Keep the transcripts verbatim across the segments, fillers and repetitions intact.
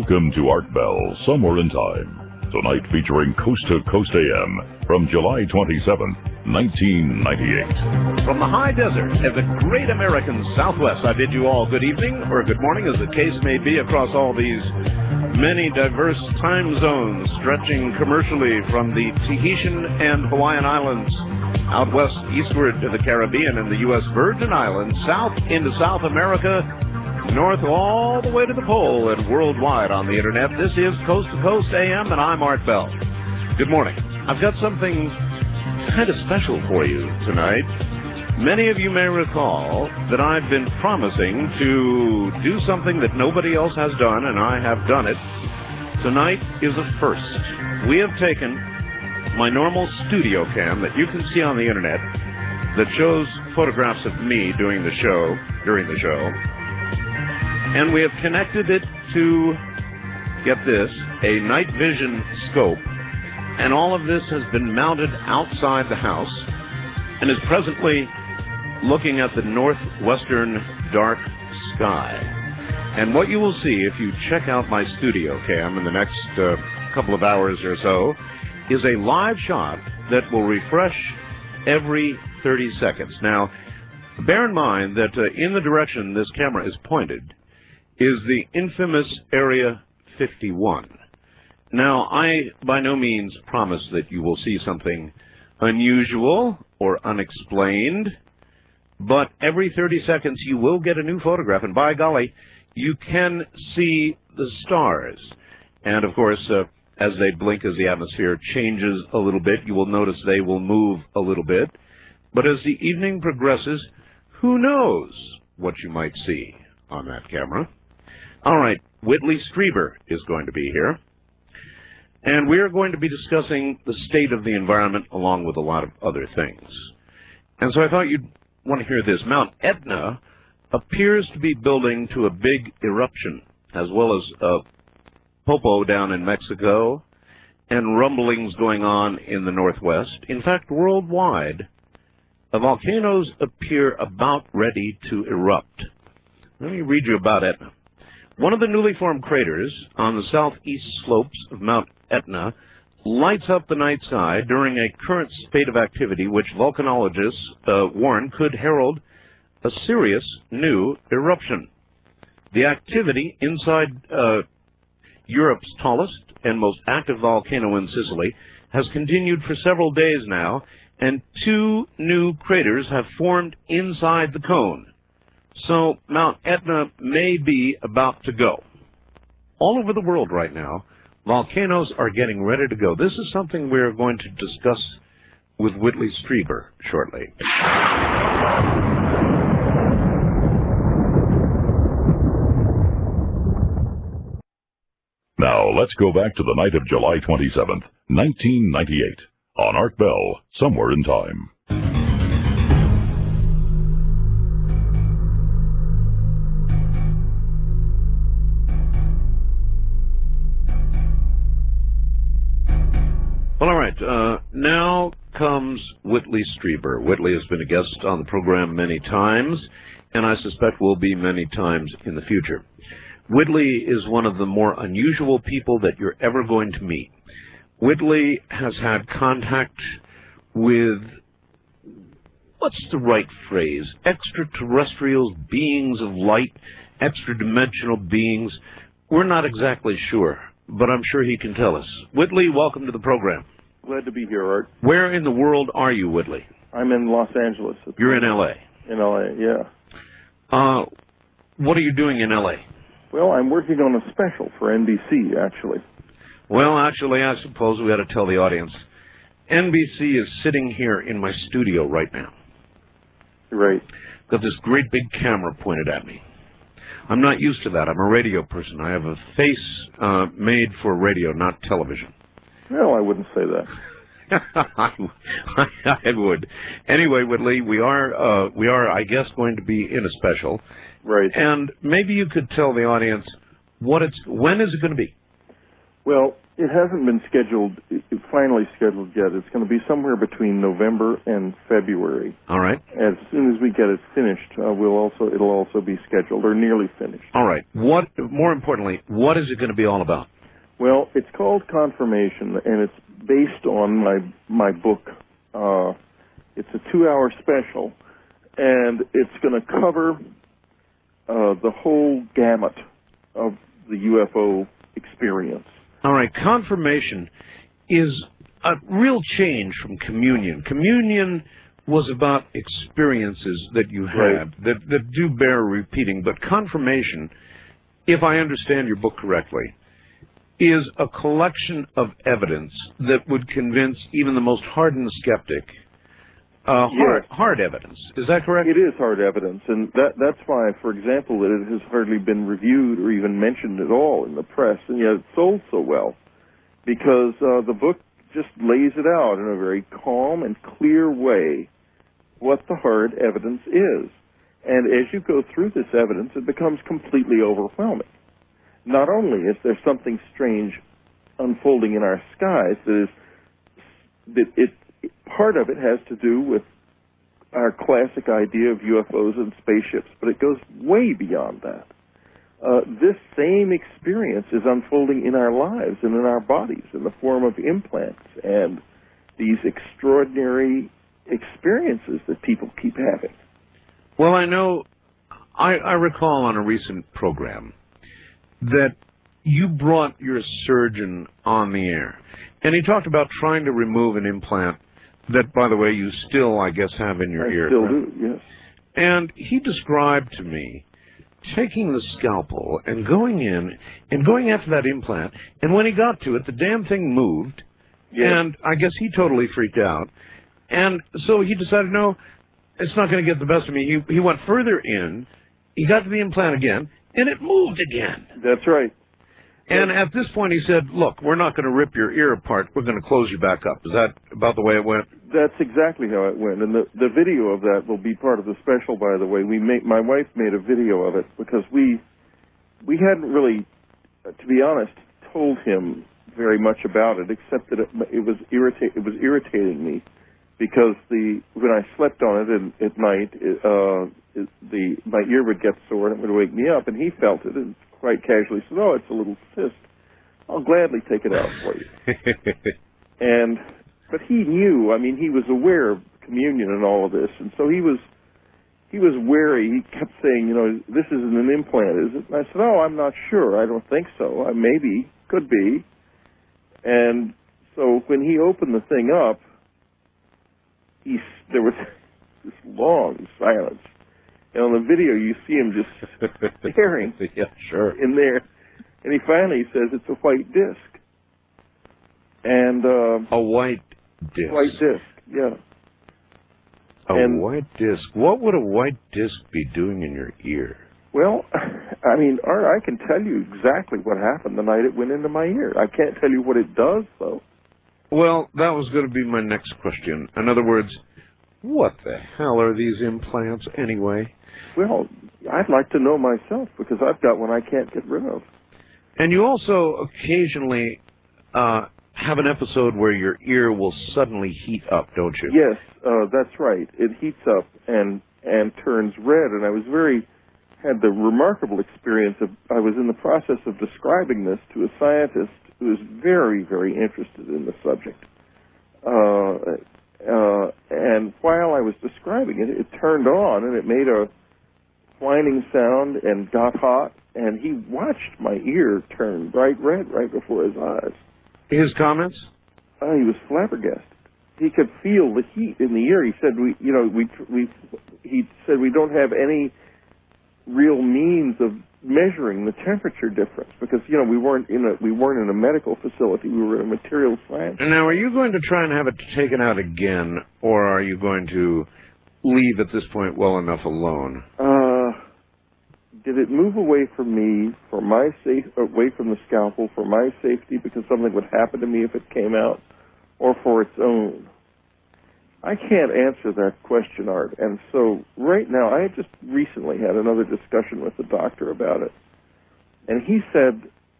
Welcome to Art Bell, Somewhere in Time. Tonight featuring Coast to Coast A M from July twenty-seventh, nineteen ninety-eight. From the high desert of the great American Southwest, I bid you all good evening, or good morning as the case may be, across all these many diverse time zones, stretching commercially from the Tahitian and Hawaiian Islands out west eastward to the Caribbean and the U S Virgin Islands, south into South America, north all the way to the pole, and worldwide on the internet. This is Coast to Coast A M, and I'm Art Bell. Good morning. I've got something kind of special for you tonight. Many of you may recall that I've been promising to do something that nobody else has done, and I have done it. Tonight is a first. We have taken my normal studio cam that you can see on the internet that shows photographs of me doing the show, during the show, and we have connected it to, get this, a night vision scope, and all of this has been mounted outside the house and is presently looking at the northwestern dark sky. And what you will see if you check out my studio cam in the next uh, couple of hours or so is a live shot that will refresh every thirty seconds. Now, bear in mind that uh, in the direction this camera is pointed is the infamous Area fifty-one. Now, I by no means promise that you will see something unusual or unexplained, but every thirty seconds you will get a new photograph, and by golly, you can see the stars. And of course, uh, as they blink, as the atmosphere changes a little bit, you will notice they will move a little bit. But as the evening progresses, who knows what you might see on that camera. All right, Whitley Strieber is going to be here, and we are going to be discussing the state of the environment along with a lot of other things. And so I thought you'd want to hear this. Mount Etna appears to be building to a big eruption, as well as uh, Popo down in Mexico, and rumblings going on in the Northwest. In fact, worldwide, the volcanoes appear about ready to erupt. Let me read you about Etna. One of the newly formed craters on the southeast slopes of Mount Etna lights up the night sky during a current spate of activity which volcanologists uh, warn could herald a serious new eruption. The activity inside uh, Europe's tallest and most active volcano in Sicily has continued for several days now, and two new craters have formed inside the cone. So Mount Etna may be about to go. All over the world right now, volcanoes are getting ready to go. This is something we're going to discuss with Whitley Strieber shortly. Now, let's go back to the night of July twenty-seventh, nineteen ninety-eight, on Art Bell, Somewhere in Time. Well, all right, uh, now comes Whitley Strieber. Whitley has been a guest on the program many times, and I suspect will be many times in the future. Whitley is one of the more unusual people that you're ever going to meet. Whitley has had contact with, what's the right phrase, extraterrestrials, beings of light, extra-dimensional beings. We're not exactly sure, but I'm sure he can tell us. Whitley, welcome to the program. Glad to be here, Art. Where in the world are you, Whitley? I'm in Los Angeles. You're in L A? In L A, yeah. Uh, what are you doing in L A? Well, I'm working on a special for N B C, actually. Well, actually, I suppose we ought to tell the audience. N B C is sitting here in my studio right now. Right. Got this great big camera pointed at me. I'm not used to that. I'm a radio person. I have a face uh, made for radio, not television. Well, I wouldn't say that. I, I would. Anyway, Whitley, we are, uh, we are, I guess, going to be in a special. Right. And maybe you could tell the audience what it's, when is it going to be? Well, it hasn't been scheduled, it, it finally scheduled yet. It's going to be somewhere between November and February. All right. As soon as we get it finished, uh, we'll also it'll also be scheduled, or nearly finished. All right. What, more importantly, what is it going to be all about? Well, it's called Confirmation, and it's based on my my book. Uh, it's a two-hour special, and it's going to cover uh, the whole gamut of the U F O experience. All right. Confirmation is a real change from communion. Communion was about experiences that you had Right. that, that do bear repeating, but confirmation, if I understand your book correctly, is a collection of evidence that would convince even the most hardened skeptic. Uh, hard, Yes. hard evidence. Is that correct? It is hard evidence, and that that's why, for example, that it has hardly been reviewed or even mentioned at all in the press, and yet it sold so well, because uh, the book just lays it out in a very calm and clear way what the hard evidence is. And as you go through this evidence, it becomes completely overwhelming. Not only is there something strange unfolding in our skies, that is, that it, part of it has to do with our classic idea of U F Os and spaceships, but it goes way beyond that. Uh, this same experience is unfolding in our lives and in our bodies in the form of implants and these extraordinary experiences that people keep having. Well, I know, I, I recall on a recent program that you brought your surgeon on the air, and he talked about trying to remove an implant that, by the way, you still, I guess, have in your I ear. still correct? do, yes. And he described to me taking the scalpel and going in and going after that implant, and when he got to it, the damn thing moved, Yes. and I guess he totally freaked out. And so he decided, no, it's not going to get the best of me. He, he went further in, he got to the implant again, and it moved again. That's right. And at this point he said, look, we're not going to rip your ear apart, we're going to close you back up. Is that about the way it went? That's exactly how it went, and the the video of that will be part of the special. By the way, we made my wife made a video of it because we we hadn't really, to be honest, told him very much about it, except that it, it was irritate it was irritating me because the when I slept on it in, at night, it, uh, it, the my ear would get sore and it would wake me up, and he felt it and quite casually said, "Oh, it's a little cyst. I'll gladly take it out for you." and But he knew, I mean, he was aware of communion and all of this, and so he was he was wary. He kept saying, you know, this isn't an implant, is it? And I said, oh, I'm not sure. I don't think so. I maybe, could be. And so when he opened the thing up, he, there was this long silence. And on the video, you see him just staring yeah, sure. in there. And he finally says, it's a white disc. And uh, a white disc. White disc, yeah. A and, white disc. What would a white disc be doing in your ear? Well, I mean, Art, I can tell you exactly what happened the night it went into my ear. I can't tell you what it does, though. Well, that was going to be my next question. In other words, what the hell are these implants anyway? Well, I'd like to know myself, because I've got one I can't get rid of. And you also occasionally uh, have an episode where your ear will suddenly heat up, don't you? Yes, uh, that's right. It heats up and and turns red, and I was very, had the remarkable experience of, I was in the process of describing this to a scientist who is very, very interested in the subject. Uh, uh, and while I was describing it, it turned on, and it made a whining sound and got hot, and he watched my ear turn bright red right before his eyes. His comments? Oh, he was flabbergasted. He could feel the heat in the ear. He said, "We, you know, we, we." He said, "We don't have any real means of measuring the temperature difference because, you know, we weren't in a we weren't in a medical facility. We were in a material science." And now, are you going to try and have it taken out again, or are you going to leave at this point well enough alone? Uh, did it move away from me for my safe, away from the scalpel for my safety because something would happen to me if it came out, or for its own? I can't answer that question, Art. And so right now, I just recently had another discussion with the doctor about it. And he said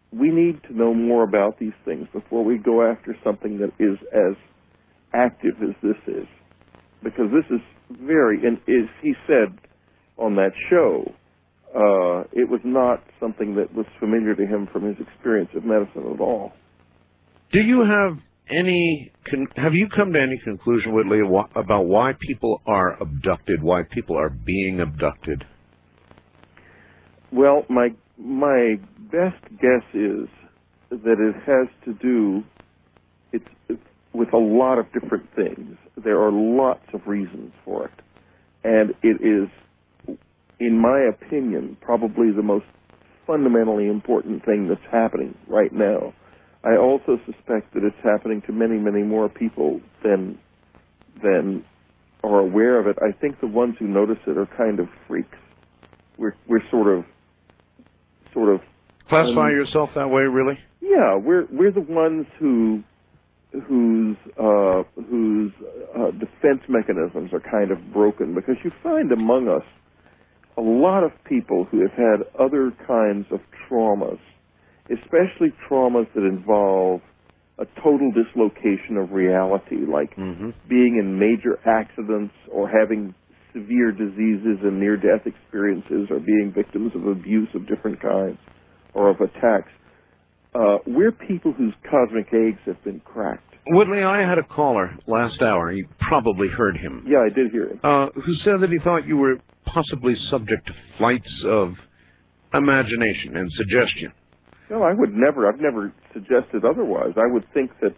we need to know more about these things before we go after something that is as active as this is. Because this is very, and as he said on that show, uh, it was not something that was familiar to him from his experience of medicine at all. Do you have any, con have you come to any conclusion, Whitley, about why people are abducted, why people are being abducted? Well, my, my best guess is that it has to do it's, it's with a lot of different things. There are lots of reasons for it. And it is, in my opinion, probably the most fundamentally important thing that's happening right now. I also suspect that it's happening to many, many more people than than are aware of it. I think the ones who notice it are kind of freaks. We're we're sort of sort of classify um, yourself that way, really? Yeah, we're we're the ones who whose uh, whose uh, defense mechanisms are kind of broken, because you find among us a lot of people who have had other kinds of traumas, especially traumas that involve a total dislocation of reality, like mm-hmm. being in major accidents or having severe diseases and near-death experiences or being victims of abuse of different kinds or of attacks. Uh, we're people whose cosmic eggs have been cracked. Whitley, I had a caller last hour. You probably heard him. Yeah, I did hear him. Uh, who said that he thought you were possibly subject to flights of imagination and suggestion. No, I would never. I've never suggested otherwise. I would think that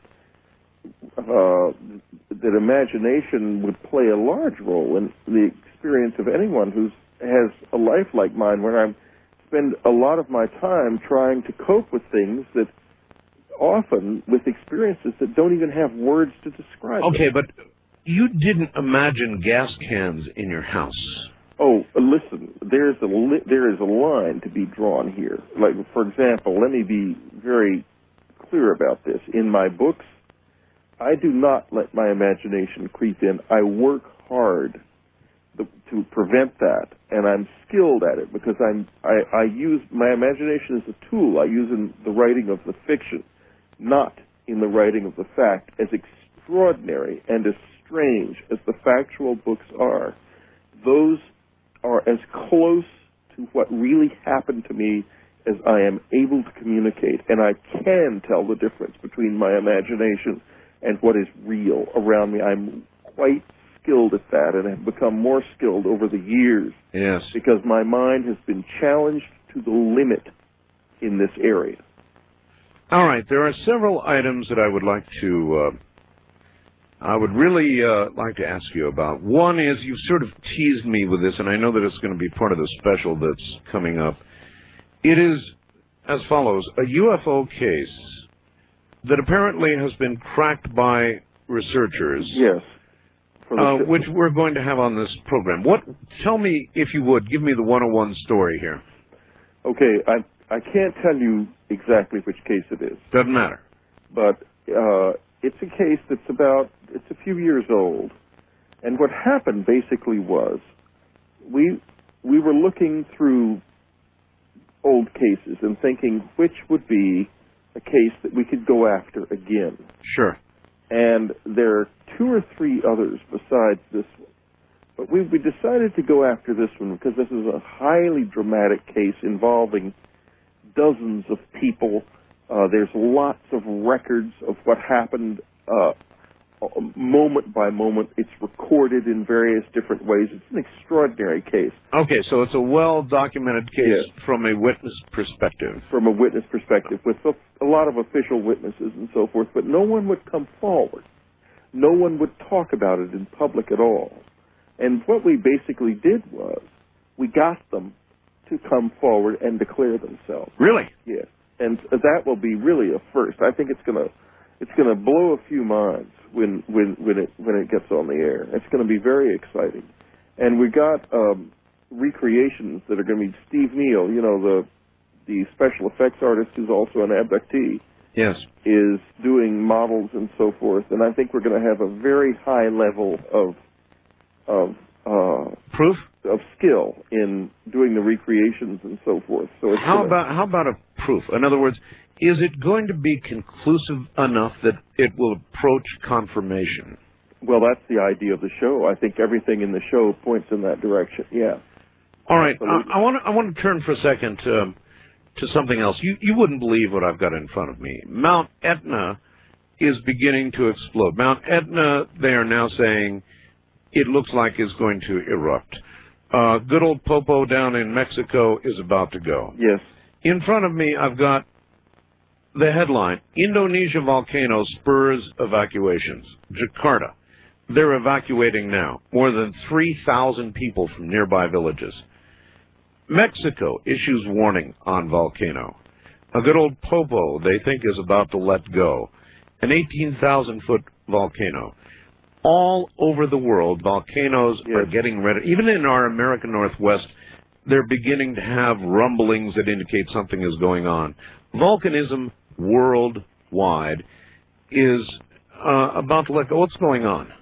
uh, that imagination would play a large role in the experience of anyone who has a life like mine, where I spend a lot of my time trying to cope with things that often with experiences that don't even have words to describe. Okay, them. but you didn't imagine gas cans in your house. Oh, listen, there's a li there is a line to be drawn here. Like, for example, let me be very clear about this. In my books, I do not let my imagination creep in. I work hard to, to prevent that, and I'm skilled at it because I'm, I, I use my imagination as a tool. I use in the writing of the fiction, not in the writing of the fact. As extraordinary and as strange as the factual books are, those are as close to what really happened to me as I am able to communicate, and I can tell the difference between my imagination and what is real around me. I'm quite skilled at that, and have become more skilled over the years. Yes. Because my mind has been challenged to the limit in this area. All right, there are several items that I would like to, uh, I would really uh, like to ask you about. One is, you've sort of teased me with this, and I know that it's going to be part of the special that's coming up. It is as follows: a U F O case that apparently has been cracked by researchers. Yes. Uh, which we're going to have on this program. What? Tell me, if you would, give me the one oh one story here. Okay, I I can't tell you exactly which case it is. Doesn't matter. But uh, it's a case that's about, it's a few years old. And what happened basically was, we we were looking through old cases and thinking which would be a case that we could go after again. Sure. And there are two or three others besides this one. But we, we decided to go after this one because this is a highly dramatic case involving dozens of people. Uh, there's lots of records of what happened uh, moment by moment. It's recorded in various different ways. It's an extraordinary case. Okay, so it's a well-documented case Yes. from a witness perspective. From a witness perspective, with a, a lot of official witnesses and so forth, but no one would come forward. No one would talk about it in public at all. And what we basically did was, we got them to come forward and declare themselves. Really? Yes. And that will be really a first. I think it's gonna it's gonna blow a few minds when when when it when it gets on the air. It's gonna be very exciting. And we got um, recreations that are gonna be Steve Neal, you know, the the special effects artist who's also an abductee. Yes. Is doing models and so forth, and I think we're going to have a very high level of of uh, proof of skill in doing the recreations and so forth. So it's how gonna, about how about a proof? In other words, is it going to be conclusive enough that it will approach confirmation? Well, that's the idea of the show. I think everything in the show points in that direction. Yeah. All right. I, I want to I want to turn for a second to, to something else. You you wouldn't believe what I've got in front of me. Mount Etna is beginning to explode. Mount Etna, they are now saying it looks like it's going to erupt. Uh, good old Popo down in Mexico is about to go. Yes. In front of me, I've got the headline, Indonesia volcano spurs evacuations. Jakarta. They're evacuating now. More than three thousand people from nearby villages. Mexico issues warning on volcano. A good old Popo, they think, is about to let go. An eighteen thousand foot volcano. All over the world, volcanoes yes. are getting ready. Even in our American Northwest, they're beginning to have rumblings that indicate something is going on. Volcanism worldwide is uh, about to let go. What's going on?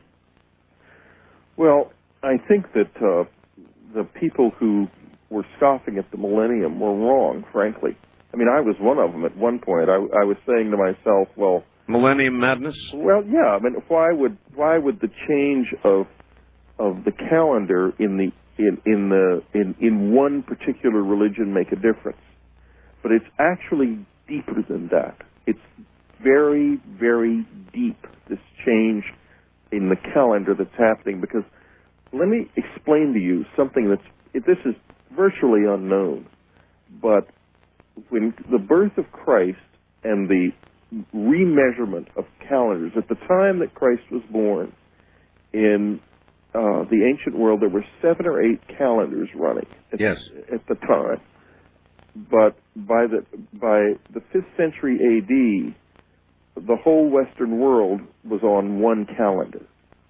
Well, I think that uh, the people who were scoffing at the millennium were wrong, frankly. I mean, I was one of them at one point. I, I was saying to myself, well... Millennium madness? Well, yeah. I mean, why would why would the change of of the calendar in the in in the in in one particular religion make a difference? But it's actually deeper than that. It's very, very deep, this change in the calendar that's happening, because let me explain to you something that's, this is virtually unknown, but when the birth of Christ and the remeasurement of calendars, at the time that Christ was born, in uh, the ancient world, there were seven or eight calendars running at, yes. at the time. But by the by the fifth century A D, the whole Western world was on one calendar.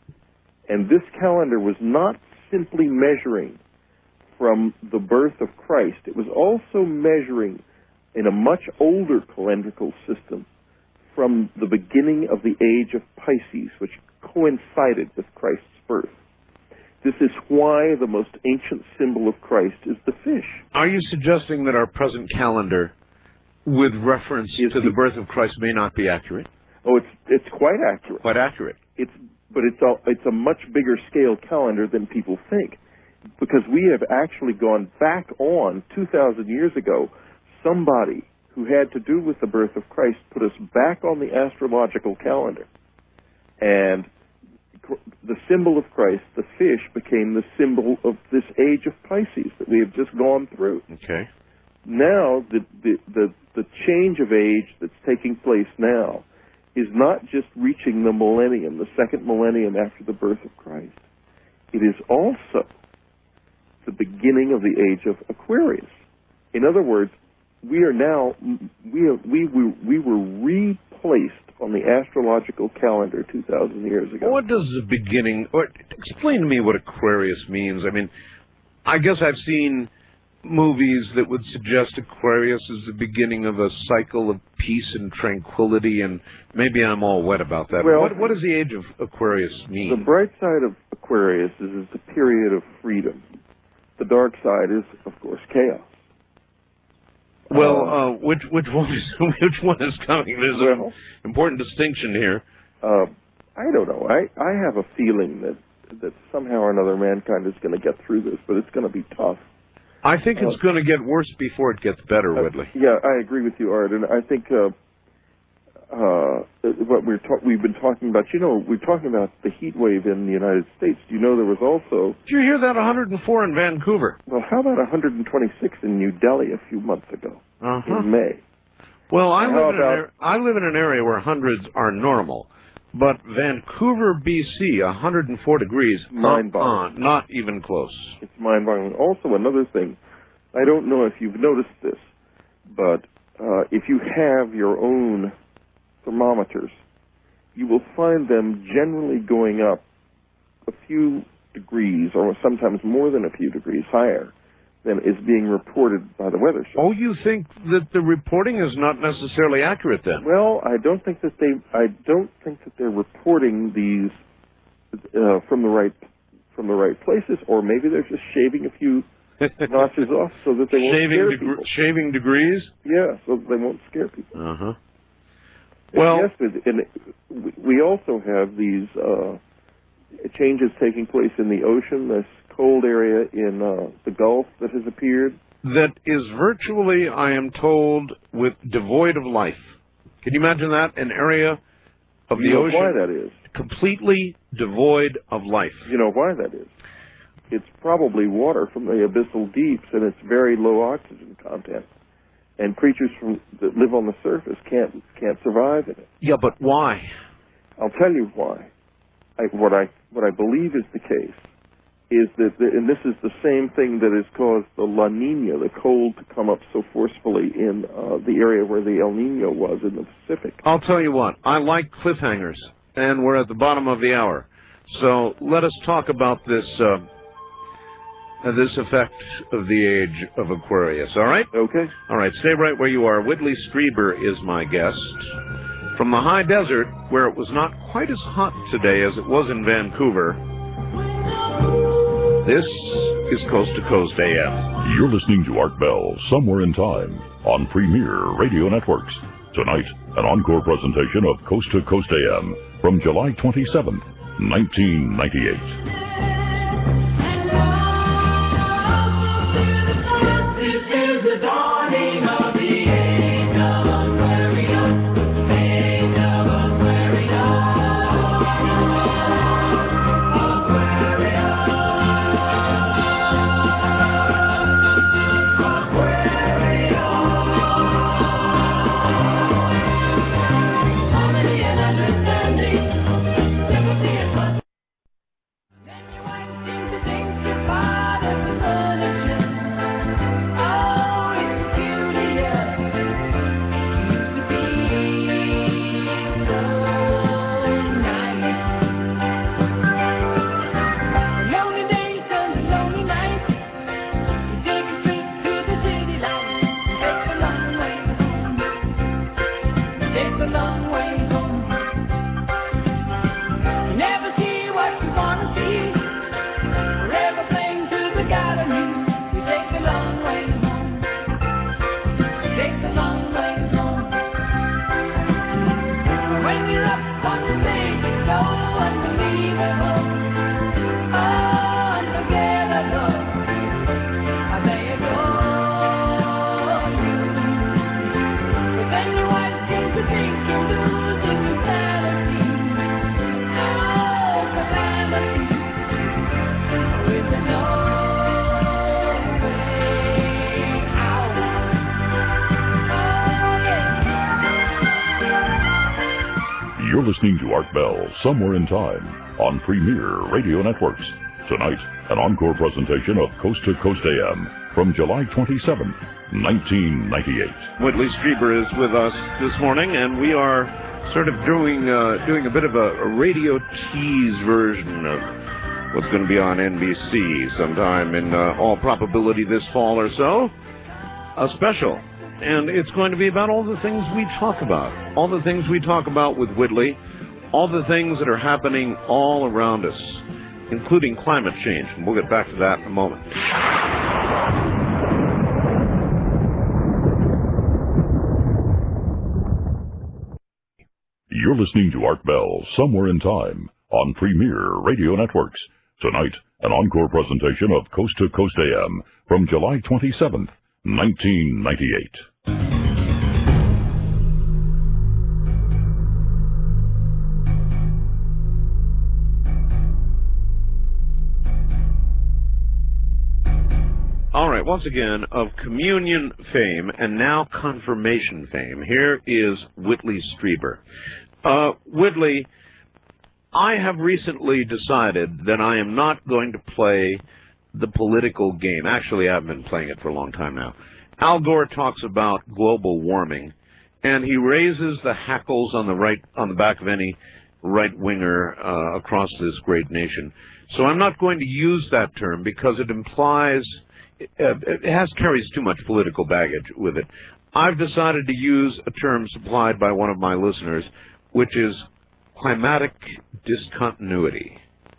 And this calendar was not simply measuring from the birth of Christ. It was also measuring in a much older calendrical system from the beginning of the age of Pisces, which coincided with Christ's birth. This is why the most ancient symbol of Christ is the fish. Are you suggesting that our present calendar, with reference is to the, the birth of Christ, may not be accurate? Oh, it's it's quite accurate. Quite accurate. It's but it's a it's a much bigger scale calendar than people think, because we have actually gone back on two thousand years ago. Somebody who had to do with the birth of Christ put us back on the astrological calendar, and the symbol of Christ, the fish, became the symbol of this age of Pisces that we have just gone through. Okay. Now, the, the, the, the change of age that's taking place now is not just reaching the millennium, the second millennium after the birth of Christ. It is also the beginning of the age of Aquarius. In other words, we are now, we, are, we, we, we were replaced on the astrological calendar two thousand years ago. What does the beginning, or explain to me what Aquarius means? I mean, I guess I've seen movies that would suggest Aquarius is the beginning of a cycle of peace and tranquility, and maybe I'm all wet about that. Well, what, what does the age of Aquarius mean? The bright side of Aquarius is it's a period of freedom. The dark side is, of course, chaos. Well, uh, uh, which which one is which one is coming? There's well, an important distinction here. Uh, I don't know. I, I have a feeling that that somehow or another mankind is going to get through this, but it's going to be tough. I think it's uh, going to get worse before it gets better, uh, Whitley. Yeah, I agree with you, Art, and I think uh, uh, what we're ta- we've been talking about. You know, we're talking about the heat wave in the United States. Do you know there was also? Did you hear that? one hundred four in Vancouver. Well, how about one hundred twenty-six in New Delhi a few months ago Uh-huh. in May? Well, I How live, in an about- ar- I live in an area where hundreds are normal, but Vancouver, B C, one hundred four degrees, Mind-boggling. uh-uh, not even close. It's mind-boggling. Also, another thing, I don't know if you've noticed this, but uh, if you have your own thermometers, you will find them generally going up a few degrees, or sometimes more than a few degrees higher than is being reported by the weather service. Oh, you think that the reporting is not necessarily accurate then? Well, I don't think that they. I don't think that they're reporting these uh, from the right from the right places, or maybe they're just shaving a few notches off so that they won't shaving scare deg- people. Shaving degrees? Yeah, so that they won't scare people. Uh-huh. Well, yes, and we also have these uh, changes taking place in the ocean, this cold area in uh, the Gulf that has appeared. That is virtually, I am told, with devoid of life. Can you imagine that? An area of you the know ocean why that is? Completely devoid of life. You know why that is? It's probably water from the abyssal deeps, and it's very low oxygen content. And creatures from, that live on the surface can't can't survive in it. Yeah, but why? I'll tell you why. I, what I what I believe is the case is that, the, and this is the same thing that has caused the La Nina, the cold, to come up so forcefully in uh, the area where the El Nino was in the Pacific. I'll tell you what, I like cliffhangers, and we're at the bottom of the hour. So let us talk about this uh, uh, this effect of the age of Aquarius, all right? Okay. All right, stay right where you are. Whitley Strieber is my guest. From the high desert, where it was not quite as hot today as it was in Vancouver, this is Coast to Coast A M. You're listening to Art Bell, Somewhere in Time, on Premier Radio Networks. Tonight, an encore presentation of Coast to Coast A M from July twenty-seventh, nineteen ninety-eight. You're listening to Art Bell, Somewhere in Time, on Premier Radio Networks. Tonight, an encore presentation of Coast to Coast A M from July twenty-seventh, nineteen ninety-eight. Whitley Strieber is with us this morning, and we are sort of doing uh, doing a bit of a, a radio tease version of what's going to be on N B C sometime in uh, all probability this fall or so. A special. And it's going to be about all the things we talk about. All the things we talk about with Whitley. All the things that are happening all around us, including climate change. And we'll get back to that in a moment. You're listening to Art Bell, Somewhere in Time, on Premier Radio Networks. Tonight, an encore presentation of Coast to Coast A M from July twenty-seventh, nineteen ninety-eight. All right, once again, of communion fame and now confirmation fame, here is Whitley Strieber. Uh, Whitley, I have recently decided that I am not going to play the political game. Actually, I've been playing it for a long time now. Al Gore talks about global warming, and he raises the hackles on the right, on the back of any right-winger uh, across this great nation. So I'm not going to use that term because it implies, it, it has carries too much political baggage with it. I've decided to use a term supplied by one of my listeners, which is climatic discontinuity.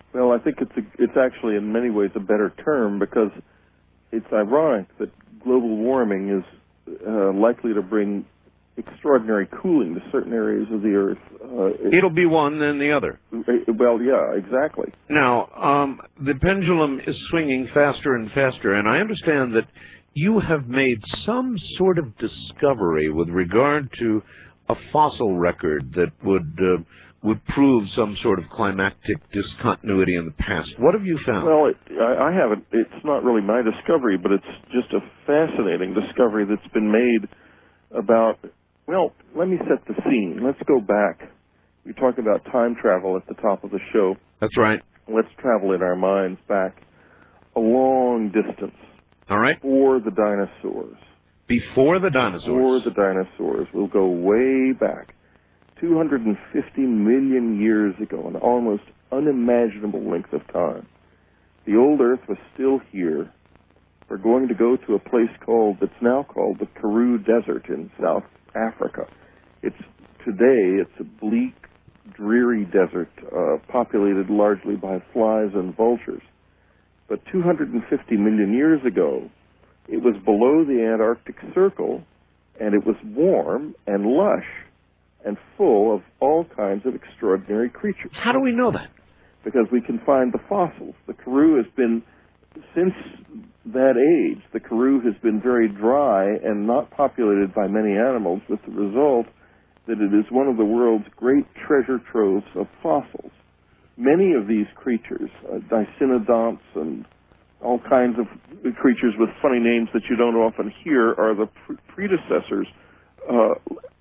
Well, I think it's a, it's actually in many ways a better term because it's ironic that global warming is uh, likely to bring extraordinary cooling to certain areas of the Earth. Uh, it, It'll be one, then the other. Well, yeah, exactly. Now, um, the pendulum is swinging faster and faster, and I understand that you have made some sort of discovery with regard to a fossil record that would uh, would prove some sort of climactic discontinuity in the past. What have you found? Well, it, I, I haven't. It's not really my discovery, but it's just a fascinating discovery that's been made about. Well, let me set the scene. Let's go back. We talked about time travel at the top of the show. That's right. Let's travel in our minds back a long distance. All right. Before the dinosaurs. Before the dinosaurs. Before the dinosaurs. We'll go way back. two hundred fifty million years ago, an almost unimaginable length of time. The old Earth was still here. We're going to go to a place called, that's now called the Karoo Desert in South Africa. It's today, it's a bleak, dreary desert, uh, populated largely by flies and vultures. But two hundred fifty million years ago, it was below the Antarctic Circle, and it was warm and lush and full of all kinds of extraordinary creatures. How do we know that? Because we can find the fossils. The Karoo has been, since that age, the Karoo has been very dry and not populated by many animals, with the result that it is one of the world's great treasure troves of fossils. Many of these creatures, uh, Dicynodonts and all kinds of creatures with funny names that you don't often hear, are the pre predecessors, uh,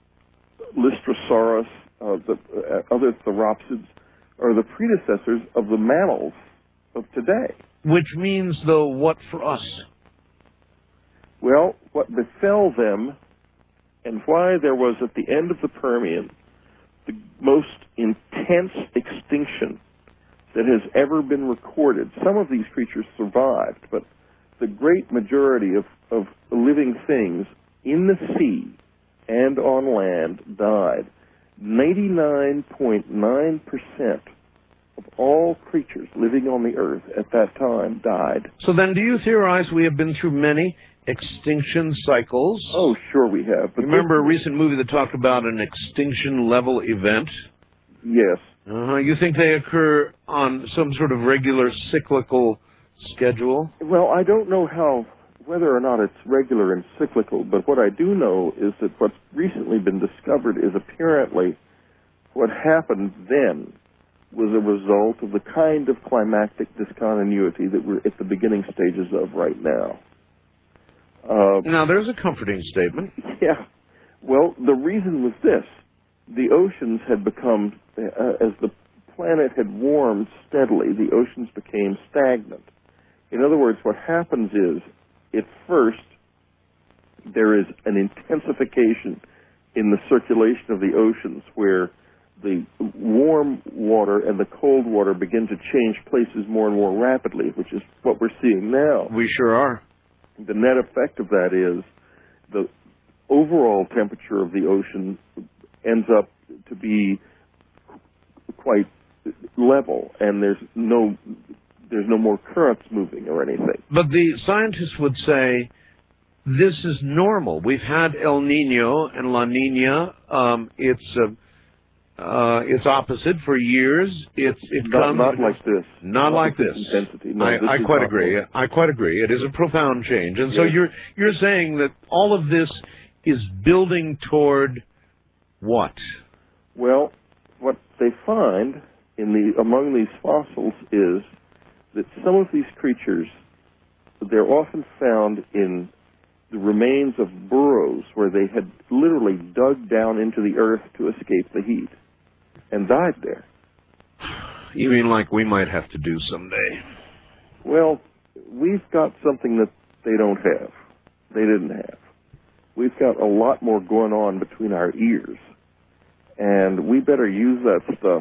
Lystrosaurus, uh, the uh, other Theropsids, are the predecessors of the mammals of today. Which means, though, what for us? Well, what befell them and why there was, at the end of the Permian, the most intense extinction that has ever been recorded. Some of these creatures survived, but the great majority of, of living things in the sea and on land died. ninety-nine point nine percent of all creatures living on the earth at that time died. So then do you theorize we have been through many extinction cycles? Oh, sure we have. But remember a recent movie that talked about an extinction level event? Yes. Uh-huh. You think they occur on some sort of regular cyclical schedule? Well, I don't know how, whether or not it's regular and cyclical, but what I do know is that what's recently been discovered is apparently what happened then was a result of the kind of climactic discontinuity that we're at the beginning stages of right now. Uh, now, there's a comforting statement. Yeah. Well, the reason was this. The oceans had become, uh, as the planet had warmed steadily, the oceans became stagnant. In other words, what happens is, at first, there is an intensification in the circulation of the oceans where the warm water and the cold water begin to change places more and more rapidly, which is what we're seeing now. We sure are. The net effect of that is the overall temperature of the ocean ends up to be quite level, and there's no there's no more currents moving or anything. But the scientists would say this is normal. We've had El Nino and La Nina. Um, it's uh, uh, it's opposite for years. It's it not, comes not like this. Not, not like this. Intensity. No, I, this I quite agree. Normal. I quite agree. It is a profound change, and yes. so you're you're saying that all of this is building toward what? Well, what they find in the among these fossils is that some of these creatures, they're often found in the remains of burrows where they had literally dug down into the earth to escape the heat and died there. You mean like we might have to do someday? Well, we've got something that they don't have. They didn't have. We've got a lot more going on between our ears. And we better use that stuff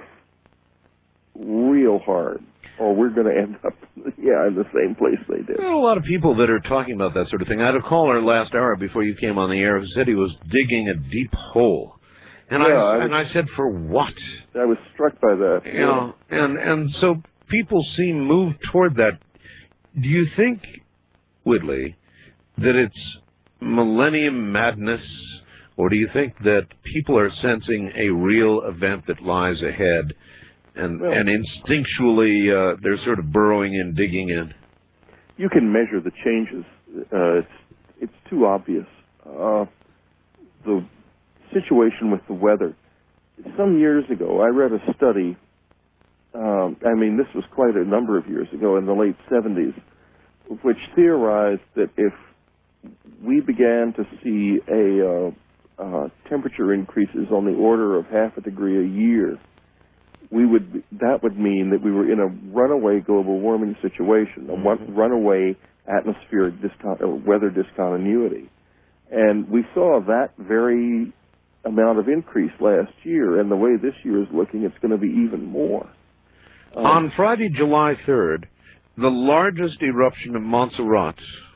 real hard, or we're going to end up, yeah, in the same place they did. There are a lot of people that are talking about that sort of thing. I had a caller last hour before you came on the air who said he was digging a deep hole. And, yeah, I, I was, and I said, for what? I was struck by that. You know, and, and so people seem moved toward that. Do you think, Whitley, that it's millennium madness, or do you think that people are sensing a real event that lies ahead, and well, and instinctually uh, they're sort of burrowing in, digging in? You can measure the changes. Uh, it's it's too obvious. Uh, the situation with the weather. Some years ago, I read a study. Um, I mean, this was quite a number of years ago, in the late seventies, which theorized that if we began to see a uh, uh, temperature increases on the order of half a degree a year, we would that would mean that we were in a runaway global warming situation, a mm-hmm. runaway atmospheric discon- uh, weather discontinuity. And we saw that very amount of increase last year, and the way this year is looking, it's going to be even more. Um, On Friday, July third, the largest eruption of Montserrat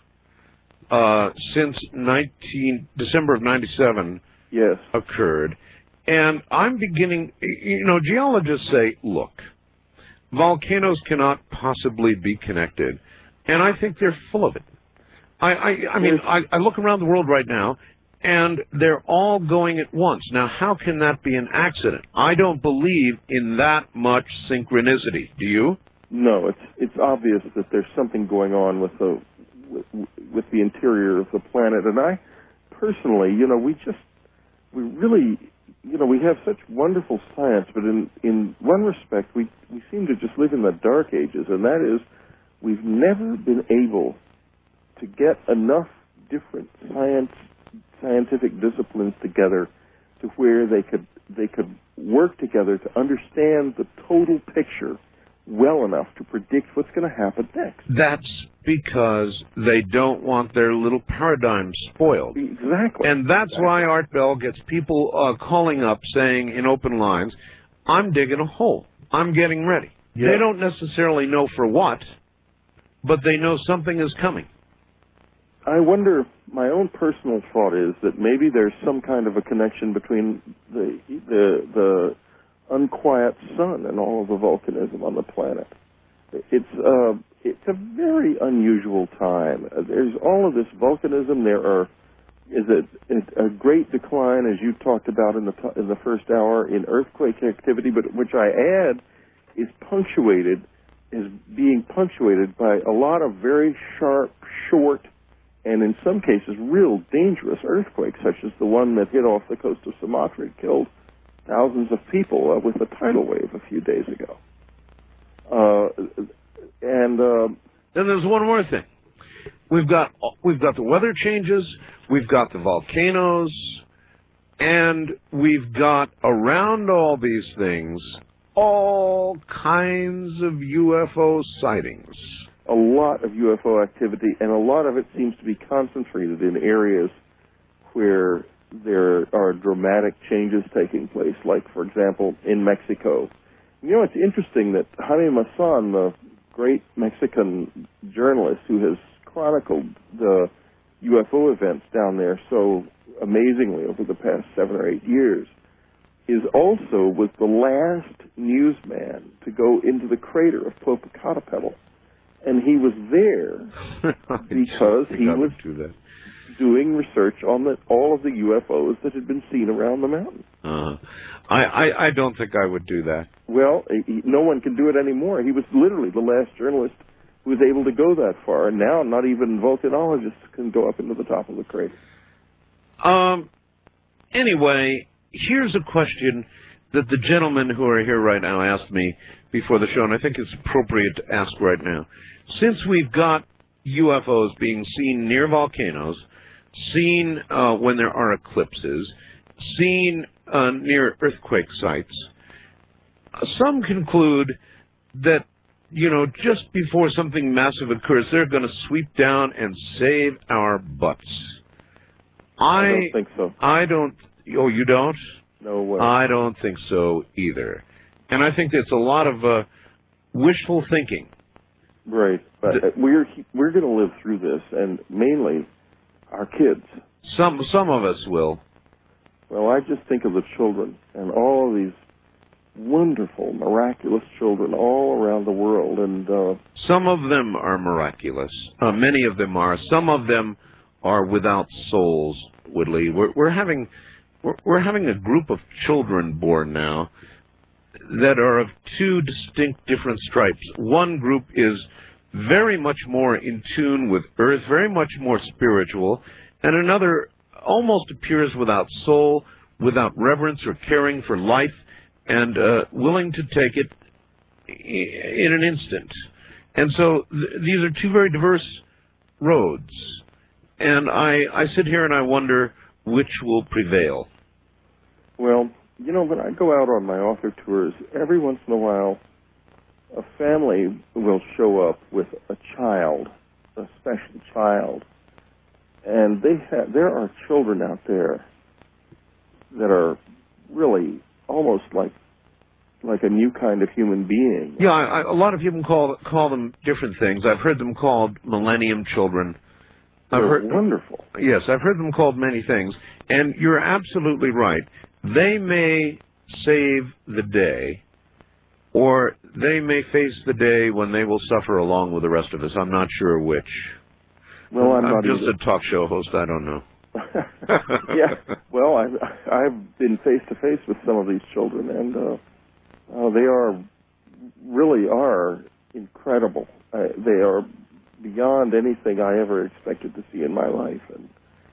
uh, since nineteen, December of ninety-seven yes. occurred. And I'm beginning, you know, geologists say, look, volcanoes cannot possibly be connected. And I think they're full of it. I, I, I mean, I, I look around the world right now, and they're all going at once. Now, how can that be an accident? I don't believe in that much synchronicity. Do you? No, it's it's obvious that there's something going on with the with, with the interior of the planet. And I personally, you know, we just we really, you know, we have such wonderful science, but in in one respect, we we seem to just live in the dark ages, and that is, we've never been able to get enough different science scientific disciplines together to where they could they could work together to understand the total picture well enough to predict what's going to happen next. That's because they don't want their little paradigm spoiled. Exactly. And that's exactly. why Art Bell gets people uh, calling up saying in open lines, I'm digging a hole. I'm getting ready. Yeah. They don't necessarily know for what, but they know something is coming. I wonder, my own personal thought is that maybe there's some kind of a connection between the the, the unquiet sun and all of the volcanism on the planet. It's uh, it's a very unusual time. There's all of this volcanism. There are is a, a great decline, as you talked about in the in the first hour, in earthquake activity, but which I add is punctuated, is being punctuated by a lot of very sharp, short, and in some cases real dangerous earthquakes, such as the one that hit off the coast of Sumatra and killed thousands of people uh, with a tidal wave a few days ago. Uh, and uh, then there's one more thing. We've got we've got the weather changes, we've got the volcanoes, and we've got around all these things all kinds of U F O sightings. A lot of U F O activity, and a lot of it seems to be concentrated in areas where there are dramatic changes taking place, like, for example, in Mexico. You know, it's interesting that Jaime Maussan, the great Mexican journalist who has chronicled the U F O events down there so amazingly over the past seven or eight years, is also was the last newsman to go into the crater of Popocatépetl. And he was there because he was do that. doing research on the, all of the U F Os that had been seen around the mountain. Uh, I, I, I don't think I would do that. Well, he, no one can do it anymore. He was literally the last journalist who was able to go that far, and now not even volcanologists can go up into the top of the crater. Um. Anyway, here's a question that the gentlemen who are here right now asked me before the show, and I think it's appropriate to ask right now. Since we've got U F Os being seen near volcanoes, seen uh, when there are eclipses, seen uh, near earthquake sites, some conclude that, you know, just before something massive occurs, they're going to sweep down and save our butts. I, I don't think so. I don't. Oh, you don't? No way. I don't think so either. And I think it's a lot of uh, wishful thinking. Right. But the, we're we're going to live through this, and mainly our kids. Some some of us will. Well, I just think of the children and all of these wonderful, miraculous children all around the world. And uh, some of them are miraculous. Uh, many of them are. Some of them are without souls, Woodley. We're, we're having we're, we're having a group of children born now that are of two distinct different stripes. One group is very much more in tune with Earth, very much more spiritual, and another almost appears without soul, without reverence or caring for life, and uh, willing to take it in an instant. And so th these are two very diverse roads. And I, I sit here and I wonder which will prevail. Well, you know, when I go out on my author tours, every once in a while, a family will show up with a child, a special child. And they have, there are children out there that are really almost like like a new kind of human being. Yeah, I, I, a lot of people call call them different things. I've heard them called millennium children. I've They're heard, wonderful. Yes, I've heard them called many things. And you're absolutely right. They may save the day, or they may face the day when they will suffer along with the rest of us. I'm not sure which. Well, I'm, I'm not just either. a talk show host. I don't know. Yeah, well, I've, I've been face-to-face with some of these children, and uh, uh, they are, really are incredible. Uh, they are beyond anything I ever expected to see in my life. And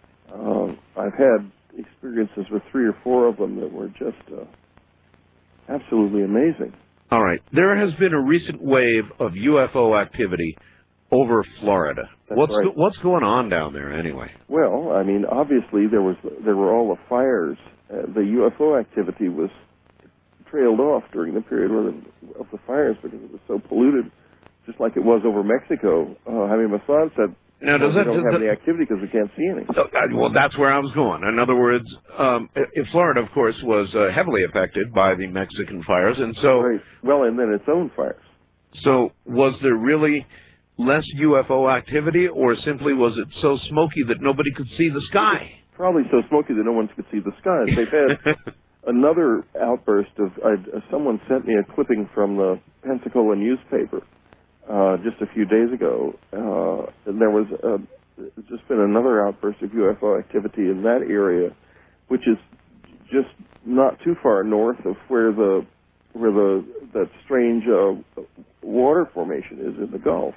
uh, I've had experiences with three or four of them that were just uh, absolutely amazing. All right. There has been a recent wave of U F O activity over Florida. That's what's right. go what's going on down there anyway? Well, I mean, obviously there was there were all the fires. Uh, the U F O activity was trailed off during the period of the, of the fires because it was so polluted, just like it was over Mexico. Uh, Jaime Maussan said, Now, does well, that, we don't does have that, any activity because we can't see any. So, uh, well, that's where I was going. In other words, um, if Florida, of course, was uh, heavily affected by the Mexican fires, and so, Right. Well, and then its own fires. so was there really less U F O activity, or simply was it so smoky that nobody could see the sky? Probably so smoky that no one could see the skies. They've had another outburst of, uh, someone sent me a clipping from the Pensacola newspaper uh, just a few days ago, uh, and there was uh, just been another outburst of U F O activity in that area, which is just not too far north of where the where the that strange uh, water formation is in the Gulf.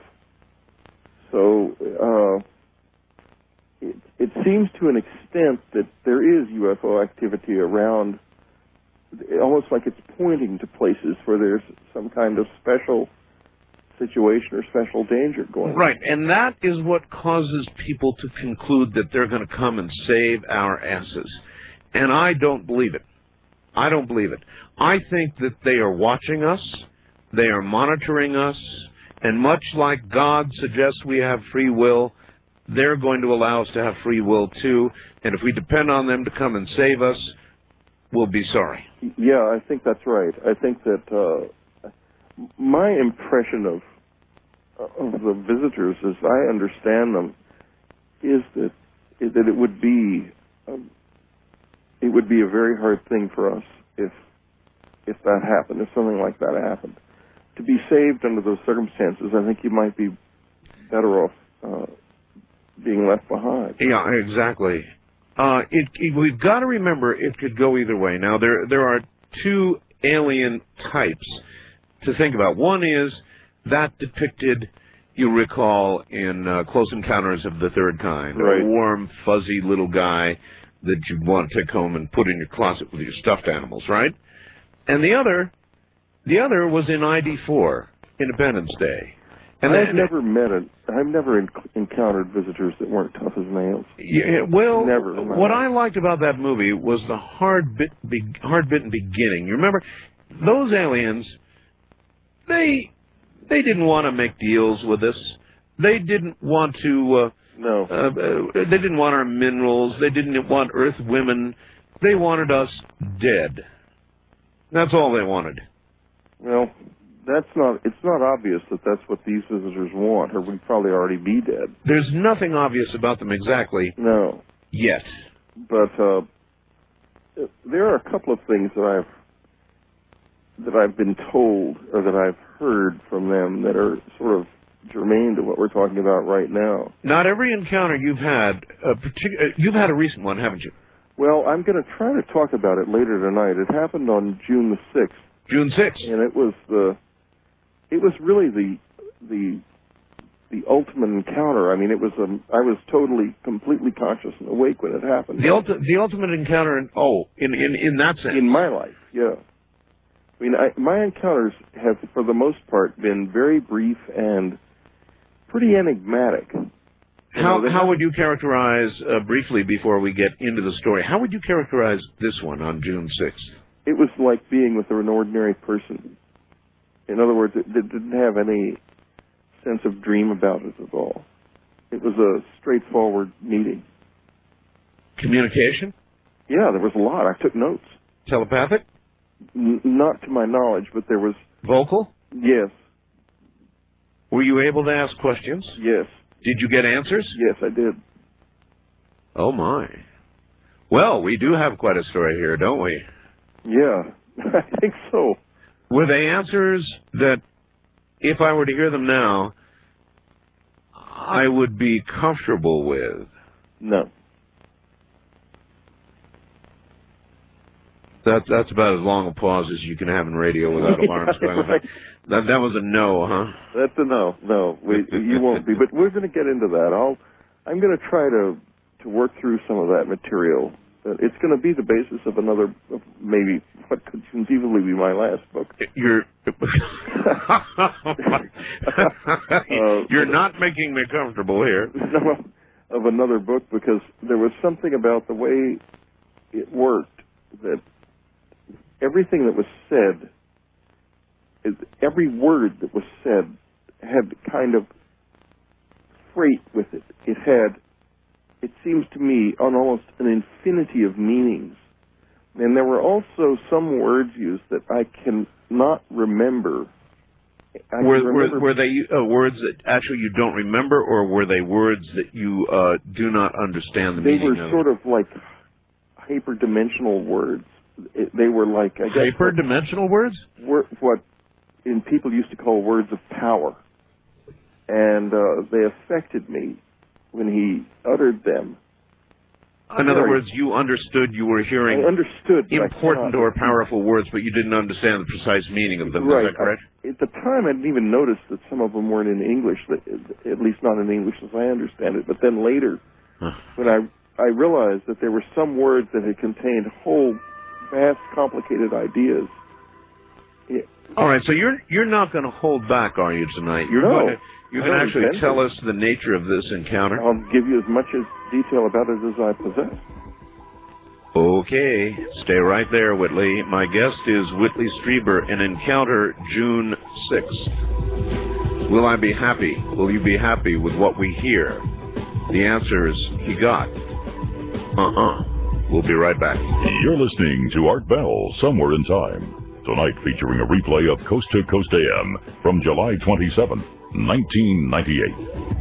So uh, it, it seems to an extent that there is U F O activity around, almost like it's pointing to places where there's some kind of special situation or special danger going on. Right, and that is what causes people to conclude that they're going to come and save our asses. And I don't believe it. I don't believe it. I think that they are watching us, they are monitoring us, and much like God suggests we have free will, they're going to allow us to have free will too, and if we depend on them to come and save us, we'll be sorry. Yeah, I think that's right. I think that uh, my impression of of the visitors, as I understand them, is that that it would be um, it would be a very hard thing for us if if that happened, if something like that happened. To be saved under those circumstances, I think you might be better off uh, being left behind. Yeah, exactly. Uh, it, it, we've got to remember it could go either way. Now, there there are two alien types to think about. One is that depicted, you recall, in uh, Close Encounters of the Third Kind, right. A warm, fuzzy little guy that you'd want to take home and put in your closet with your stuffed animals, right? And the other, the other was in I D four, Independence Day. And I've then, never met a, I've never en encountered visitors that weren't tough as nails. Yeah, well, Never. what I liked about that movie was the hard bit, be, hard bitten beginning. You remember, those aliens, they, they didn't want to make deals with us. They didn't want to. Uh, no. Uh, uh, they didn't want our minerals. They didn't want Earth women. They wanted us dead. That's all they wanted. Well, that's not, it's not obvious that that's what these visitors want, or we'd probably already be dead. There's nothing obvious about them exactly. No. Yet. But uh, there are a couple of things that I've that I've been told or that I've heard from them that are sort of germane to what we're talking about right now. Not every encounter you've had, a particular, you've had a recent one, haven't you? Well, I'm going to try to talk about it later tonight. It happened on June the sixth. June sixth. And it was the, it was really the, the, the ultimate encounter. I mean, it was, um, I was totally, completely conscious and awake when it happened. The, ulti- the ultimate encounter, in, oh, in, in, in that sense. In my life, yeah. I mean, I, my encounters have, for the most part, been very brief and pretty enigmatic. You How know, how would you characterize, uh, briefly before we get into the story, how would you characterize this one on June sixth? It was like being with an ordinary person. In other words, it, it didn't have any sense of dream about it at all. It was a straightforward meeting. Communication? Yeah, there was a lot. I took notes. Telepathic? N- not to my knowledge, but there was... Vocal? Yes. Were you able to ask questions? Yes. Did you get answers? Yes, I did. Oh, my. Well, we do have quite a story here, don't we? Yeah, I think so. Were they answers that, if I were to hear them now, I would be comfortable with? No. That, that's about as long a pause as you can have in radio without alarms going off. Right. That, that was a no, huh? That's a no. No, we, you won't be. But we're going to get into that. I'll, I'm going to try to, to work through some of that material. It's going to be the basis of another, of maybe what could conceivably be my last book. You're, uh, you're not making me comfortable here. No, of another book, because there was something about the way it worked that everything that was said, every word that was said had kind of freight with it. It had, it seems to me, on almost an infinity of meanings. And there were also some words used that I cannot remember. I were, remember. Were, were they uh, words that actually you don't remember, or were they words that you uh, do not understand the they meaning of? They were sort of like hyperdimensional words. It, they were like, I guess... Hyperdimensional words? Were, what in people used to call words of power. And uh, they affected me when he uttered them. In other words, you understood you were hearing I understood, important I or powerful words, but you didn't understand the precise meaning of them. Right. Is that correct? I, at the time, I didn't even notice that some of them weren't in English, that, at least not in English as I understand it. But then later, huh. when I, I realized that there were some words that had contained whole vast, complicated ideas. It, All right, so you're you're not going to hold back, are you, tonight? You're no. going to, you're going to actually tell us the nature of this encounter? I'll give you as much as detail about it as I possess. Okay, stay right there, Whitley. My guest is Whitley Strieber in Encounter June sixth. Will I be happy? Will you be happy with what we hear? The answer is he got. Uh-uh. We'll be right back. You're listening to Art Bell, Somewhere in Time. Tonight featuring a replay of Coast to Coast A M from July twenty-seventh, nineteen ninety-eight.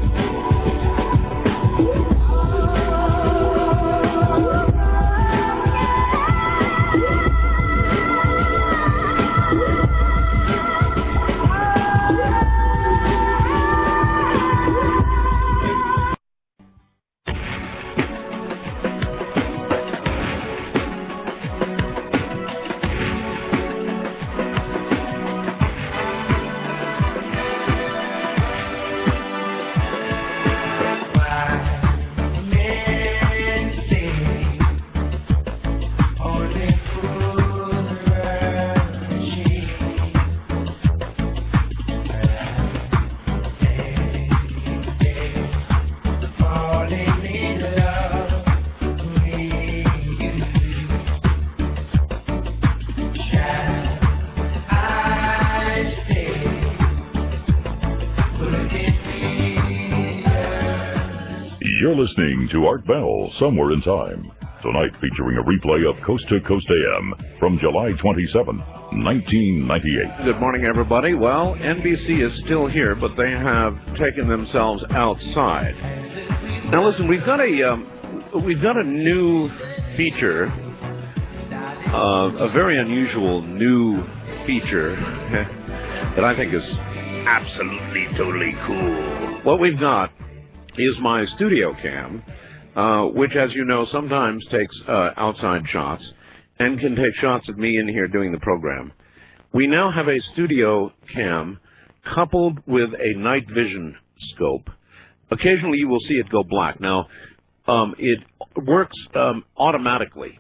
You're listening to Art Bell, Somewhere in Time. Tonight featuring a replay of Coast to Coast A M from July twenty-seventh, nineteen ninety-eight. Good morning, everybody. Well, N B C is still here, but they have taken themselves outside. Now, listen, we've got a um, we've got a new feature, uh, a very unusual new feature that I think is absolutely, totally cool. What we've got is my studio cam, uh, which, as you know, sometimes takes uh, outside shots and can take shots of me in here doing the program. We now have a studio cam coupled with a night vision scope. Occasionally you will see it go black. Now, um, it works um, automatically.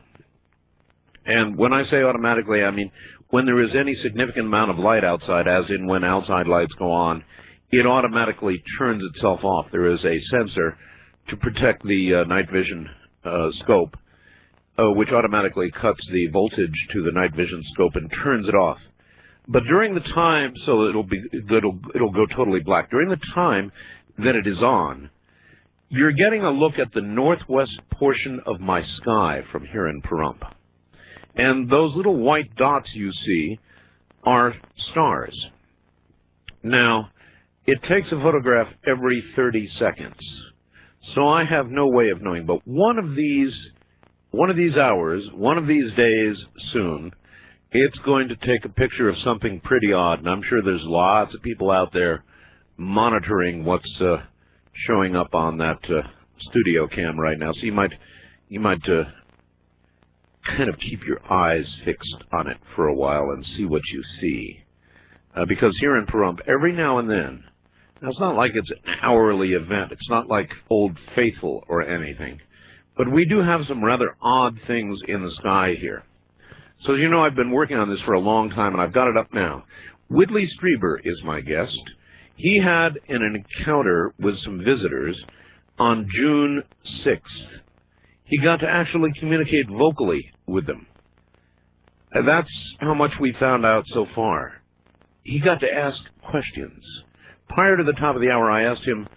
And when I say automatically, I mean when there is any significant amount of light outside, as in when outside lights go on, it automatically turns itself off. There is a sensor to protect the uh, night vision uh, scope, uh, which automatically cuts the voltage to the night vision scope and turns it off. But during the time, so it'll be it'll, it'll go totally black. During the time that it is on, you're getting a look at the northwest portion of my sky from here in Pahrump. And those little white dots you see are stars. Now, it takes a photograph every thirty seconds. So I have no way of knowing, but one of these one of these hours, one of these days soon, it's going to take a picture of something pretty odd, and I'm sure there's lots of people out there monitoring what's uh, showing up on that uh, studio cam right now. So you might you might uh, kind of keep your eyes fixed on it for a while and see what you see. Uh, because here in Pahrump, every now and then, now it's not like it's an hourly event. It's not like Old Faithful or anything. But we do have some rather odd things in the sky here. So as you know, I've been working on this for a long time, and I've got it up now. Whitley Strieber is my guest. He had an encounter with some visitors on June sixth. He got to actually communicate vocally with them. And that's how much we found out so far. He got to ask questions. Prior to the top of the hour, I asked him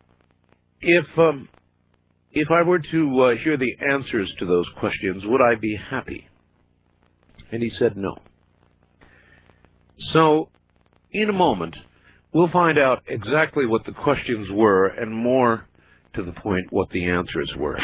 if um, if I were to uh, hear the answers to those questions, would I be happy? And he said no. So, in a moment, we'll find out exactly what the questions were, and more to the point, what the answers were.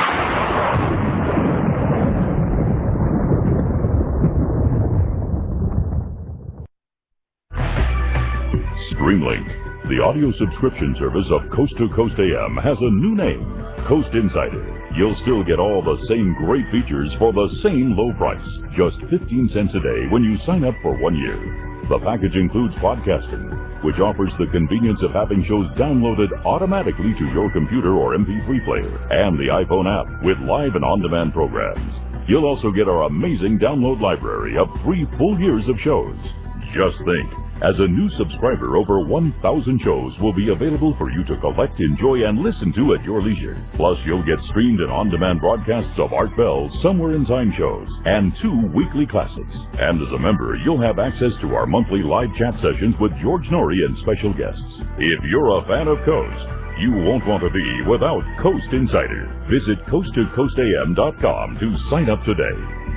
Streamlink, the audio subscription service of Coast to Coast A M, has a new name, Coast Insider. You'll still get all the same great features for the same low price, just fifteen cents a day when you sign up for one year. The package includes podcasting, which offers the convenience of having shows downloaded automatically to your computer or M P three player, and the iPhone app with live and on-demand programs. You'll also get our amazing download library of three full years of shows. Just think, as a new subscriber, over one thousand shows will be available for you to collect, enjoy, and listen to at your leisure. Plus, you'll get streamed and on-demand broadcasts of Art Bell's Somewhere in Time shows and two weekly classics. And as a member, you'll have access to our monthly live chat sessions with George Norrie and special guests. If you're a fan of Coast, you won't want to be without Coast Insider. Visit coast to coast a m dot com to sign up today.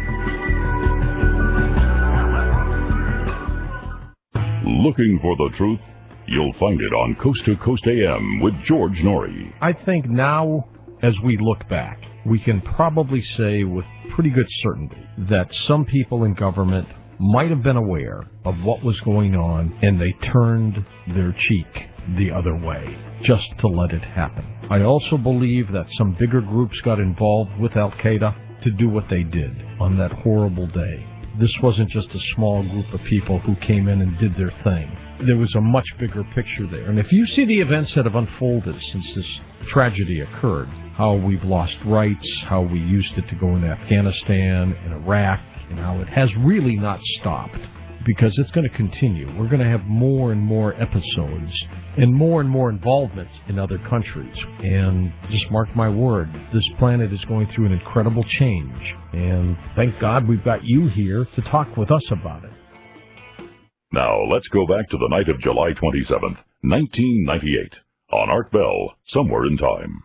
Looking for the truth? You'll find it on Coast to Coast A M with George Norrie. I think now, as we look back, we can probably say with pretty good certainty that some people in government might have been aware of what was going on, and they turned their cheek the other way just to let it happen. I also believe that some bigger groups got involved with Al-Qaeda to do what they did on that horrible day. This wasn't just a small group of people who came in and did their thing. There was a much bigger picture there. And if you see the events that have unfolded since this tragedy occurred, how we've lost rights, how we used it to go in Afghanistan and Iraq, and how it has really not stopped, because it's going to continue. We're going to have more and more episodes and more and more involvement in other countries. And just mark my word, this planet is going through an incredible change. And thank God we've got you here to talk with us about it. Now, let's go back to the night of July twenty-seventh, nineteen ninety-eight, on Art Bell, Somewhere in Time.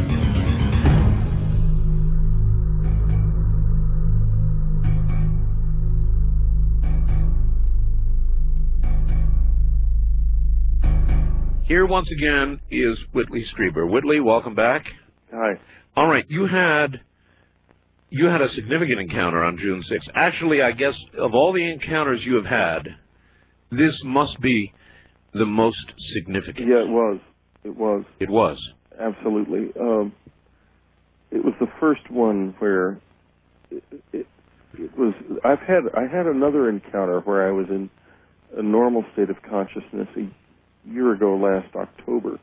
Here once again is Whitley Strieber. Whitley, welcome back. Hi. All right, you had you had a significant encounter on June sixth. Actually, I guess of all the encounters you have had, this must be the most significant. Yeah, it was. It was. It was. Absolutely. Um, it was the first one where it, it, it was. I've had. I had another encounter where I was in a normal state of consciousness a year ago, last October,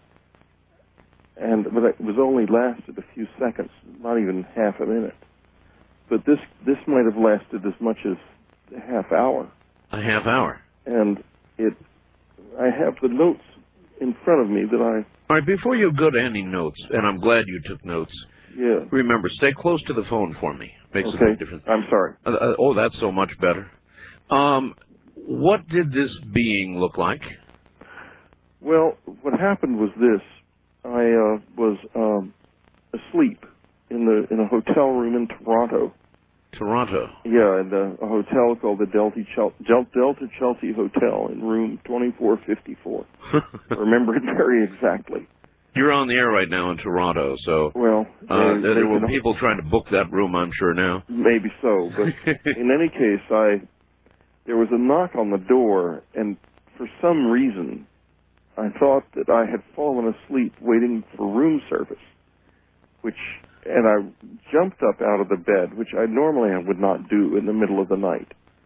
and but it was only lasted a few seconds, not even half a minute. But this this might have lasted as much as a half hour. A half hour. And it. I have the notes in front of me that I. All right, before you go to any notes, and I'm glad you took notes, Yeah. remember, stay close to the phone for me. Makes Okay. a big difference. I'm sorry. Uh, uh, oh, that's so much better. Um, what did this being look like? Well, what happened was this. I uh, was um, asleep in the in a hotel room in Toronto. Toronto. Yeah, in a, a hotel called the Delta, Chel- Delta Chelsea Hotel in room twenty-four fifty-four. I remember it very exactly. You're on the air right now in Toronto, so well, uh, they, there, they there were can, people trying to book that room, I'm sure now. Maybe so, but in any case, I there was a knock on the door, and for some reason, I thought that I had fallen asleep waiting for room service, which. And I jumped up out of the bed, which I normally would not do in the middle of the night,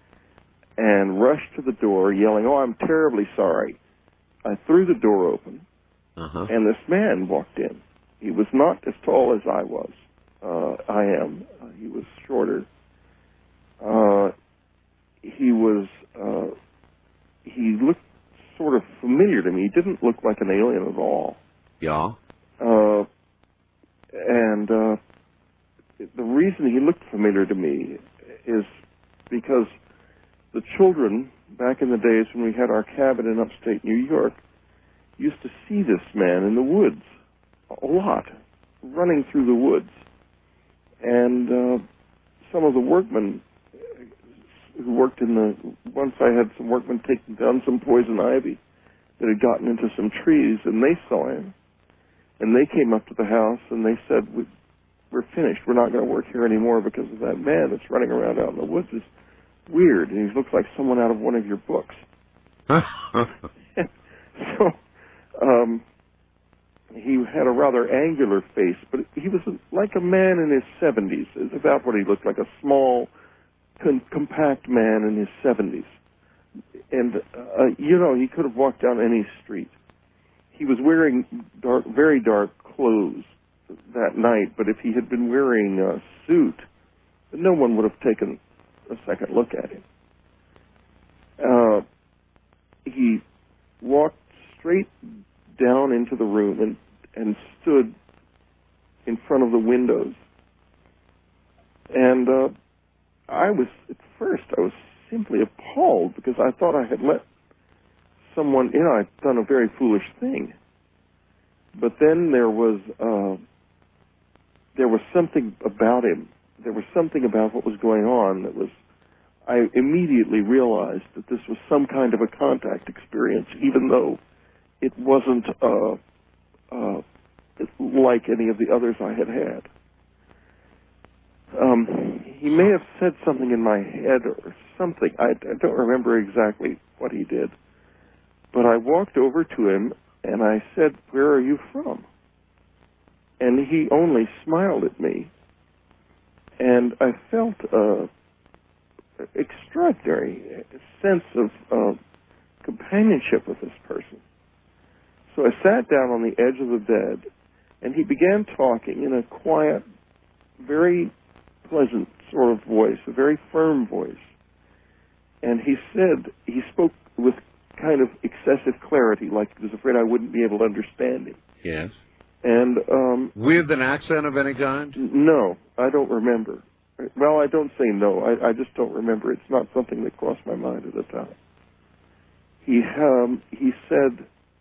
and rushed to the door, yelling, "Oh, I'm terribly sorry." I threw the door open, uh-huh. and this man walked in. He was not as tall as I was. Uh, I am. Uh, he was shorter. Uh, he was. Uh, he looked sort of familiar to me. He didn't look like an alien at all. Yeah. Uh, And uh, the reason he looked familiar to me is because the children, back in the days when we had our cabin in upstate New York, used to see this man in the woods a lot, running through the woods. And uh, some of the workmen who worked in the, once I had some workmen taking down some poison ivy that had gotten into some trees, and they saw him. And they came up to the house and they said, we, we're finished. We're not going to work here anymore because of that man that's running around out in the woods is weird. And he looks like someone out of one of your books. So um, he had a rather angular face, but he was like a man in his seventies. It's about what he looked like, a small, con- compact man in his seventies. And, uh, you know, he could have walked down any street. He was wearing dark, very dark clothes that night, but if he had been wearing a suit, no one would have taken a second look at him. Uh, he walked straight down into the room and, and stood in front of the windows. And uh, I was, at first, I was simply appalled because I thought I had let someone, you know, I'd done a very foolish thing. But then there was, uh, there was something about him. There was something about what was going on that was, I immediately realized that this was some kind of a contact experience, even though it wasn't, uh, uh, like any of the others I had had. Um, he may have said something in my head or something. I, I don't remember exactly what he did. But I walked over to him, and I said, "Where are you from?" And he only smiled at me. And I felt an extraordinary sense of uh, companionship with this person. So I sat down on the edge of the bed, and he began talking in a quiet, very pleasant sort of voice, a very firm voice. And he said, he spoke with kind of excessive clarity, like he was afraid I wouldn't be able to understand him. Yes. And um, with an accent of any kind? No, I don't remember. Well, I don't say no. I, I just don't remember. It's not something that crossed my mind at the time. He um, he said,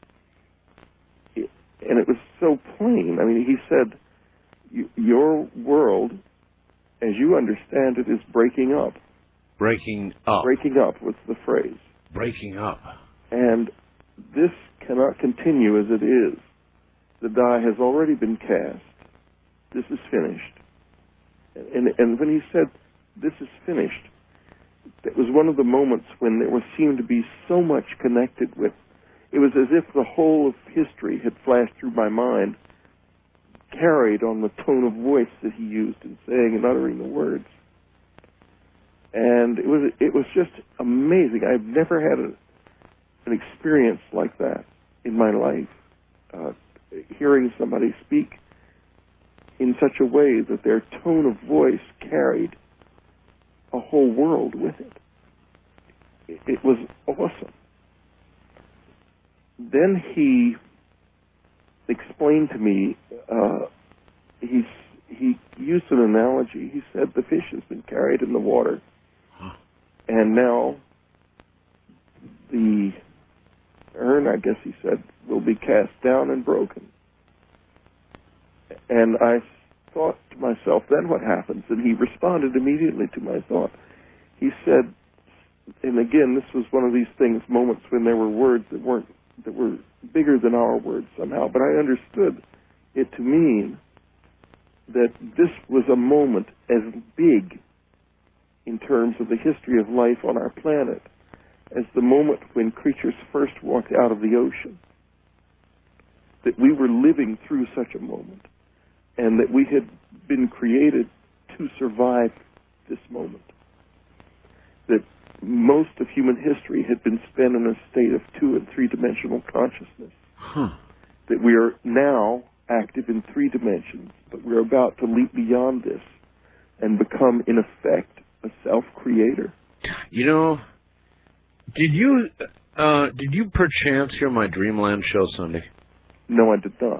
and it was so plain. I mean, he said, "Your world, as you understand it, is breaking up." Breaking up. Breaking up was the phrase. Breaking up. And this cannot continue as it is. The die has already been cast. This is finished. And, and when he said, "This is finished," it was one of the moments when there was, seemed to be so much connected with. It was as if the whole of history had flashed through my mind, carried on the tone of voice that he used in saying and uttering the words. And it was it was just amazing. I've never had a, an experience like that in my life, uh, hearing somebody speak in such a way that their tone of voice carried a whole world with it. It, it was awesome. Then he explained to me, uh, he's, he used an analogy. He said the fish has been carried in the water, and now the urn, I guess he said, will be cast down and broken. And I thought to myself, then what happens? And he responded immediately to my thought. He said, and again, this was one of these things, moments when there were words that weren't, that were bigger than our words somehow, but I understood it to mean that this was a moment as big in terms of the history of life on our planet as the moment when creatures first walked out of the ocean. That we were living through such a moment, and that we had been created to survive this moment. That most of human history had been spent in a state of two- and three-dimensional consciousness. Huh. That we are now active in three dimensions, but we're about to leap beyond this and become, in effect, a self-creator. You know, did you uh, did you perchance hear my Dreamland show Sunday? No, I did not.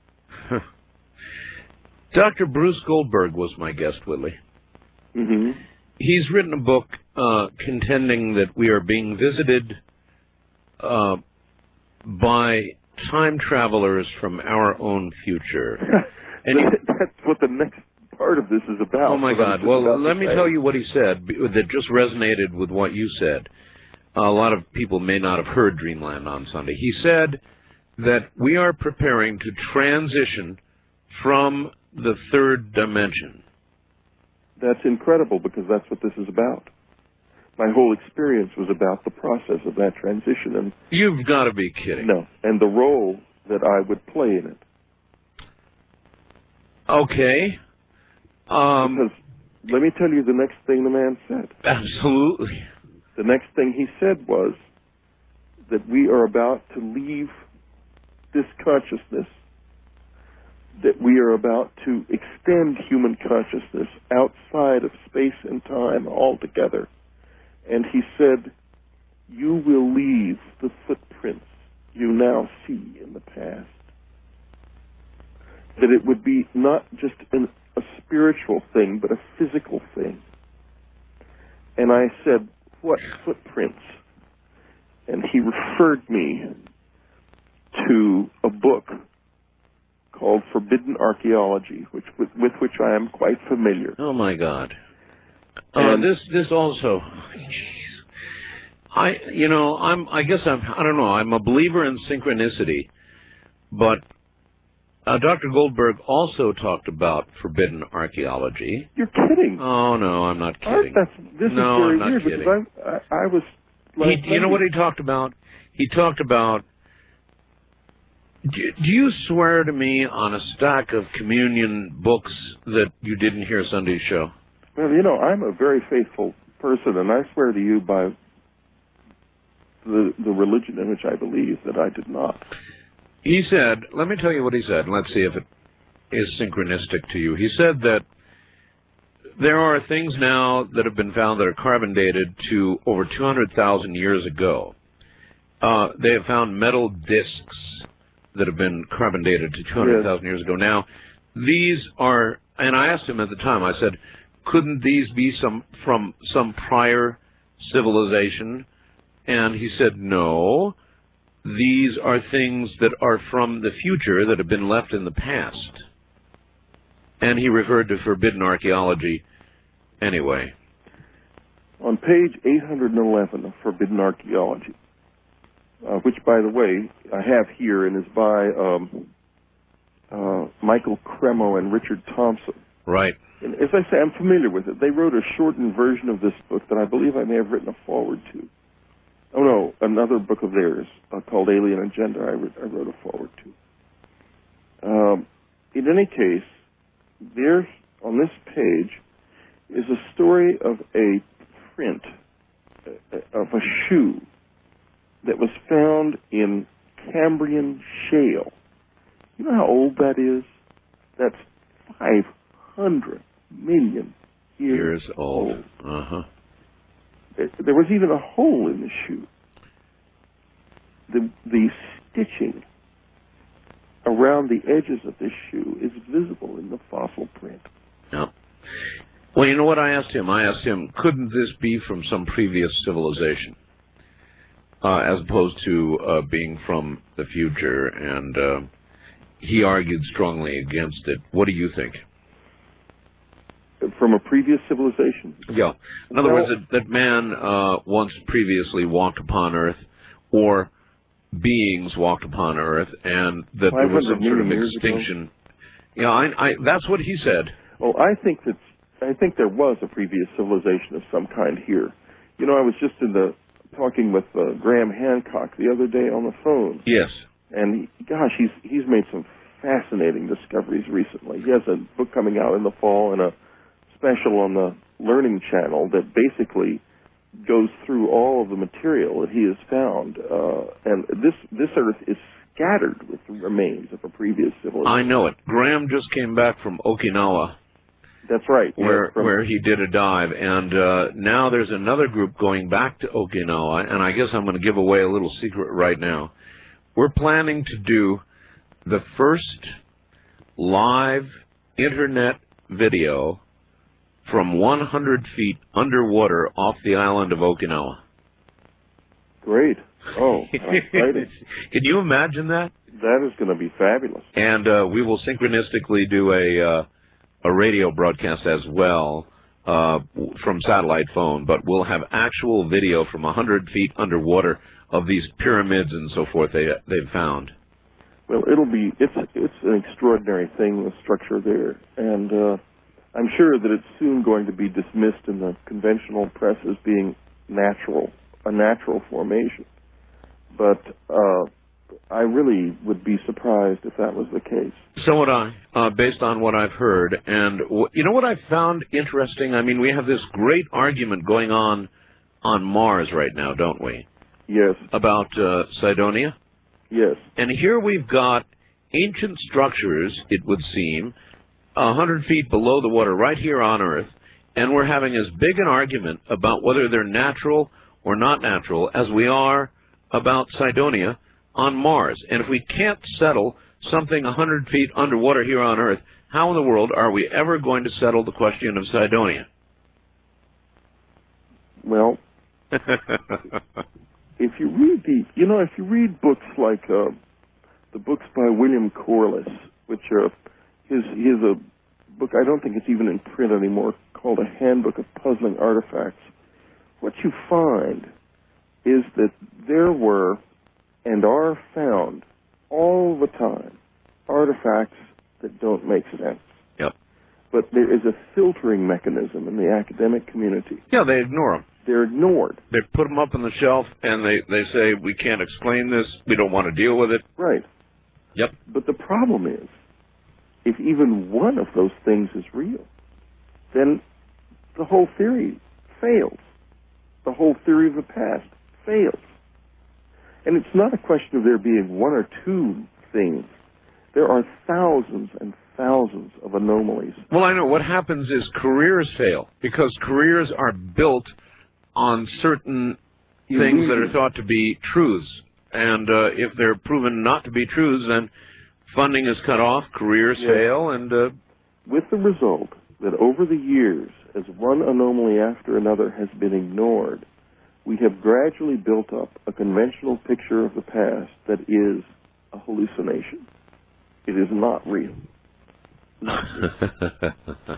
Doctor Bruce Goldberg was my guest, Whitley. Mm-hmm. He's written a book uh, contending that we are being visited uh, by time travelers from our own future. And that's what the next part of this is about. Oh, my God. Well, let me say. tell you what he said that just resonated with what you said. A lot of people may not have heard Dreamland on Sunday. He said that we are preparing to transition from the third dimension. That's incredible, because that's what this is about. My whole experience was about the process of that transition. And you've got to be kidding. No, and the role that I would play in it. Okay. Um, because let me tell you the next thing the man said. Absolutely. The next thing he said was that we are about to leave this consciousness, that we are about to extend human consciousness outside of space and time altogether. And he said, you will leave the footprints you now see in the past. That it would be not just an, a spiritual thing, but a physical thing. And I said, what footprints? And he referred me to a book called Forbidden Archaeology, which with, with which I am quite familiar. Oh my God! Uh, this this also, I you know I'm I guess I'm I don't know I'm a believer in synchronicity, but uh, Doctor Goldberg also talked about forbidden archaeology. You're kidding? Oh no, I'm not kidding. That's, this no, is very I'm not weird kidding. Because I, I, I was. Like, he, you know what he talked about? He talked about. Do, do you swear to me on a stack of communion books that you didn't hear Sunday's show? Well, you know, I'm a very faithful person, and I swear to you by the the religion in which I believe that I did not. He said, let me tell you what he said, and let's see if it is synchronistic to you. He said that there are things now that have been found that are carbon dated to over two hundred thousand years ago. Uh, they have found metal discs that have been carbon dated to two hundred thousand yes. years ago. Now, these are, and I asked him at the time, I said, couldn't these be some from some prior civilization? And he said, no, these are things that are from the future that have been left in the past. And he referred to forbidden archaeology anyway. On page eight hundred eleven of Forbidden Archaeology, Uh, which, by the way, I have here and is by um, uh, Michael Cremo and Richard Thompson. Right. And as I say, I'm familiar with it. They wrote a shortened version of this book that I believe I may have written a foreword to. Oh, no, another book of theirs uh, called Alien Agenda I, re- I wrote a foreword to. Um, in any case, there on this page is a story of a print uh, of a shoe that was found in Cambrian shale. You know how old that is? That's five hundred million years, years old. old. Uh-huh. There, there was even a hole in the shoe. The, the stitching around the edges of this shoe is visible in the fossil print. Yeah. Well, you know what I asked him? I asked him, couldn't this be from some previous civilization, uh, as opposed to uh, being from the future? And uh, he argued strongly against it. What do you think? From a previous civilization? Yeah. In other well, words, that, that man uh, once previously walked upon Earth, or beings walked upon Earth, and that there was some sort of extinction. Yeah, you know, I, I, that's what he said. Oh, I think that I think there was a previous civilization of some kind here. You know, I was just in the talking with uh, Graham Hancock the other day on the phone. Yes. And he, gosh, he's he's made some fascinating discoveries recently. He has a book coming out in the fall and a special on the Learning Channel that basically goes through all of the material that he has found. Uh, and this this Earth is scattered with the remains of a previous civilization. I know it. Graham just came back from Okinawa. That's right. Where yeah, from, where he did a dive, and uh, now there's another group going back to Okinawa, and I guess I'm going to give away a little secret right now. We're planning to do the first live internet video from one hundred feet underwater off the island of Okinawa. Great. Oh, exciting. Can you imagine that? That is going to be fabulous. And uh, we will synchronistically do a uh, a radio broadcast as well uh, from satellite phone, but we'll have actual video from one hundred feet underwater of these pyramids and so forth they, they've found. Well, it'll be, it's it's an extraordinary thing, the structure there. And uh, I'm sure that it's soon going to be dismissed in the conventional press as being natural, a natural formation. But uh, I really would be surprised if that was the case. So would I, uh, based on what I've heard. And w- you know what I found interesting? I mean, we have this great argument going on on Mars right now, don't we? Yes. About uh, Cydonia? Yes. And here we've got ancient structures, it would seem, one hundred feet below the water right here on Earth, and we're having as big an argument about whether they're natural or not natural as we are about Cydonia on Mars. And if we can't settle something one hundred feet underwater here on Earth, how in the world are we ever going to settle the question of Cydonia? Well, if you read the, you know, if you read books like uh, the books by William Corliss, which are his, he has a book, I don't think it's even in print anymore, called A Handbook of Puzzling Artifacts, what you find is that there were and are found all the time artifacts that don't make sense. Yep. But there is a filtering mechanism in the academic community. Yeah, they ignore them. They're ignored. They put them up on the shelf, and they, they say, we can't explain this, we don't want to deal with it. Right. Yep. But the problem is, if even one of those things is real, then the whole theory fails. The whole theory of the past fails. And it's not a question of there being one or two things. There are thousands and thousands of anomalies. Well, I know. What happens is careers fail, because careers are built on certain things that are thought to be truths. And uh, if they're proven not to be truths, then funding is cut off, careers yes. fail, and... Uh, with the result that over the years, as one anomaly after another has been ignored, we have gradually built up a conventional picture of the past that is a hallucination. It is not real. Not real.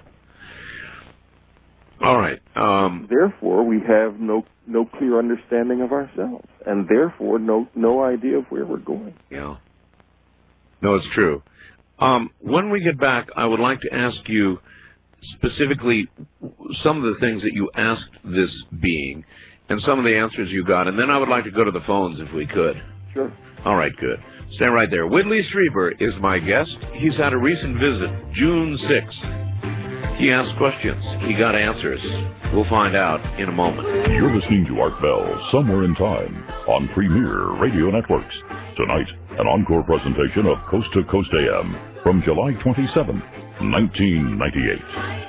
All right. Um, therefore, we have no no clear understanding of ourselves, and therefore no no idea of where we're going. Yeah. No, it's true. Um, when we get back, I would like to ask you specifically some of the things that you asked this being and some of the answers you got, and then I would like to go to the phones if we could. Sure. All right, good. Stay right there. Whitley Strieber is my guest. He's had a recent visit, June sixth. He asked questions. He got answers. We'll find out in a moment. You're listening to Art Bell, Somewhere in Time, on Premier Radio Networks. Tonight, an encore presentation of Coast to Coast A M from July twenty-seventh, nineteen ninety-eight.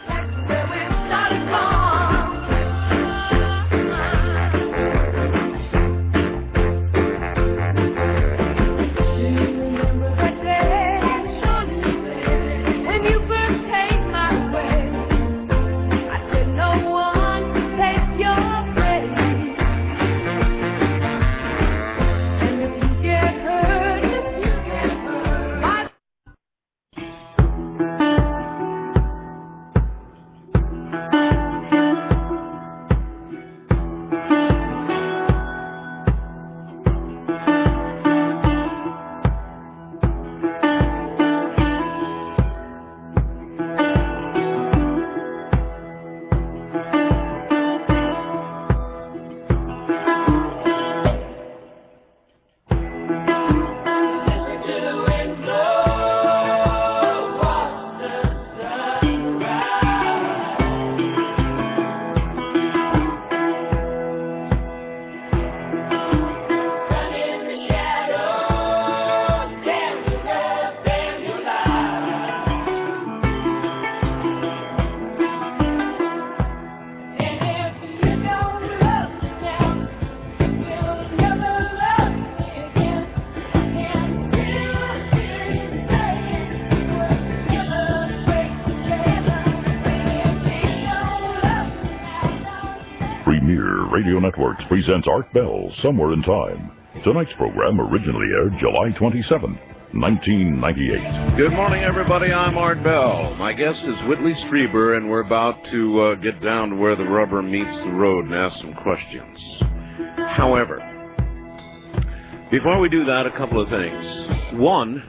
Radio Networks presents Art Bell, Somewhere in Time. Tonight's program originally aired July twenty-seventh, nineteen ninety-eight. Good morning, everybody. I'm Art Bell. My guest is Whitley Strieber, and we're about to uh, get down to where the rubber meets the road and ask some questions. However, before we do that, a couple of things. One,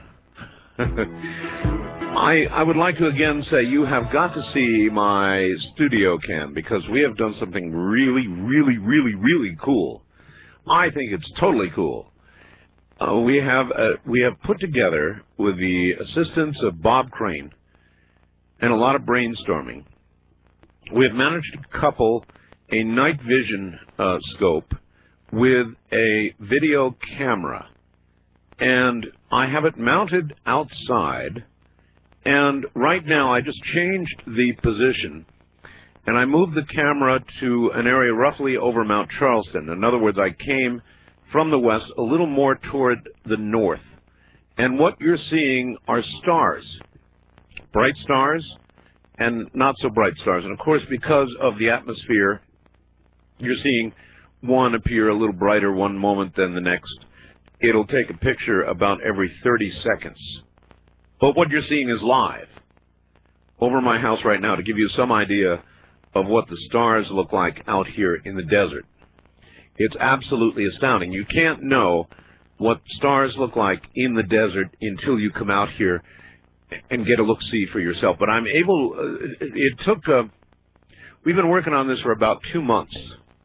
I, I would like to again say you have got to see my studio cam because we have done something really, really, really, really cool. I think it's totally cool. Uh, we have uh, we have put together, with the assistance of Bob Crane and a lot of brainstorming, we have managed to couple a night vision uh, scope with a video camera. And I have it mounted outside. And right now, I just changed the position, and I moved the camera to an area roughly over Mount Charleston. In other words, I came from the west a little more toward the north. And what you're seeing are stars, bright stars and not so bright stars. And of course, because of the atmosphere, you're seeing one appear a little brighter one moment than the next. It'll take a picture about every thirty seconds. But what you're seeing is live over my house right now to give you some idea of what the stars look like out here in the desert. It's absolutely astounding. You can't know what stars look like in the desert until you come out here and get a look-see for yourself. But I'm able, uh, it took, uh, we've been working on this for about two months.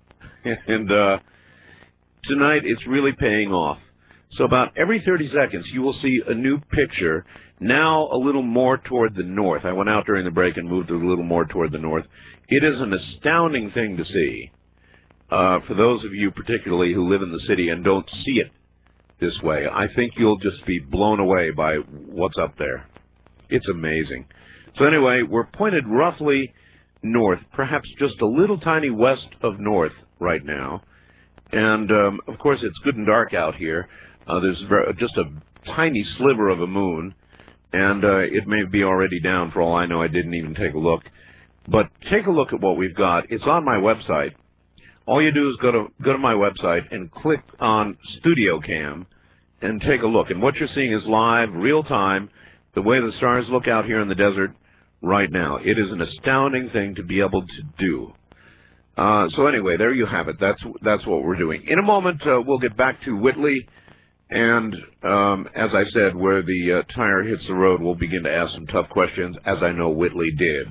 And uh, tonight it's really paying off. So about every thirty seconds you will see a new picture, now a little more toward the north. I went out during the break and moved a little more toward the north. It is an astounding thing to see. Uh, for those of you particularly who live in the city and don't see it this way, I think you'll just be blown away by what's up there. It's amazing. So anyway, we're pointed roughly north, perhaps just a little tiny west of north right now. And, um, of course, it's good and dark out here. Uh, there's just a tiny sliver of a moon, and uh, it may be already down for all I know. I didn't even take a look. But take a look at what we've got. It's on my website. All you do is go to go to my website and click on Studio Cam and take a look. And what you're seeing is live, real time, the way the stars look out here in the desert right now. It is an astounding thing to be able to do. Uh, so anyway, there you have it. That's that's what we're doing. In a moment, uh, we'll get back to Whitley and um, as I said, where the uh, tire hits the road, we'll begin to ask some tough questions, as I know Whitley did.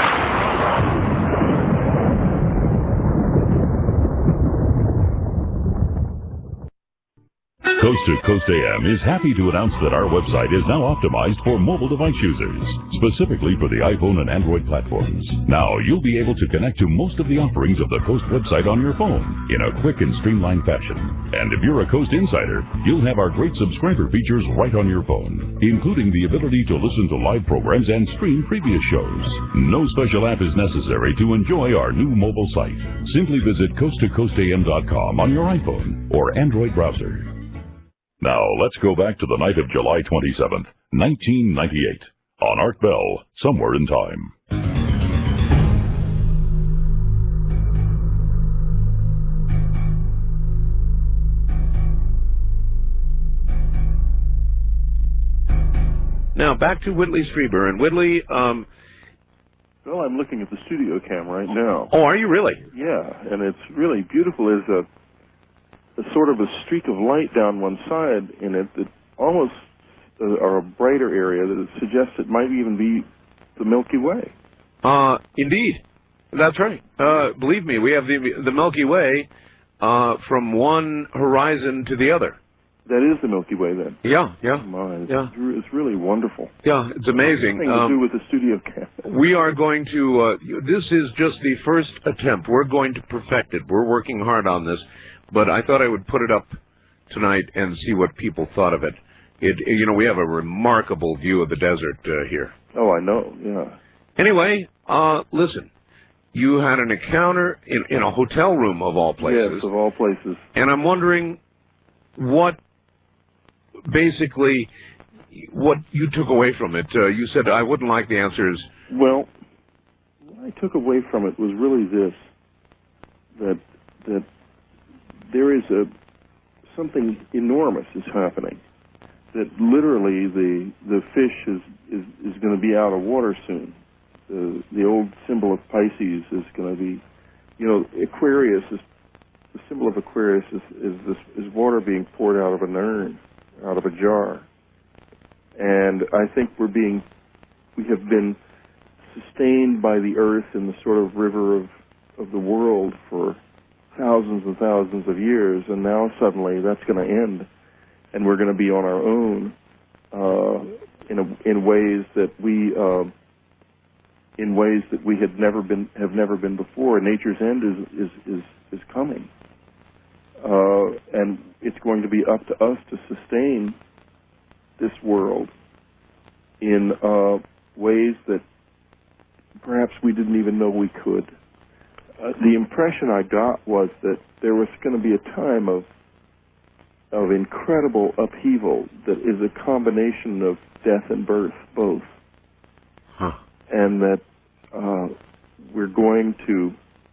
Coast to Coast A M is happy to announce that our website is now optimized for mobile device users, specifically for the iPhone and Android platforms. Now you'll be able to connect to most of the offerings of the Coast website on your phone in a quick and streamlined fashion. And if you're a Coast insider, you'll have our great subscriber features right on your phone, including the ability to listen to live programs and stream previous shows. No special app is necessary to enjoy our new mobile site. Simply visit coast to coast a m dot com on your iPhone or Android browser. Now, let's go back to the night of July twenty-seventh, nineteen ninety-eight, on Art Bell, Somewhere in Time. Now, back to Whitley Strieber. And Whitley, um... well, I'm looking at the studio cam right now. Oh, are you really? Yeah, and it's really beautiful. There's a A sort of a streak of light down one side in it that almost, uh, or a brighter area that suggests it might even be the Milky Way. Uh, indeed. That's right. Uh, believe me, we have the the Milky Way uh, from one horizon to the other. That is the Milky Way, then? Yeah, yeah. Oh my, it's, yeah. it's really wonderful. Yeah, it's amazing. Nothing um, to do with the studio camera. We are going to, uh, this is just the first attempt. We're going to perfect it. We're working hard on this. But I thought I would put it up tonight and see what people thought of it. It, you know, we have a remarkable view of the desert uh, here. Oh, I know, yeah. Anyway, uh, listen, you had an encounter in, in a hotel room of all places. Yes, of all places. And I'm wondering what, basically, what you took away from it. Uh, you said I wouldn't like the answers. Well, what I took away from it was really this, that that there is a something enormous is happening. That literally the the fish is is, is going to be out of water soon. The the old symbol of Pisces is going to be, you know, Aquarius is the symbol of Aquarius is is this is water being poured out of an urn, out of a jar. And I think we're being we have been sustained by the earth in the sort of river of of the world for thousands and thousands of years, and now suddenly that's going to end, and we're going to be on our own uh, in a, in ways that we uh, in ways that we had never been have never been before. Nature's end is is is, is coming, uh, and it's going to be up to us to sustain this world in uh, ways that perhaps we didn't even know we could. Uh, the impression I got was that there was going to be a time of of incredible upheaval that is a combination of death and birth, both, huh. and that uh, we're going to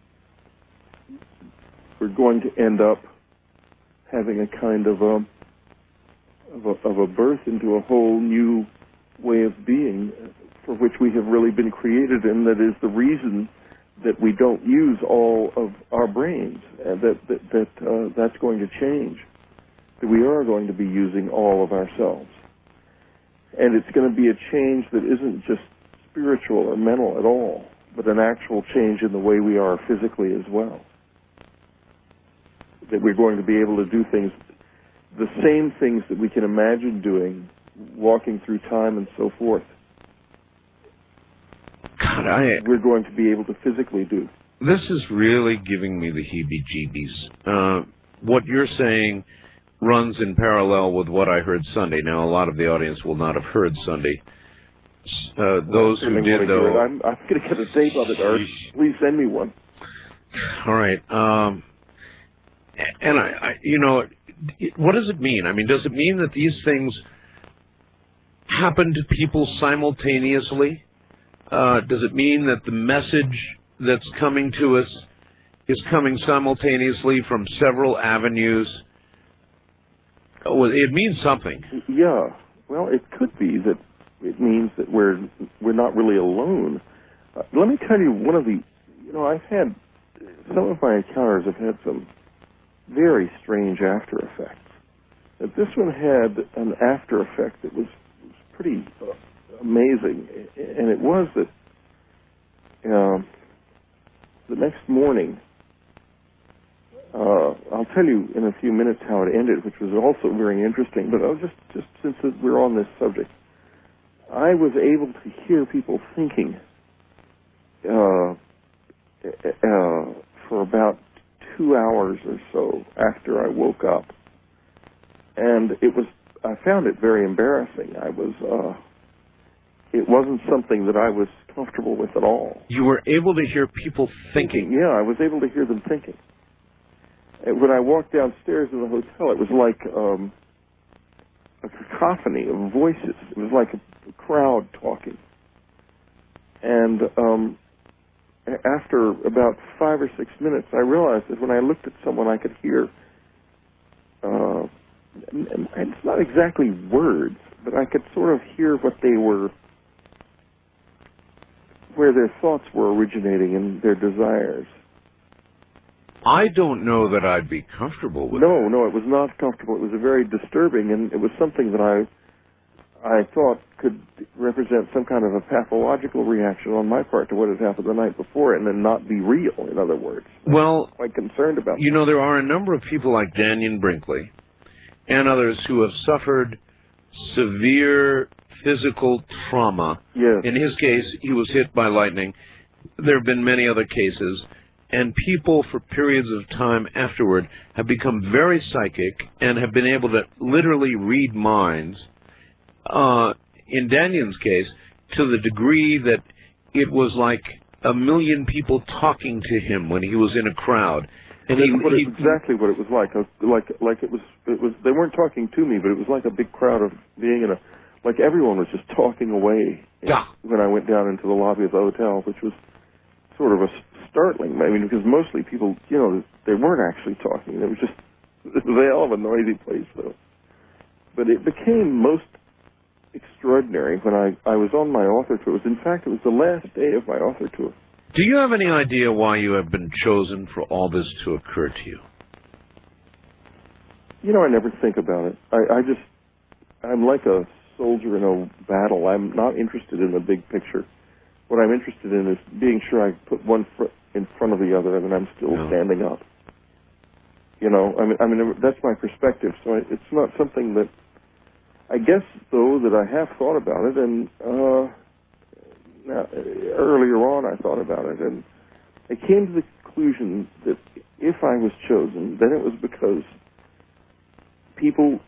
we're going to end up having a kind of a of a, of a birth into a whole new way of being for which we have really been created, and that is the reason that we don't use all of our brains, and that that, that uh, that's going to change, that we are going to be using all of ourselves. And it's going to be a change that isn't just spiritual or mental at all, but an actual change in the way we are physically as well. That we're going to be able to do things, the same things that we can imagine doing, walking through time and so forth. God, I, we're going to be able to physically do. This is really giving me the heebie-jeebies. Uh, what you're saying runs in parallel with what I heard Sunday. Now, a lot of the audience will not have heard Sunday. Uh, those who did, though... I'm, I'm going to get a tape of it, Art. Please send me one. All right. Um, and, I, I, you know, what does it mean? I mean, does it mean that these things happen to people simultaneously? Uh, does it mean that the message that's coming to us is coming simultaneously from several avenues? Oh, it means something. Yeah. Well, it could be that it means that we're we're not really alone. Uh, let me tell you, one of the, you know, I've had, some of my encounters have had some very strange after effects. this one had an after effect that was, was pretty uh, amazing, and it was that uh, the next morning, uh, I'll tell you in a few minutes how it ended, which was also very interesting, but I'll just, just since we're on this subject, I was able to hear people thinking uh, uh, for about two hours or so after I woke up. And it was, I found it very embarrassing. I was, uh, it wasn't something that I was comfortable with at all. You were able to hear people thinking? Yeah, I was able to hear them thinking. And when I walked downstairs in the hotel, it was like um, a cacophony of voices. It was like a, a crowd talking. And um, after about five or six minutes, I realized that when I looked at someone, I could hear, uh, and, and it's not exactly words, but I could sort of hear what they were, where their thoughts were originating and their desires. I don't know that I'd be comfortable with No, that. no, it was not comfortable. It was a very disturbing, and it was something that I I thought could represent some kind of a pathological reaction on my part to what had happened the night before, and then not be real, in other words. Well, I'm quite concerned about you that. know, there are a number of people like Dannion Brinkley and others who have suffered severe physical trauma. Yes. In his case, he was hit by lightning. There have been many other cases. And people, for periods of time afterward, have become very psychic and have been able to literally read minds. Uh, in Dannion's case, to the degree that it was like a million people talking to him when he was in a crowd. And he, That's what it, he, exactly what it was like. Like, like it was, it was. They weren't talking to me, but it was like a big crowd of being in a, like everyone was just talking away. Yeah. When I went down into the lobby of the hotel, which was sort of a startling. I mean, because mostly people, you know, they weren't actually talking. It was just, it was a hell of a noisy place, though. But it became most extraordinary when I, I was on my author tour. It was, in fact, it was the last day of my author tour. Do you have any idea why you have been chosen for all this to occur to you? You know, I never think about it. I, I just, I'm like a soldier in a battle. I'm not interested in the big picture. What I'm interested in is being sure I put one foot in front of the other and I'm still no. standing up. You know, I mean, I mean, that's my perspective. So I, it's not something that, I guess, though, that I have thought about it. And uh, now, earlier on, I thought about it, and I came to the conclusion that if I was chosen, then it was because people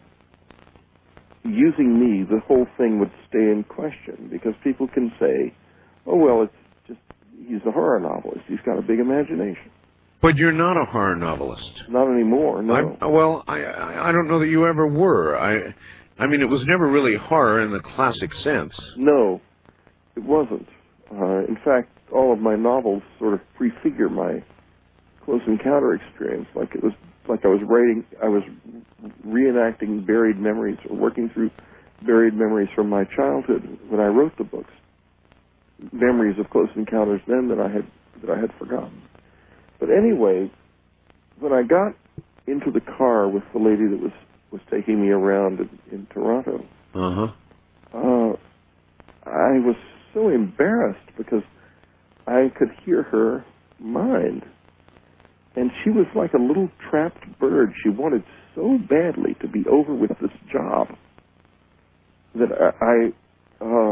using me, the whole thing would stay in question, because people can say, oh, well, it's just, he's a horror novelist. He's got a big imagination. But you're not a horror novelist. Not anymore, no. I, well, I, I don't know that you ever were. I, I mean, it was never really horror in the classic sense. No, it wasn't. Uh, in fact, all of my novels sort of prefigure my Close Encounter experience. Like it was, like I was writing, I was reenacting buried memories, or working through buried memories from my childhood when I wrote the books. Memories of Close Encounters then that I had that I had forgotten. But anyway, when I got into the car with the lady that was, was taking me around in, in Toronto, uh-huh. uh, I was so embarrassed because I could hear her mind. And she was like a little trapped bird. She wanted so badly to be over with this job that I, I uh,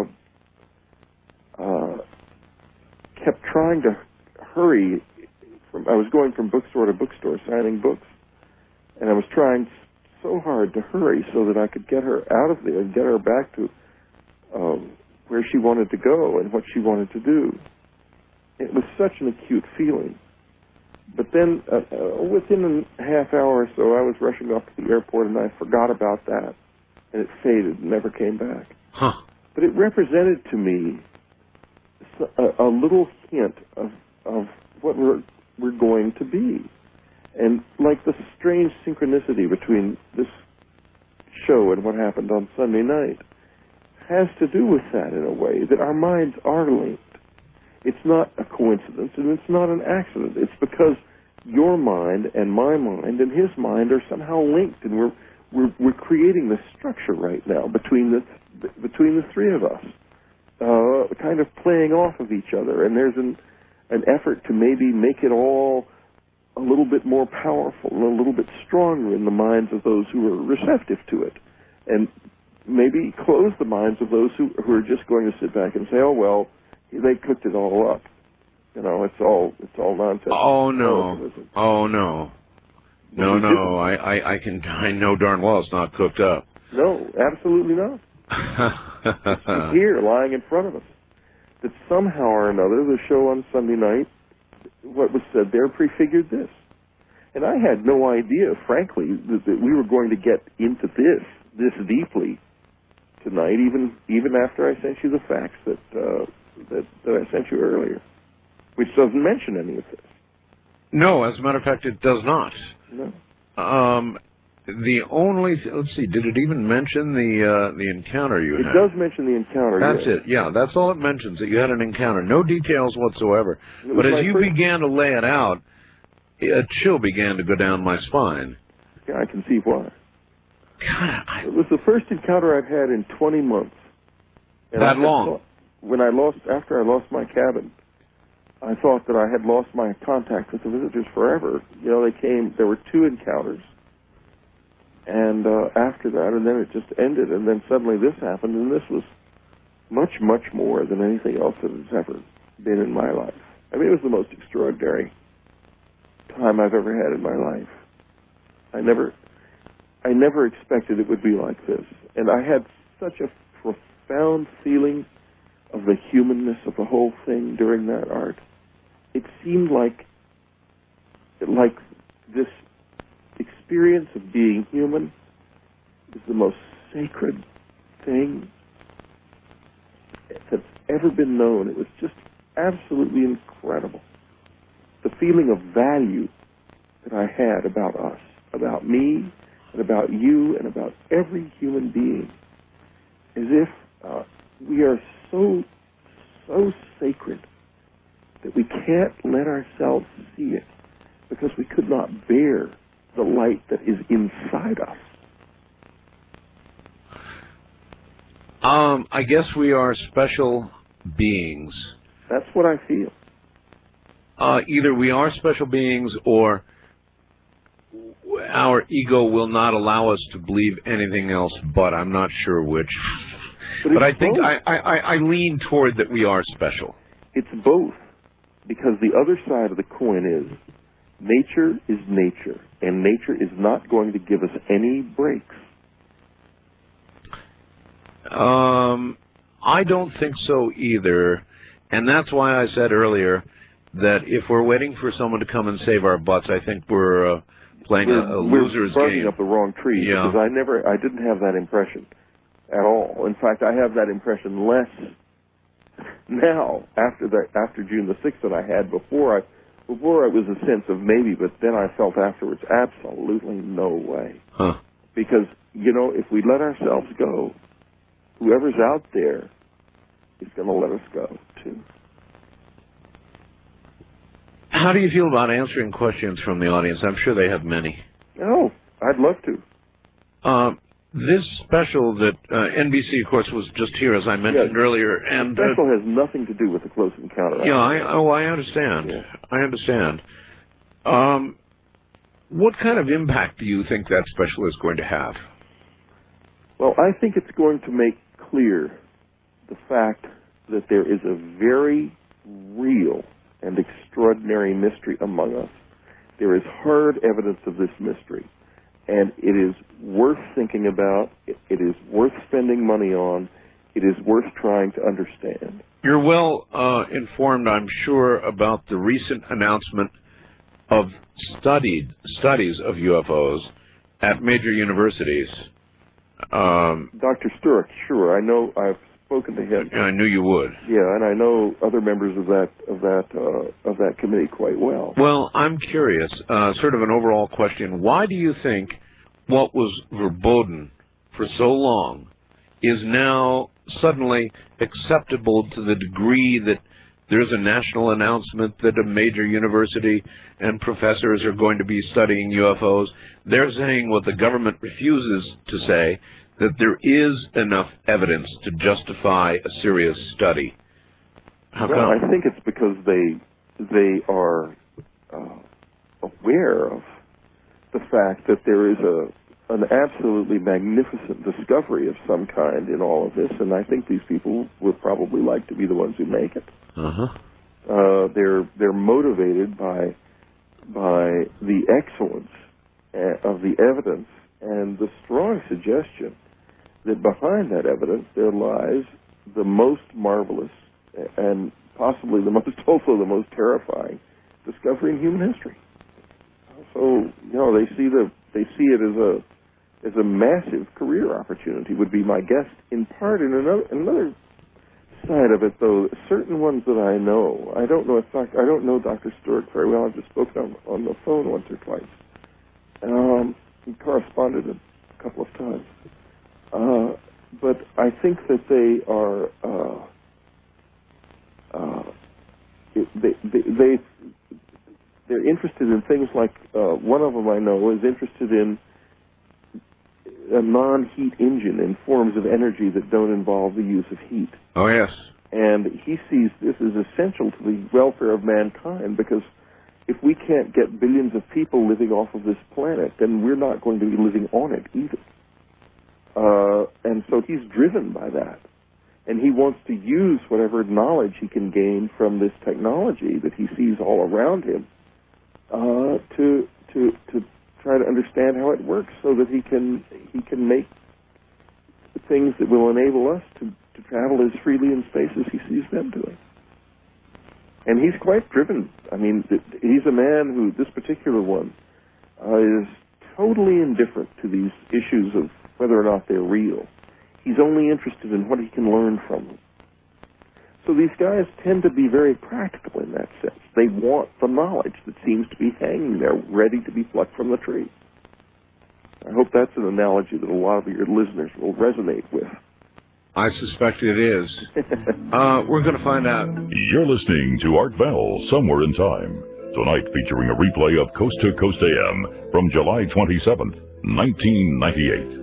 uh, kept trying to hurry. From, I was going from bookstore to bookstore signing books, and I was trying so hard to hurry so that I could get her out of there and get her back to um, where she wanted to go and what she wanted to do. It was such an acute feeling. But then, uh, uh, within a half hour or so, I was rushing off to the airport, and I forgot about that, and it faded and never came back. Huh. But it represented to me a, a little hint of, of what we're, we're going to be. And like the strange synchronicity between this show and what happened on Sunday night has to do with that in a way, that our minds are linked. It's not a coincidence, and it's not an accident. It's because your mind and my mind and his mind are somehow linked, and we're we're we're creating this structure right now between the between the three of us, uh, kind of playing off of each other, and there's an an effort to maybe make it all a little bit more powerful and a little bit stronger in the minds of those who are receptive to it, and maybe close the minds of those who who are just going to sit back and say, oh well, they cooked it all up. You know, it's all it's all nonsense. Oh no! Oh no! No, no! I, I, I can I know darn well it's not cooked up. No, absolutely not. It's here, lying in front of us. That somehow or another, the show on Sunday night, what was said there prefigured this, and I had no idea, frankly, that, that we were going to get into this this deeply tonight. Even even after I sent you the facts that uh, that that I sent you earlier. Which doesn't mention any of this. No, as a matter of fact, it does not. No. Um, the only let's see, did it even mention the uh, the encounter you it had? It does mention the encounter. That's yes. it. Yeah, that's all it mentions. That you had an encounter. No details whatsoever. But as you first... began to lay it out, a chill began to go down my spine. Yeah, I can see why. God, I... It was the first encounter I've had in twenty months. And that long? When I lost, after I lost my cabin, I thought that I had lost my contact with the visitors forever. You know, they came, there were two encounters, and uh, after that, and then it just ended, and then suddenly this happened, and this was much, much more than anything else that has ever been in my life. I mean, it was the most extraordinary time I've ever had in my life. I never, I never expected it would be like this, and I had such a profound feeling of the humanness of the whole thing during that art. It seemed like, like this experience of being human is the most sacred thing that's ever been known. It was just absolutely incredible. The feeling of value that I had about us, about me, and about you, and about every human being, as if uh, we are so, so sacred that we can't let ourselves see it because we could not bear the light that is inside us. Um, I guess we are special beings. That's what I feel. Uh, either we are special beings or our ego will not allow us to believe anything else, but I'm not sure which. But, but I think I, I, I lean toward that we are special. It's both, because the other side of the coin is nature is nature, and nature is not going to give us any breaks. Um, I don't think so either, and that's why I said earlier that if we're waiting for someone to come and save our butts, I think we're uh, playing we're, a, a we're loser's barking game. Up the wrong tree, yeah. Because I never, I didn't have that impression at all. In fact, I have that impression less now after the after June the sixth than I had before. I before it was a sense of maybe, but then I felt afterwards absolutely no way. Huh. Because you know, if we let ourselves go, whoever's out there is going to let us go too. How do you feel about answering questions from the audience? I'm sure they have many. Oh, I'd love to. Uh, this special that uh, N B C, of course, was just here, as I mentioned yes. earlier. And the special uh, has nothing to do with the Close Encounter. Yeah, I, oh, I understand. Yeah. I understand. Um, what kind of impact do you think that special is going to have? Well, I think it's going to make clear the fact that there is a very real and extraordinary mystery among us. There is hard evidence of this mystery, and it is worth thinking about. It, it is worth spending money on. It is worth trying to understand. You're well uh, informed, I'm sure, about the recent announcement of studied studies of U F Os at major universities. Um, Doctor Sturrock, sure, I know. I've spoken to him. I knew you would. Yeah, and I know other members of that of that uh, of that committee quite well. Well, I'm curious. Uh, sort of an overall question: why do you think what was verboten for so long is now suddenly acceptable to the degree that There's a national announcement that a major university and professors are going to be studying U F Os. They're saying what the government refuses to say, that there is enough evidence to justify a serious study. How well, come? I think it's because they they are uh, aware of the fact that there is a an absolutely magnificent discovery of some kind in all of this, and I think these people would probably like to be the ones who make it. Uh-huh. Uh, they're they're motivated by by the excellence of the evidence and the strong suggestion that behind that evidence there lies the most marvelous and possibly the most also the most terrifying discovery in human history. So you know they see the they see it as a as a massive career opportunity would be my guess. In part, in another another side of it though, certain ones that I know, I don't know if I don't know Doctor Stewart very well. I've just spoken on, on the phone once or twice. Um, we corresponded a couple of times. Uh, but I think that they are uh, uh, they, they, they they're interested in things like uh, one of them I know is interested in a non-heat engine in forms of energy that don't involve the use of heat. Oh, yes. And he sees this as essential to the welfare of mankind, because if we can't get billions of people living off of this planet, then we're not going to be living on it either. Uh, and so he's driven by that. And he wants to use whatever knowledge he can gain from this technology that he sees all around him uh, to to to try to understand how it works, so that he can he can make things that will enable us to, to travel as freely in space as he sees them doing. And he's quite driven. I mean, he's a man who, this particular one, uh, is totally indifferent to these issues of whether or not they're real. He's only interested in what he can learn from them. So these guys tend to be very practical in that sense. They want the knowledge that seems to be hanging there, ready to be plucked from the tree. I hope that's an analogy that a lot of your listeners will resonate with. I suspect it is. uh, we're going to find out. You're listening to Art Bell, Somewhere in Time. Tonight featuring a replay of Coast to Coast A M from July twenty-seventh, nineteen ninety-eight.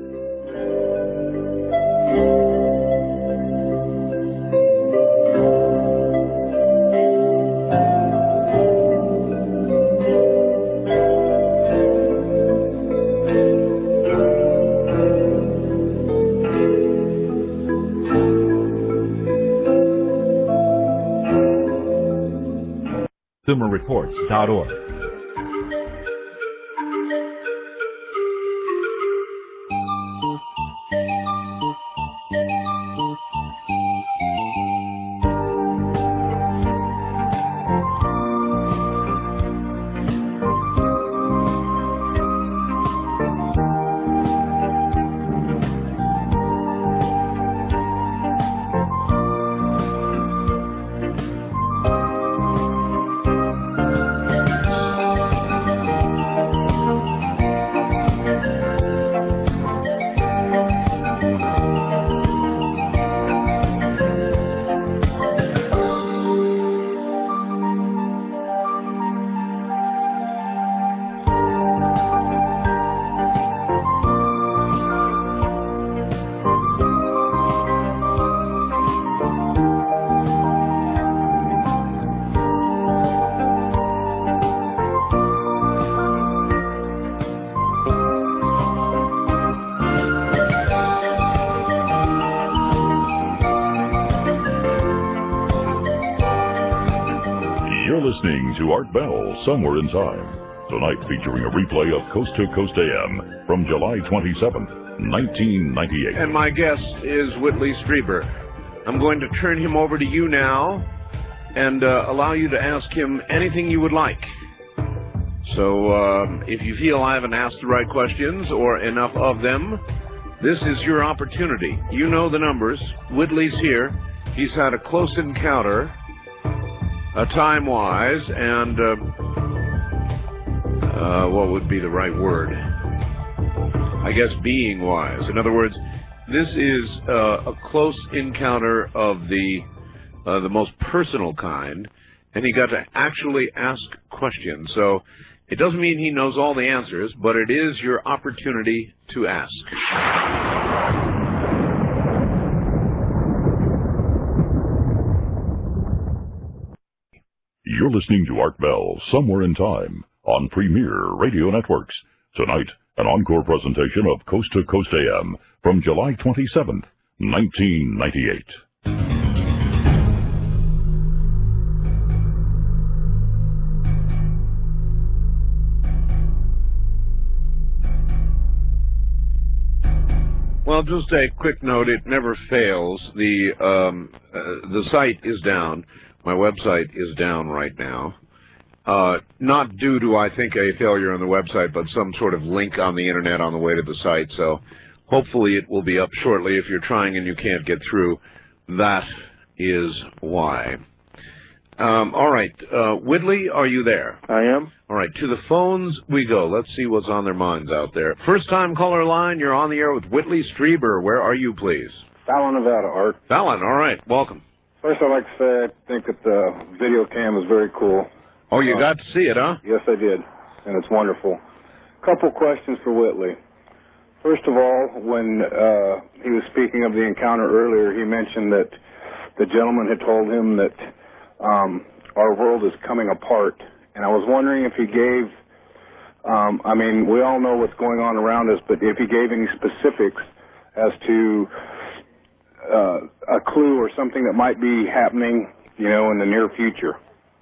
consumer reports dot org. Listening to Art Bell, Somewhere in Time. Tonight featuring a replay of Coast to Coast A M from July twenty-seventh, nineteen ninety-eight. And my guest is Whitley Strieber. I'm going to turn him over to you now and uh, allow you to ask him anything you would like. So uh, if you feel I haven't asked the right questions or enough of them, this is your opportunity. You know the numbers. Whitley's here. He's had a close encounter Uh, time-wise, and uh, uh, what would be the right word? I guess being-wise. In other words, this is uh, a close encounter of the uh, the most personal kind, and he got to actually ask questions. So it doesn't mean he knows all the answers, but it is your opportunity to ask. You're listening to Art Bell, Somewhere in Time, on Premier Radio Networks. Tonight, an encore presentation of Coast to Coast A M from July twenty-seventh, nineteen ninety-eight. Well, just a quick note, it never fails. The, um, uh, the site is down. My website is down right now. Uh, not due to, I think, a failure on the website, but some sort of link on the Internet on the way to the site. So hopefully it will be up shortly. If you're trying and you can't get through, that is why. Um, all right. Uh, Whitley, are you there? I am. All right. To the phones we go. Let's see what's on their minds out there. First-time caller line, you're on the air with Whitley Strieber. Where are you, please? Fallon, Nevada, Art. Fallon, all right. Welcome. First, I'd like to say I think that the video cam is very cool. Oh, you uh, got to see it, huh? Yes, I did, and it's wonderful. Couple questions for Whitley. First of all, when uh, he was speaking of the encounter earlier, he mentioned that the gentleman had told him that um, our world is coming apart, and I was wondering if he gave, um, I mean, we all know what's going on around us, but if he gave any specifics as to uh, a clue or something that might be happening, you know, in the near future.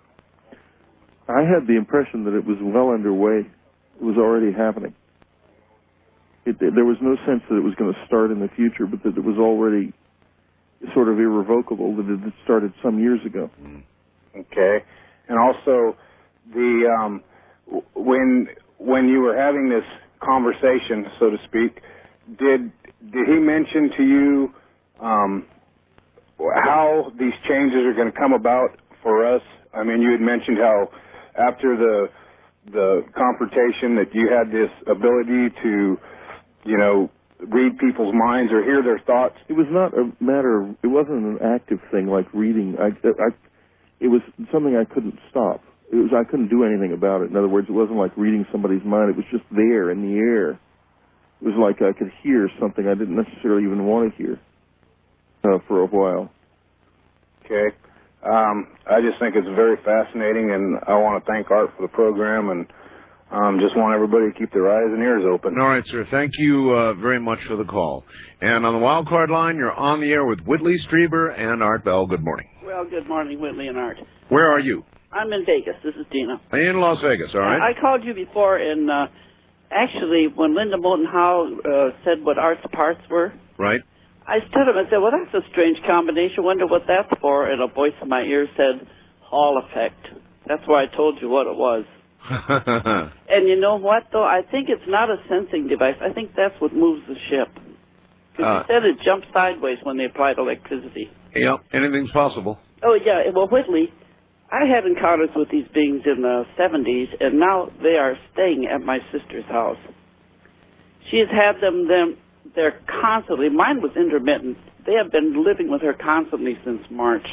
I had the impression that it was well underway. It was already happening. It, there was no sense that it was going to start in the future, but that it was already sort of irrevocable, that it had started some years ago. Okay. And also, the um, when when you were having this conversation, so to speak, did did he mention to you um, how these changes are going to come about for us? I mean, you had mentioned how after the the confrontation that you had this ability to, you know, read people's minds or hear their thoughts. It was not a matter of, it wasn't an active thing like reading. I, I, it was something I couldn't stop. It was, I couldn't do anything about it. In other words, it wasn't like reading somebody's mind. It was just there in the air. It was like I could hear something I didn't necessarily even want to hear uh, for a while. Okay. Um, I just think it's very fascinating, and I want to thank Art for the program, and um, just want everybody to keep their eyes and ears open. All right, sir. Thank you uh, very much for the call. And on the wild card line, you're on the air with Whitley Strieber and Art Bell. Good morning. Well, good morning, Whitley and Art. Where are you? I'm in Vegas. This is Dina. In Las Vegas, all right. I called you before, and uh, actually, when Linda Moulton Howe uh, said what Art's parts were, right, I stood up and said, well, that's a strange combination. Wonder what that's for. And a voice in my ear said, Hall effect. That's why I told you what it was. And you know what, though? I think it's not a sensing device. I think that's what moves the ship. Because uh, you said it jumped sideways when they applied electricity. Yeah, anything's possible. Oh, yeah. Well, Whitley, I had encounters with these beings in the seventies, and now they are staying at my sister's house. She has had them, them they're constantly, mine was intermittent. They have been living with her constantly since March.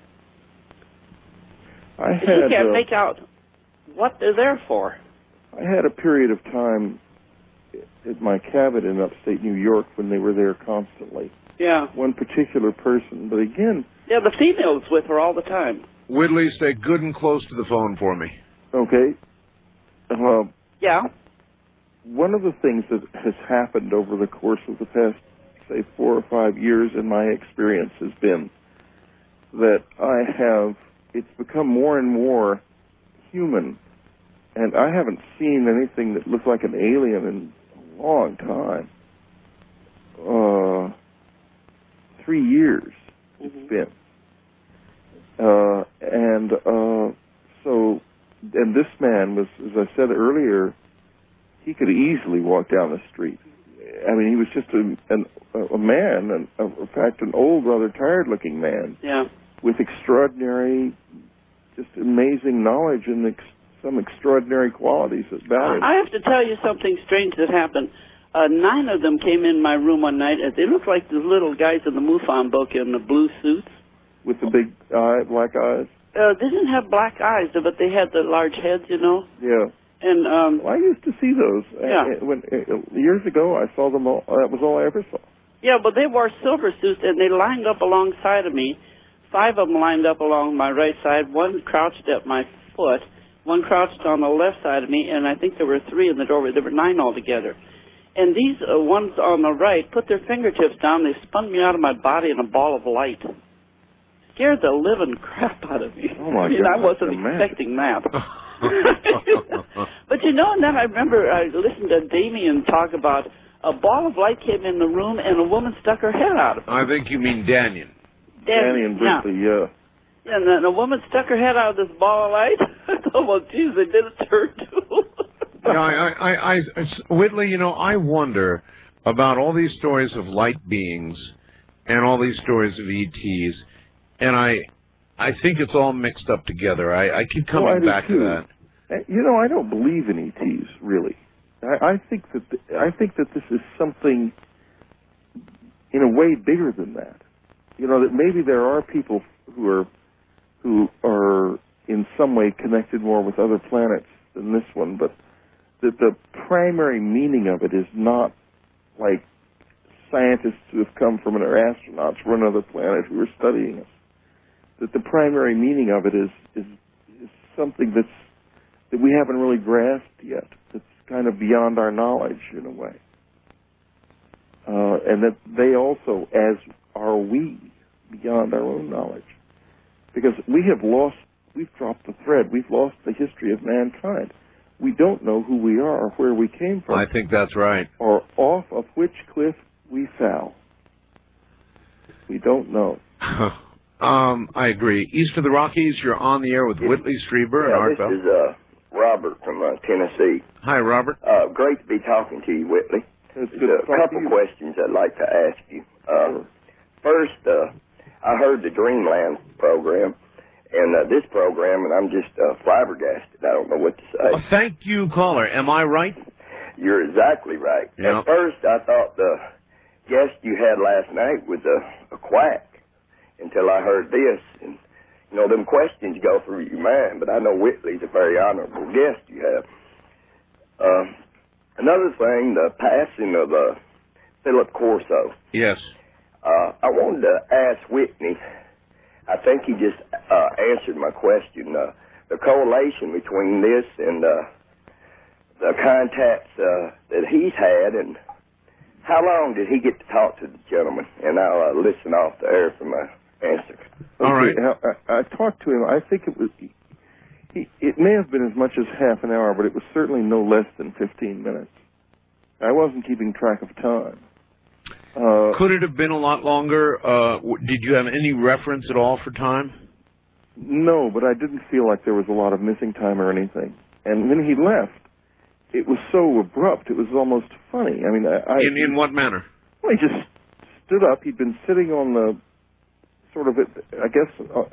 I had, you can't uh, make out what they're there for. I had a period of time at my cabin in upstate New York when they were there constantly. Yeah. One particular person, but again... Yeah, the female's with her all the time. Whitley, stay good and close to the phone for me. Okay. Uh, yeah. One of the things that has happened over the course of the past, say, four or five years in my experience has been that I have, it's become more and more human. And I haven't seen anything that looks like an alien in a long time. Uh, three years it's mm-hmm. been. Uh, and uh, so, and this man was, as I said earlier, he could easily walk down the street. I mean, he was just a, an, a man, and in fact, an old, rather tired-looking man. Yeah. With extraordinary, just amazing knowledge and ex some extraordinary qualities about him. I have to tell you something strange that happened. Uh, nine of them came in my room one night, and they looked like the little guys in the MUFON book in the blue suits. with the big eye, black eyes? Uh, they didn't have black eyes, but they had the large heads, you know. Yeah. And um, well, I used to see those. Yeah. Uh, when uh, years ago, I saw them all. That was all I ever saw. Yeah, but they wore silver suits, and they lined up alongside of me. Five of them lined up along my right side. One crouched at my foot. One crouched on the left side of me, and I think there were three in the doorway. There were nine altogether. And these uh, ones on the right put their fingertips down. They spun me out of my body in a ball of light. Scared the living crap out of me. Oh, my I mean, God. I wasn't expecting that. But, you know, and then I remember I listened to Damien talk about a ball of light came in the room and a woman stuck her head out of it. I think you mean Daniel. Danny and Brisley, yeah. Yeah, and then a woman stuck her head out of this ball of light. I thought, well, geez, they did it to her, too. Yeah, I, I, I, I, Whitley, you know, I wonder about all these stories of light beings and all these stories of E Ts, and I, I think it's all mixed up together. I, I keep coming well, I back do to that. You know, I don't believe in E Ts, really. I, I think that the, I think that this is something in a way bigger than that. You know, that maybe there are people who are who are in some way connected more with other planets than this one, but that the primary meaning of it is not like scientists who have come from, or astronauts from another planet who are studying us. That the primary meaning of it is is, is something that's that we haven't really grasped yet. That's kind of beyond our knowledge in a way, uh, and that they also, as are we, beyond our own knowledge, because we have lost, we've dropped the thread. We've lost the history of mankind. We don't know who we are or where we came from. I think that's right. Or off of which cliff we fell. We don't know. um, I agree. East of the Rockies, you're on the air with Whitley Strieber yeah, and Art this Bell. is uh, Robert from uh, Tennessee. Hi, Robert. Uh, great to be talking to you, Whitley. It's There's a couple questions I'd like to ask you. Uh, first, uh, I heard the Dreamland program, and uh, this program, and I'm just uh, flabbergasted. I don't know what to say. Oh, thank you, caller. Am I right? You're exactly right. Yep. At first, I thought the guest you had last night was a, a quack until I heard this. And, you know, them questions go through your mind, but I know Whitley's a very honorable guest you have. Uh, another thing, the passing of uh, Philip Corso. Yes. Uh, I wanted to ask Whitney, I think he just uh, answered my question, uh, the correlation between this and uh, the contacts uh, that he's had, and how long did he get to talk to the gentleman? And I'll uh, listen off the air for my answer. All right. Okay, I, I talked to him. I think it was, he, it may have been as much as half an hour, but it was certainly no less than fifteen minutes. I wasn't keeping track of time. Uh, Could it have been a lot longer? Uh, w- did you have any reference at all for time? No, but I didn't feel like there was a lot of missing time or anything. And when he left, it was so abrupt, it was almost funny. I mean, I... I in, in what manner? Well, he just stood up. He'd been sitting on the, sort of, I guess, uh,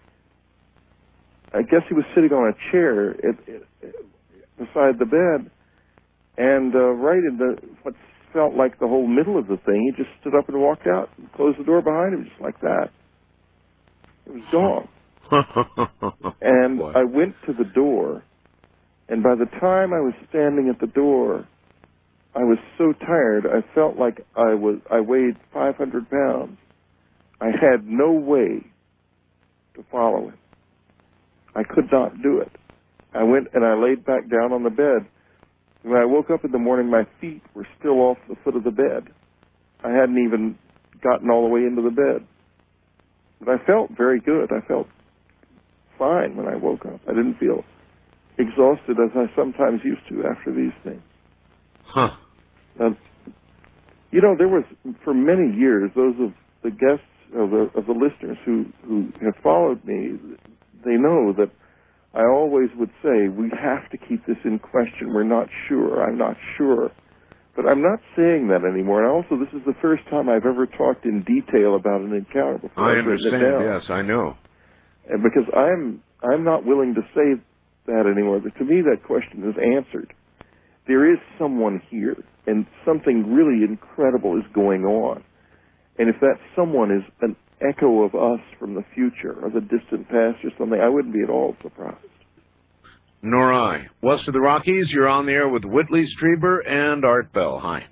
I guess he was sitting on a chair at, at, beside the bed, and uh, right in the, what felt like the whole middle of the thing, he just stood up and walked out and closed the door behind him just like that. It was gone. And Boy. I went to the door, and by the time I was standing at the door, I was so tired, I felt like I was I weighed five hundred pounds. I had no way to follow him. I could not do it. I went and I laid back down on the bed. When I woke up in the morning, my feet were still off the foot of the bed. I hadn't even gotten all the way into the bed. But I felt very good. I felt fine when I woke up. I didn't feel exhausted as I sometimes used to after these things. Huh. Uh, you know, there was, for many years, those of the guests, of the, of the listeners who, who have followed me, they know that I always would say, we have to keep this in question. We're not sure. I'm not sure. But I'm not saying that anymore. And also, this is the first time I've ever talked in detail about an encounter before. I I've written it understand, down. yes, I know. And because I'm, I'm not willing to say that anymore. But to me, that question is answered. There is someone here, and something really incredible is going on. And if that someone is an echo of us from the future or the distant past or something, I wouldn't be at all surprised. Nor I. West of the Rockies, you're on the air with Whitley Strieber and Art Bell. Hi.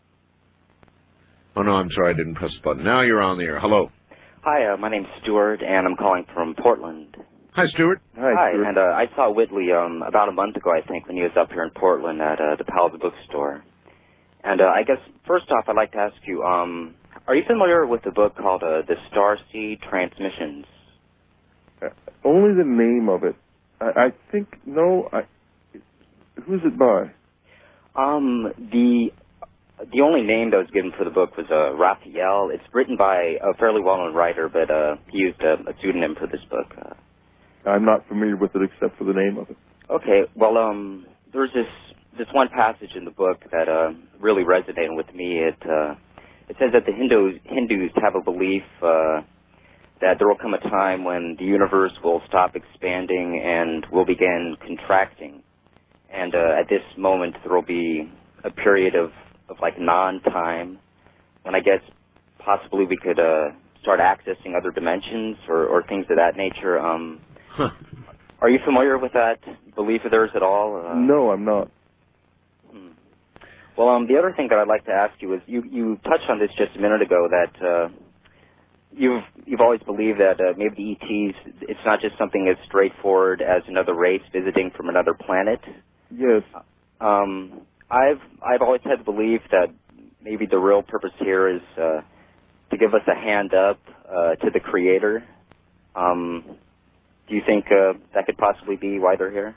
Oh, no, I'm sorry, I didn't press the button. Now you're on the air. Hello. Hi, uh, my name's Stuart, and I'm calling from Portland. Hi, Stuart. Hi, Hi, Stuart. and uh, I saw Whitley um, about a month ago, I think, when he was up here in Portland at uh, the Palace Bookstore. And uh, I guess, first off, I'd like to ask you, um, are you familiar with the book called uh, The Starseed Transmissions? Uh, only the name of it. I, I think, no, I, who's it by? Um, the the only name that was given for the book was uh, Raphael. It's written by a fairly well-known writer, but uh, he used a, a pseudonym for this book. Uh, I'm not familiar with it except for the name of it. Okay, well, um, there's this this one passage in the book that uh, really resonated with me. It uh, it says that the Hindus Hindus have a belief uh, that there will come a time when the universe will stop expanding and will begin contracting, and uh, at this moment there will be a period of, of like non-time, when I guess possibly we could uh, start accessing other dimensions or, or things of that nature. Um, Huh. Are you familiar with that belief of theirs at all? Uh, No, I'm not. hmm. Well, um, the other thing that I'd like to ask you is you, you touched on this just a minute ago, that uh, you've you've always believed that uh, maybe the E Ts, it's not just something as straightforward as another race visiting from another planet. Yes. Um, I've I've always had the belief that maybe the real purpose here is uh, to give us a hand up uh, to the Creator. Um, Do you think uh, that could possibly be why they're here?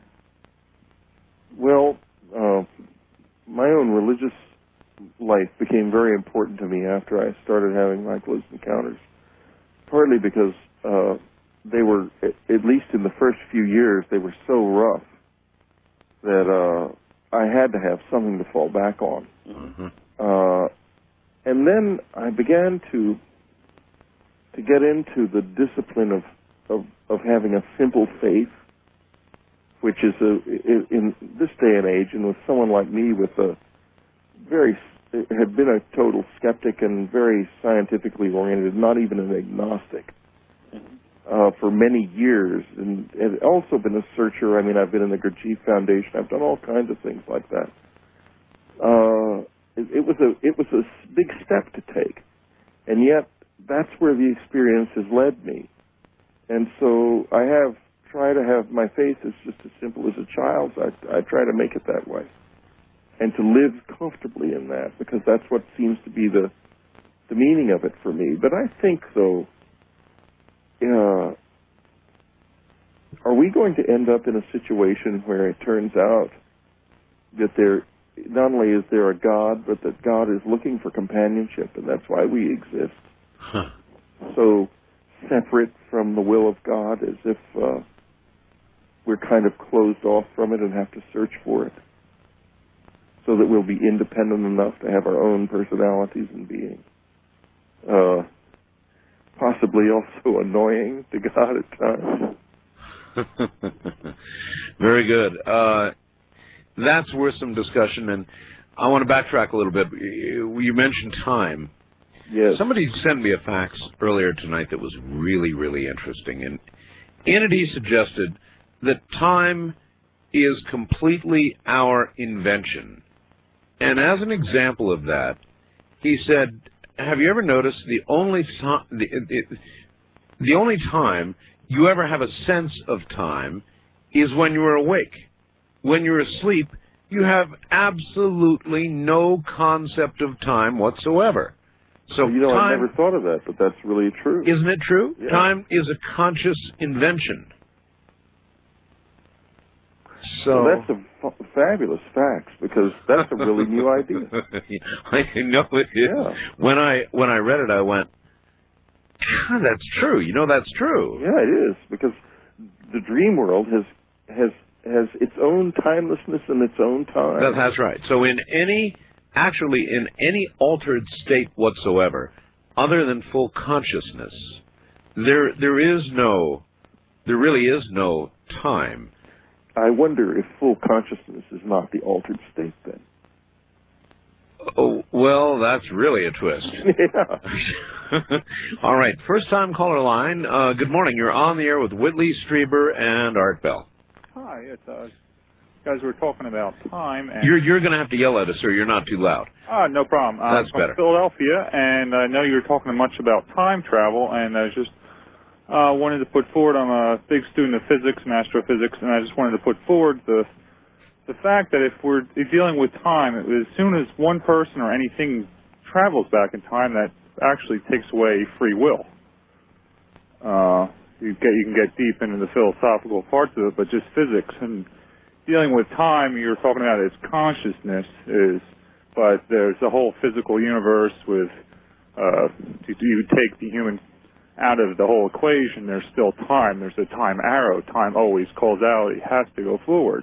Well, uh, my own religious life became very important to me after I started having my close encounters, partly because uh, they were, at least in the first few years, they were so rough that uh, I had to have something to fall back on. Mm-hmm. Uh, and then I began to to get into the discipline of Of, of having a simple faith, which is a, in this day and age, and with someone like me with a very, had been a total skeptic and very scientifically oriented, not even an agnostic, uh, for many years, and, and also been a searcher. I mean, I've been in the Gurdjieff Foundation. I've done all kinds of things like that. Uh, it, it was a, it was a big step to take, and yet that's where the experience has led me. And so I have try to have my faith is just as simple as a child's. I, I try to make it that way, and to live comfortably in that, because that's what seems to be the the meaning of it for me. But I think, though, uh, are we going to end up in a situation where it turns out that there not only is there a God, but that God is looking for companionship, and that's why we exist. Huh. So separate from the will of God, as if uh, we're kind of closed off from it and have to search for it, so that we'll be independent enough to have our own personalities and being. Uh, possibly also annoying to God at times. Very good. Uh, that's worth some discussion, and I want to backtrack a little bit. You, you mentioned time. Yes. Somebody sent me a fax earlier tonight that was really, really interesting. And in it he suggested that time is completely our invention. And as an example of that, he said, have you ever noticed the only, th- the, the, the only time you ever have a sense of time is when you're awake. When you're asleep, you have absolutely no concept of time whatsoever. So you know, time, I never thought of that, but that's really true. Isn't it true? Yeah. Time is a conscious invention. So well, that's a f- fabulous fact, because that's a really new idea. I know it is. Yeah. When I when I read it, I went, God, that's true. You know, that's true. Yeah, it is, because the dream world has has has its own timelessness and its own time. That, that's right. So in any Actually, in any altered state whatsoever, other than full consciousness, there there is no, there really is no time. I wonder if full consciousness is not the altered state then. Oh, well, that's really a twist. Yeah. All right, first-time caller line. Uh, good morning. You're on the air with Whitley Strieber and Art Bell. Hi, it's uh, guys. We're talking about time. And You're you're going to have to yell at us, sir. You're not too loud. Ah, no problem. I'm That's from better. Philadelphia, and I know you were talking much about time travel, and I just uh, wanted to put forward. I'm a big student of physics and astrophysics, and I just wanted to put forward the the fact that if we're dealing with time, as soon as one person or anything travels back in time, that actually takes away free will. Uh, you get you can get deep into the philosophical parts of it, but just physics and dealing with time, you're talking about its consciousness is, but there's a whole physical universe with, uh, you, you take the human out of the whole equation, there's still time. There's a time arrow. Time always, causality has to go forward.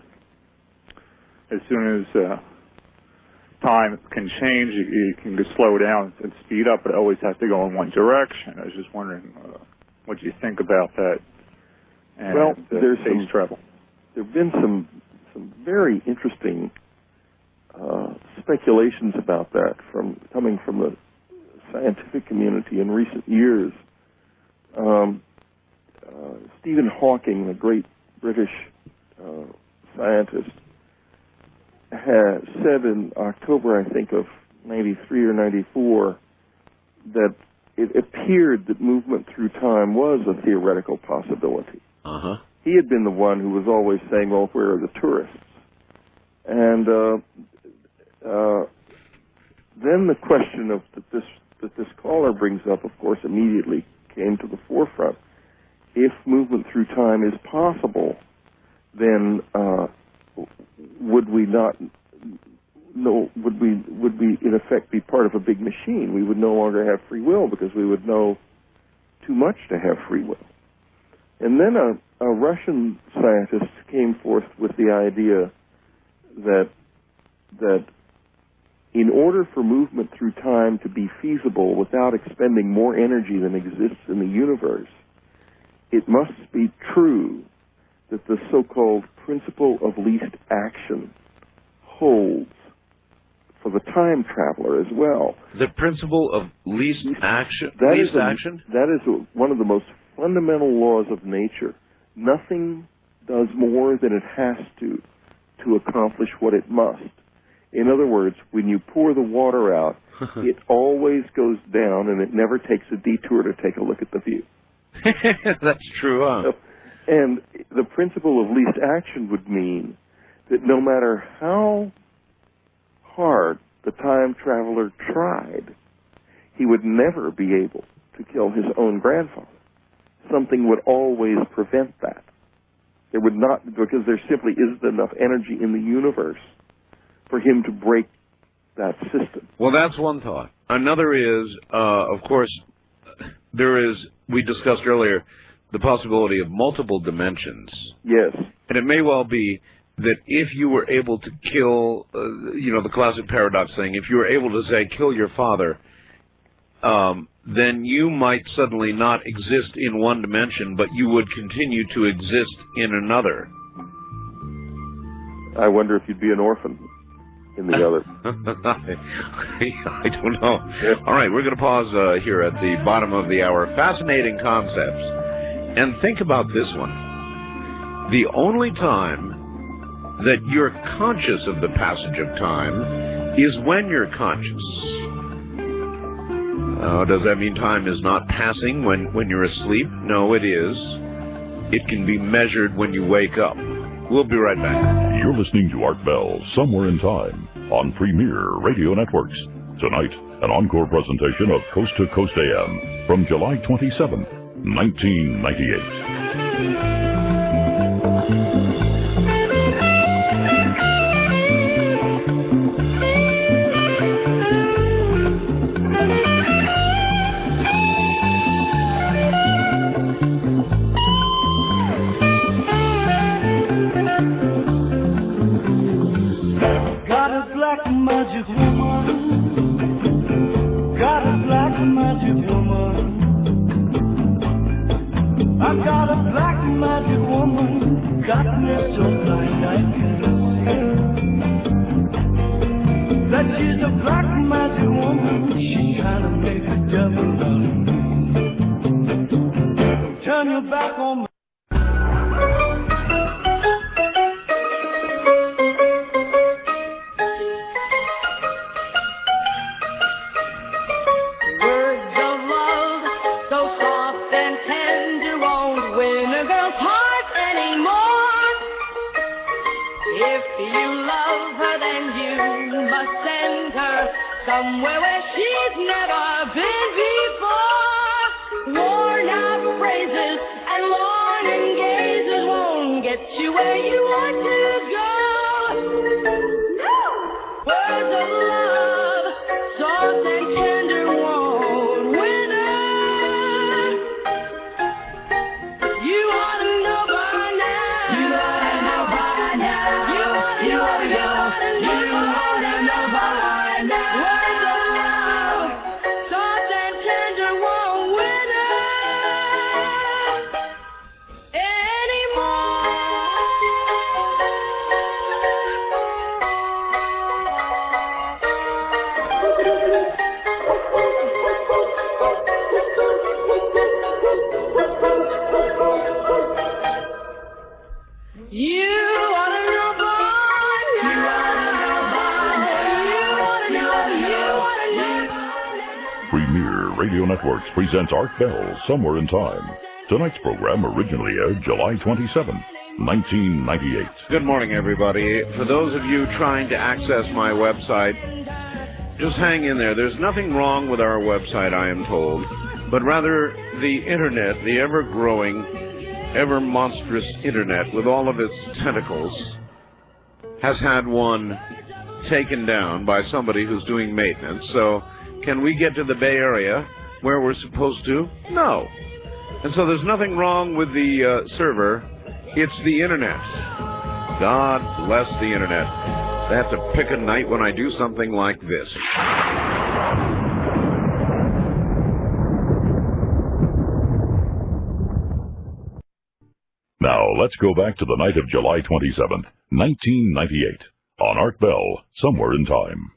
As soon as uh, time can change, you, you can just slow down and speed up, but it always has to go in one direction. I was just wondering uh, what you think about that. And well, the there's space some, travel. There have been some some very interesting uh, speculations about that from coming from the scientific community in recent years. Um, uh, Stephen Hawking, the great British uh, scientist, has said in October, I think, of ninety-three or ninety-four, that it appeared that movement through time was a theoretical possibility. Uh-huh. He had been the one who was always saying, well, where are the tourists? And uh, uh, then the question of that this, that this caller brings up, of course, immediately came to the forefront. If movement through time is possible, then uh, would we not know, would we, would we in effect be part of a big machine? We would no longer have free will because we would know too much to have free will. And then a, a Russian scientist came forth with the idea that that in order for movement through time to be feasible without expending more energy than exists in the universe, it must be true that the so-called principle of least action holds for the time traveler as well. The principle of least action? That least is a, action? That is a, one of the most fundamental laws of nature. Nothing does more than it has to to accomplish what it must. In other words, when you pour the water out, it always goes down and it never takes a detour to take a look at the view. That's true, huh? And the principle of least action would mean that no matter how hard the time traveler tried, he would never be able to kill his own grandfather. Something would always prevent that. There would not, because there simply isn't enough energy in the universe for him to break that system. Well, that's one thought. Another is, uh, of course, there is, we discussed earlier, the possibility of multiple dimensions. Yes. And it may well be that if you were able to kill, uh, you know, the classic paradox thing, if you were able to say, kill your father, um, then you might suddenly not exist in one dimension, but you would continue to exist in another. I wonder if you'd be an orphan in the other. I don't know. Yeah. All right, we're going to pause uh, here at the bottom of the hour. Fascinating concepts. And think about this one. The only time that you're conscious of the passage of time is when you're conscious. Uh, does that mean time is not passing when, when you're asleep? No, it is. It can be measured when you wake up. We'll be right back. You're listening to Art Bell, Somewhere in Time, on Premier Radio Networks. Tonight, an encore presentation of Coast to Coast A M from July twenty-seventh, nineteen ninety-eight. Magic woman, got a black magic woman. I got a black magic woman, got me so blind I can see. That She's a black magic woman. She kind of makes the devil run. Turn your back on me. Words of love, so soft and tender, won't win a girl's heart anymore. If you love her, then you must send her somewhere where she's never been before. Worn out phrases and longing gazes won't get you where you want to go. No! Words of love, soft and tender, won't win her. You ought to know by now. You ought to know by now. You ought to know, you ought to know, you ought to know by now. Words of love, soft and tender, won't win her anymore. You ought to know by now. You ought to know by now. You ought to know, you ought to know by now. Premier Radio Networks presents Art Bell, Somewhere in Time. Tonight's program originally aired July twenty-seventh, nineteen ninety-eight. Good morning, everybody. For those of you trying to access my website, just hang in there. There's nothing wrong with our website, I am told, but rather the Internet, the ever-growing, ever-monstrous Internet with all of its tentacles, has had one taken down by somebody who's doing maintenance. So can we get to the Bay Area where we're supposed to? No. And so there's nothing wrong with the uh, server. It's the Internet. God bless the Internet. I have to pick a night when I do something like this. Now, let's go back to the night of July twenty-seventh, nineteen ninety-eight, on Art Bell, Somewhere in Time.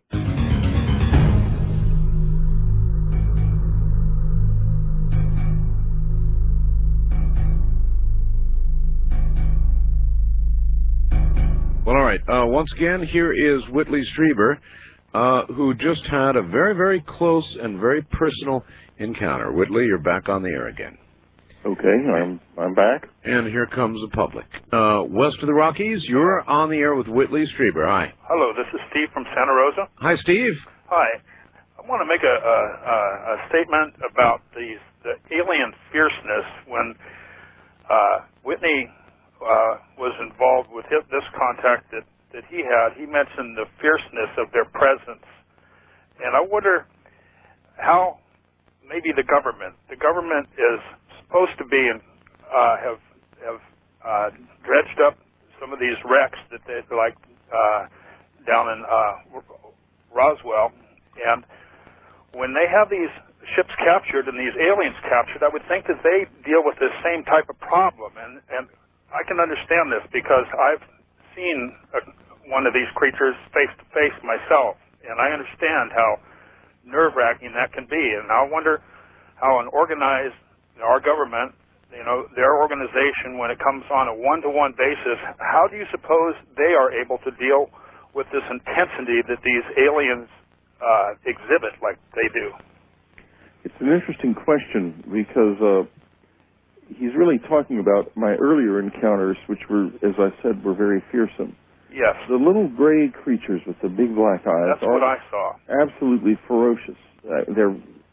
Well, all right. Uh, once again, here is Whitley Strieber, uh, who just had a very, very close and very personal encounter. Whitley, you're back on the air again. Okay, I'm I'm back. And here comes the public. Uh, west of the Rockies, you're on the air with Whitley Strieber. Hi. Hello, this is Steve from Santa Rosa. Hi, Steve. Hi. I want to make a, a, a statement about these, the alien fierceness when uh, Whitney uh, was involved with his, this contact that, that he had. He mentioned the fierceness of their presence. And I wonder how maybe the government, the government is supposed to be and uh, have have uh, dredged up some of these wrecks that they like uh, down in uh, Roswell, and when they have these ships captured and these aliens captured, I would think that they deal with this same type of problem, and and I can understand this because I've seen a, one of these creatures face to face myself, and I understand how nerve-wracking that can be, and I wonder how an organized our government, you know, their organization, when it comes on a one-to-one basis, how do you suppose they are able to deal with this intensity that these aliens uh, exhibit like they do? It's an interesting question because uh, he's really talking about my earlier encounters, which were, as I said, were very fearsome. Yes. The little gray creatures with the big black eyes. That's what I saw. Absolutely ferocious. Uh, they're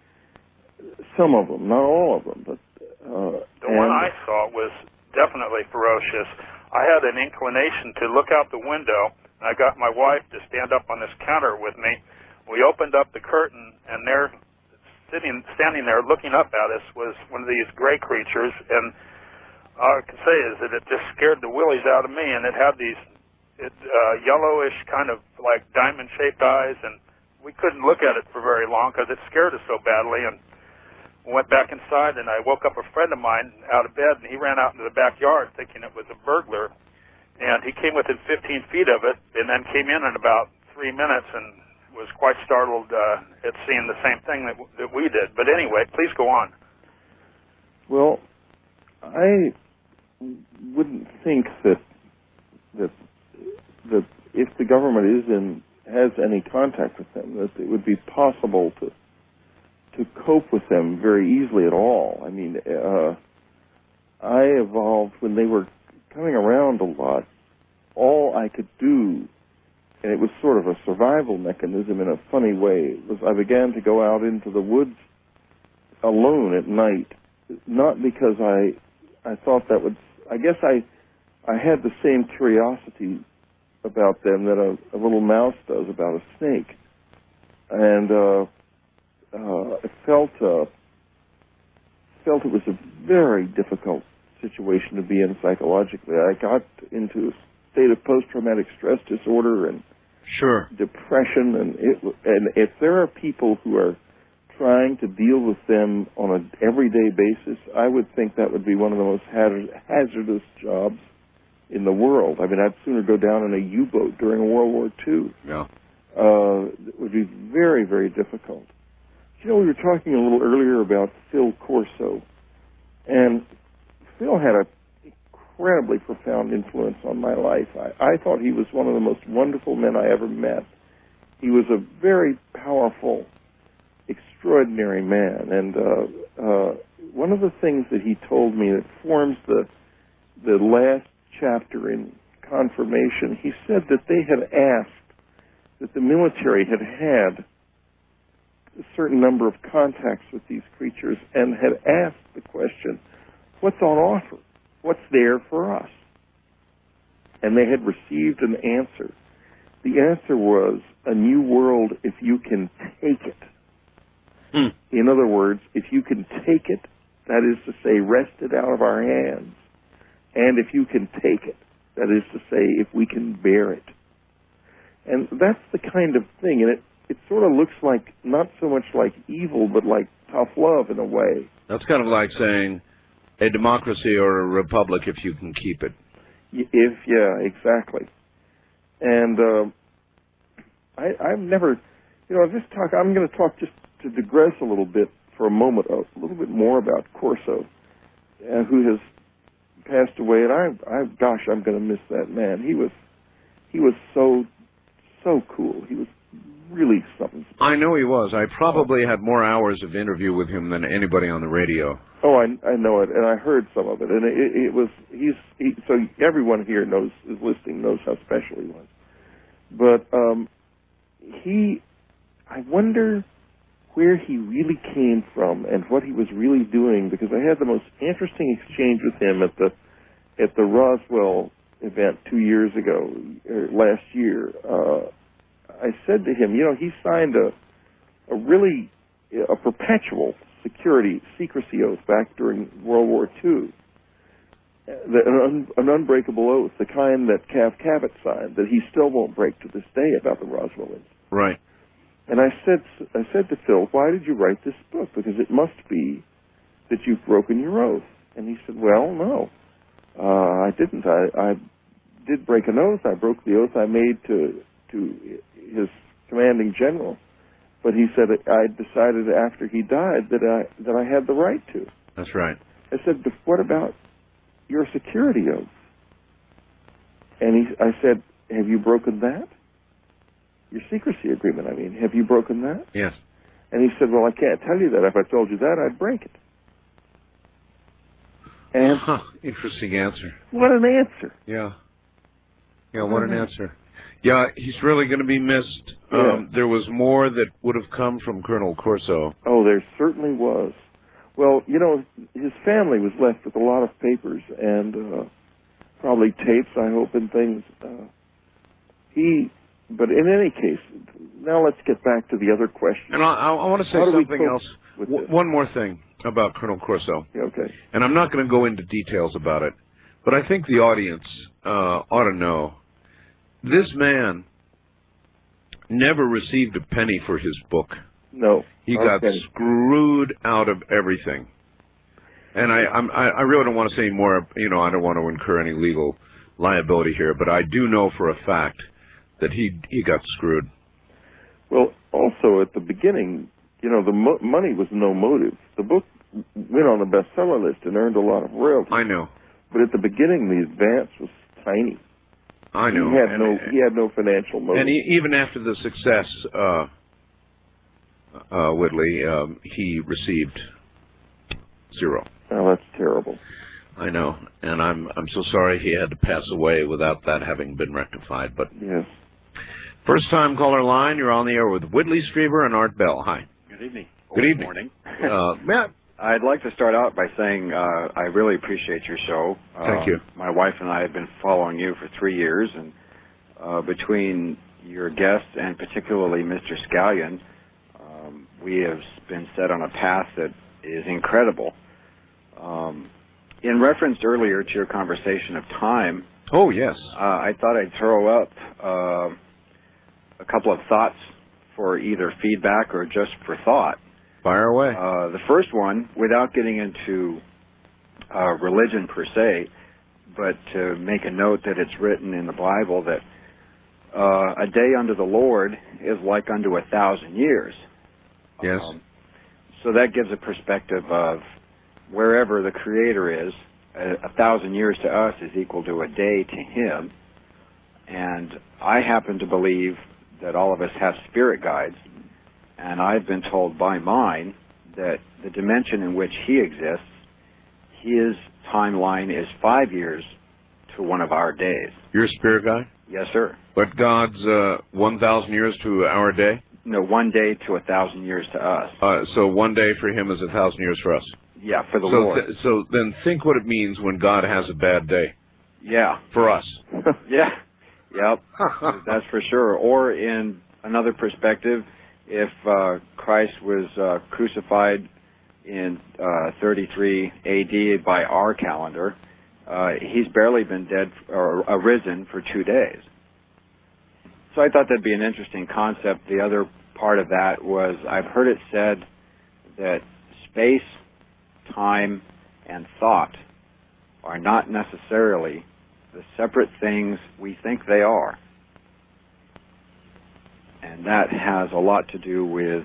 some of them, not all of them, but uh, the one I saw was definitely ferocious. I had an inclination to look out the window, and I got my wife to stand up on this counter with me. We opened up the curtain, and there, sitting, standing there looking up at us was one of these gray creatures, and all I can say is that it just scared the willies out of me, and it had these it, uh, yellowish kind of like diamond-shaped eyes, and we couldn't look at it for very long because it scared us so badly, and went back inside, and I woke up a friend of mine out of bed, and he ran out into the backyard thinking it was a burglar, and he came within fifteen feet of it, and then came in in about three minutes and was quite startled uh, at seeing the same thing that, that we did. But anyway, please go on. Well, I wouldn't think that that that if the government is in has any contact with them, that it would be possible to to cope with them very easily at all. I mean, uh, I evolved when they were coming around a lot. All I could do, and it was sort of a survival mechanism in a funny way, was I began to go out into the woods alone at night, not because I I thought that would, I guess I I had the same curiosity about them that a, a little mouse does about a snake. And uh, uh, I felt, uh, felt it was a very difficult situation to be in psychologically. I got into a state of post-traumatic stress disorder and sure. depression, and it, and if there are people who are trying to deal with them on an everyday basis, I would think that would be one of the most hazard, hazardous jobs in the world. I mean, I'd sooner go down in a U-boat during World War Two. Yeah. Uh, it would be very, very difficult. You know, we were talking a little earlier about Phil Corso, and Phil had an incredibly profound influence on my life. I, I thought he was one of the most wonderful men I ever met. He was a very powerful, extraordinary man, and uh, uh, one of the things that he told me that forms the the last chapter in Confirmation, he said that they had asked, that the military had had a certain number of contacts with these creatures and had asked the question, what's on offer? What's there for us? And they had received an answer. The answer was a new world if you can take it. Hmm. In other words, if you can take it, that is to say, wrest it out of our hands, and if you can take it, that is to say, if we can bear it. And that's the kind of thing, and it, it sort of looks like, not so much like evil, but like tough love in a way. That's kind of like saying a democracy or a republic if you can keep it. If, yeah, exactly. And uh, I, I've never, you know, this talk, I'm going to talk just to digress a little bit for a moment, a little bit more about Corso, uh, who has passed away, and I, I, gosh, I'm going to miss that man. He was, he was so, so cool. He was really something. I know he was. I probably had more hours of interview with him than anybody on the radio. Oh, I, I know it, and I heard some of it, and it, it was, he's, he, so everyone here knows, is listening, knows how special he was. But um, he, I wonder where he really came from and what he was really doing, because I had the most interesting exchange with him at the at the Roswell event two years ago, or last year. Uh, I said to him, you know, he signed a a really a perpetual security secrecy oath back during World War Two, the, an, un, an unbreakable oath, the kind that Cav Cavett signed, that he still won't break to this day about the Roswell incident. Right. And I said, I said to Phil, why did you write this book? Because it must be that you've broken your oath. And he said, well, no, uh, I didn't. I, I did break an oath. I broke the oath I made to to his commanding general. But he said, I decided after he died that I that I had the right to. That's right. I said, but what about your security oath? And he, I said, have you broken that? Your secrecy agreement, I mean. Have you broken that? Yes. And he said, well, I can't tell you that. If I told you that, I'd break it. And huh, interesting answer. What an answer. Yeah. Yeah, what an answer. Yeah, he's really going to be missed. Yeah. Um, there was more that would have come from Colonel Corso. Oh, there certainly was. Well, you know, his family was left with a lot of papers and uh, probably tapes, I hope, and things. Uh, he... But in any case, now let's get back to the other question. And I, I, I want to say something else. W- one more thing about Colonel Corso. Okay. And I'm not going to go into details about it, but I think the audience uh, ought to know this man never received a penny for his book. No. He got okay. screwed out of everything. And I, I'm, I, I really don't want to say more. You know, I don't want to incur any legal liability here, but I do know for a fact that he he got screwed. Well, also at the beginning, you know, the mo- money was no motive. The book went on the bestseller list and earned a lot of royalties. I know. But at the beginning, the advance was tiny. I know. He had and, no. He had no financial motive. And he, even after the success, uh, uh, Whitley, um, he received zero. Oh, that's terrible. I know, and I'm I'm so sorry he had to pass away without that having been rectified. But yes. First time caller line, you're on the air with Whitley Strieber and Art Bell. Hi. Good evening. Good evening. Morning. uh, Matt. I'd like to start out by saying uh, I really appreciate your show. Uh, Thank you. My wife and I have been following you for three years, and uh, between your guests and particularly Mister Scallion, um, we have been set on a path that is incredible. Um, in reference earlier to your conversation of time, oh yes, uh, I thought I'd throw up uh, a couple of thoughts for either feedback or just for thought. Fire away. Uh, the first one, without getting into uh, religion per se, but to make a note that it's written in the Bible that uh, a day unto the Lord is like unto a thousand years. Yes. Um, so that gives a perspective of wherever the Creator is, a, a thousand years to us is equal to a day to Him. And I happen to believe that all of us have spirit guides. And I've been told by mine that the dimension in which he exists, his timeline is five years to one of our days. You're a spirit guy? Yes, sir. But God's uh, one thousand years to our day? No, one day to a thousand years to us. Uh, so one day for him is a thousand years for us? Yeah, for the so Lord. Th- so then think what it means when God has a bad day. Yeah. For us. Yeah. Yep. That's for sure. Or in another perspective, if uh, Christ was uh, crucified in uh, thirty-three A D by our calendar, uh, he's barely been dead or arisen for two days. So I thought that'd be an interesting concept. The other part of that was I've heard it said that space, time, and thought are not necessarily the separate things we think they are. And that has a lot to do with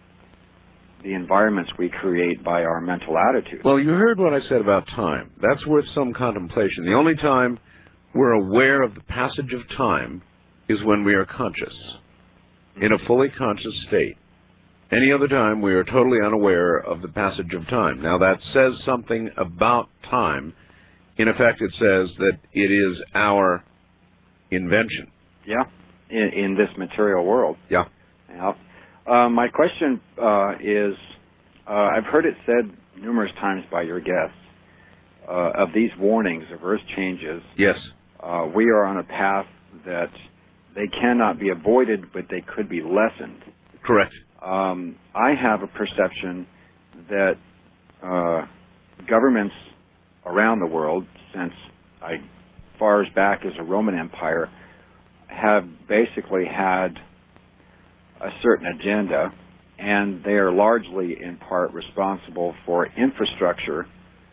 the environments we create by our mental attitude. Well, you heard what I said about time. That's worth some contemplation. The only time we're aware of the passage of time is when we are conscious, in a fully conscious state. Any other time, we are totally unaware of the passage of time. Now, that says something about time. In effect, it says that it is our invention. Yeah. In, in this material world. Yeah. Yeah. Uh, my question uh, is, uh, I've heard it said numerous times by your guests, uh, of these warnings of earth changes. Yes. Uh, we are on a path that they cannot be avoided, but they could be lessened. Correct. Um, I have a perception that uh, governments around the world, since I, far as back as the Roman Empire, have basically had a certain agenda, and they are largely in part responsible for infrastructure.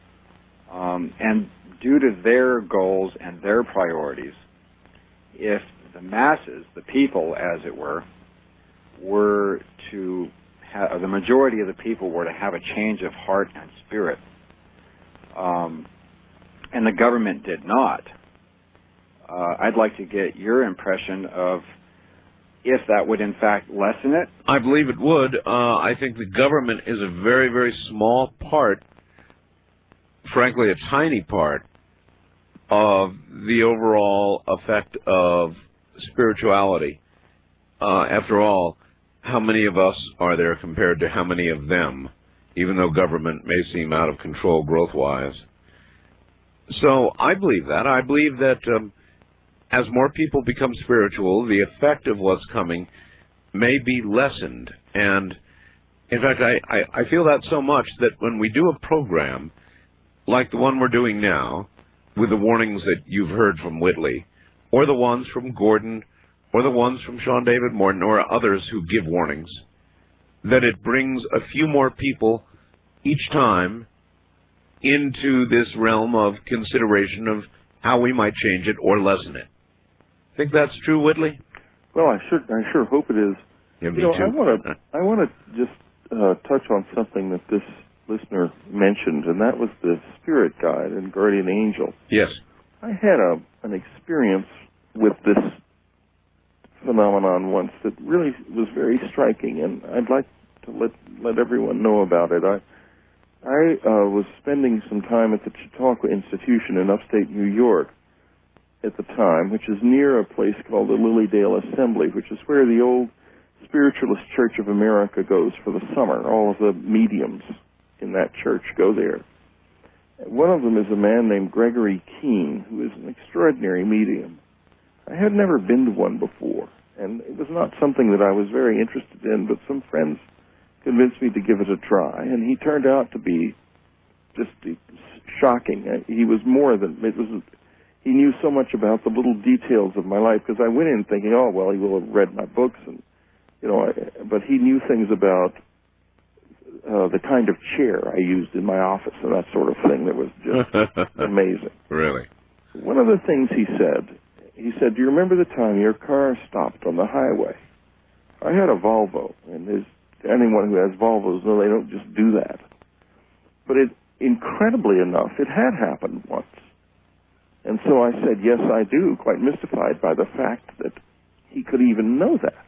Um, and due to their goals and their priorities, if the masses, the people, as it were, were to have, the majority of the people were to have a change of heart and spirit, um, and the government did not, Uh, I'd like to get your impression of if that would in fact lessen it. I believe it would. Uh, I think the government is a very, very small part, frankly a tiny part, of the overall effect of spirituality. Uh, after all, how many of us are there compared to how many of them, even though government may seem out of control growth-wise? So I believe that. I believe that um, as more people become spiritual, the effect of what's coming may be lessened. And, in fact, I, I, I feel that so much that when we do a program like the one we're doing now, with the warnings that you've heard from Whitley, or the ones from Gordon, or the ones from Sean David Morton, or others who give warnings, that it brings a few more people each time into this realm of consideration of how we might change it or lessen it. Think that's true, Whitley? Well, I should. I sure hope it is. Yeah, me you know, too. I want to I want to just uh, touch on something that this listener mentioned, and that was the spirit guide and guardian angel. Yes. I had a an experience with this phenomenon once that really was very striking, and I'd like to let let everyone know about it. I I uh, was spending some time at the Chautauqua Institution in upstate New York at the time, which is near a place called the Lilydale Assembly, which is where the old Spiritualist Church of America goes for the summer. All of the mediums in that church go there. One of them is a man named Gregory Keene, who is an extraordinary medium. I had never been to one before, and it was not something that I was very interested in, but some friends convinced me to give it a try, and he turned out to be just shocking. He was more than, it was, he knew so much about the little details of my life, because I went in thinking, oh, well, he will have read my books, and, you know, I, but he knew things about uh, the kind of chair I used in my office and that sort of thing that was just amazing. Really? One of the things he said, he said, do you remember the time your car stopped on the highway? I had a Volvo, and there's anyone who has Volvos know they don't just do that. But it, incredibly enough, it had happened once. And so I said, yes, I do, quite mystified by the fact that he could even know that.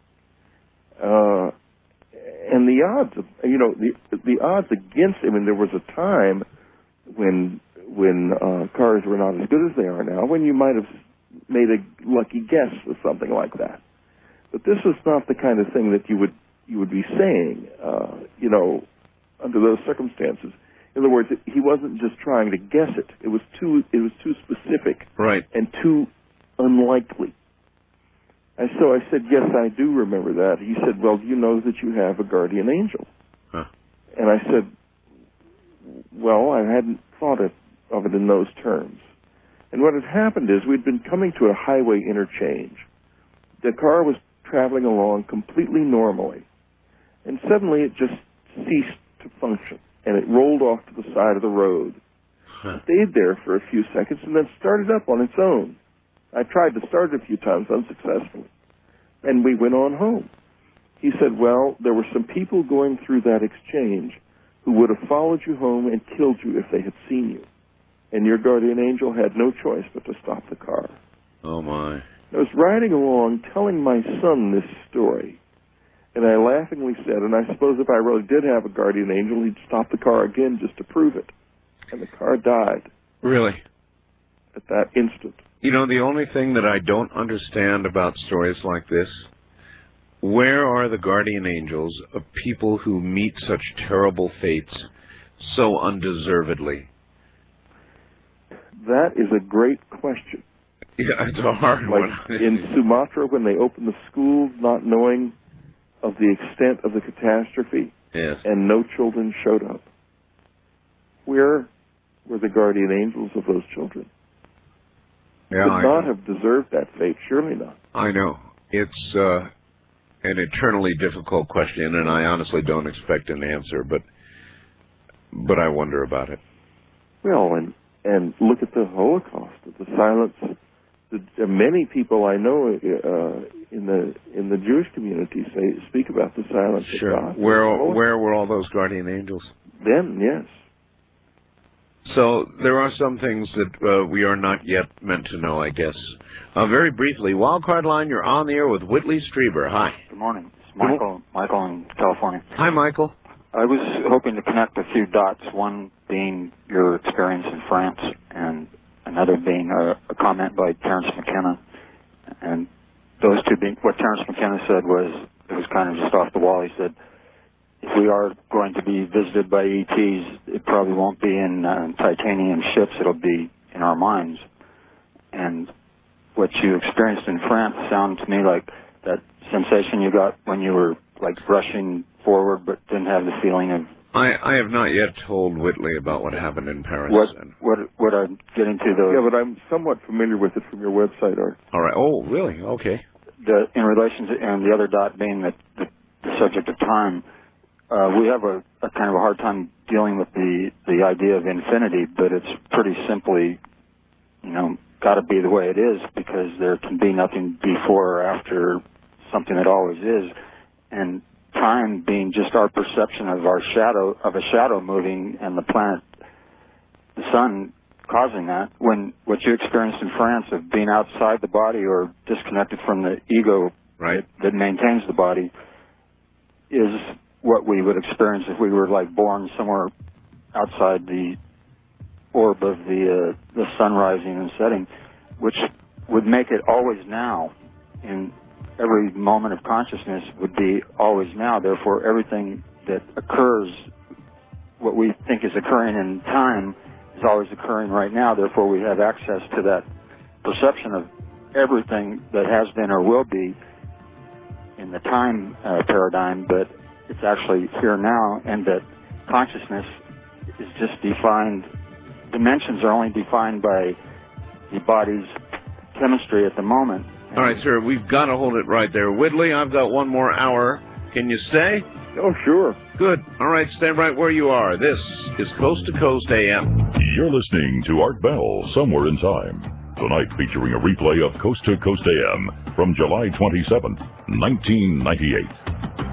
Uh, and the odds, of, you know, the the odds against him, and there was a time when when uh, cars were not as good as they are now, when you might have made a lucky guess with something like that. But this was not the kind of thing that you would you would be saying, uh, you know, under those circumstances. In other words, he wasn't just trying to guess it. It was too it was too specific, right, and too unlikely. And so I said, yes, I do remember that. He said, well, do you know that you have a guardian angel? Huh. And I said, well, I hadn't thought of, of it in those terms. And what had happened is we'd been coming to a highway interchange. The car was traveling along completely normally, and suddenly it just ceased to function, and it rolled off to the side of the road. Huh. Stayed there for a few seconds and then started up on its own. I tried to start it a few times unsuccessfully, and we went on home. He said, well, there were some people going through that exchange who would have followed you home and killed you if they had seen you, and your guardian angel had no choice but to stop the car. Oh, my. I was riding along telling my son this story, and I laughingly said, and I suppose if I really did have a guardian angel, he'd stop the car again just to prove it. And the car died. Really? At that instant. You know, the only thing that I don't understand about stories like this, where are the guardian angels of people who meet such terrible fates so undeservedly? That is a great question. Yeah, it's a hard like one. In Sumatra, when they opened the schools, not knowing of the extent of the catastrophe, yes, and no children showed up. Where were the guardian angels of those children? Yeah, Could I not know. have deserved that fate, surely not. I know. It's uh, an eternally difficult question, and I honestly don't expect an answer, but but I wonder about it. Well, and and look at the Holocaust, the silence. The, many people I know uh, in the in the Jewish community say speak about the silence Sure. of God. Where where were all those guardian angels? Then, yes. So there are some things that uh, we are not yet meant to know, I guess. Uh, very briefly, Wildcard Line, you're on the air with Whitley Strieber. Hi. Good morning. It's Michael, Michael in California. Hi, Michael. I was hoping to connect a few dots, one being your experience in France, and another being a, a comment by Terence McKenna. And those two being, what Terence McKenna said was, it was kind of just off the wall. He said, if we are going to be visited by E Ts, it probably won't be in uh, titanium ships, it'll be in our minds. And what you experienced in France sounded to me like that sensation you got when you were like rushing forward but didn't have the feeling of... I, I have not yet told Whitley about what happened in Paris. What, what, what I'm getting to, though... Yeah, but I'm somewhat familiar with it from your website, Art. All right. Oh, really? Okay. The, in relation to, and the other dot being that the, the subject of time, uh, we have a, a kind of a hard time dealing with the, the idea of infinity, but it's pretty simply, you know, got to be the way it is, because there can be nothing before or after something that always is. and time being just our perception of our shadow, of a shadow moving, and the planet, the sun, causing that. When what you experienced in France of being outside the body or disconnected from the ego right. that, that maintains the body is what we would experience if we were like born somewhere outside the orb of the uh, the sun rising and setting, which would make it always now. In every moment of consciousness would be always now. Therefore, everything that occurs, what we think is occurring in time, is always occurring right now. Therefore, we have access to that perception of everything that has been or will be in the time uh, paradigm, but it's actually here now, and that consciousness is just defined, dimensions are only defined by the body's chemistry at the moment. All right, sir, we've got to hold it right there. Whitley, I've got one more hour. Can you stay? Oh, sure. Good. All right, stay right where you are. This is Coast to Coast A M. You're listening to Art Bell, Somewhere in Time. Tonight featuring a replay of Coast to Coast A M from July twenty-seventh, nineteen ninety-eight.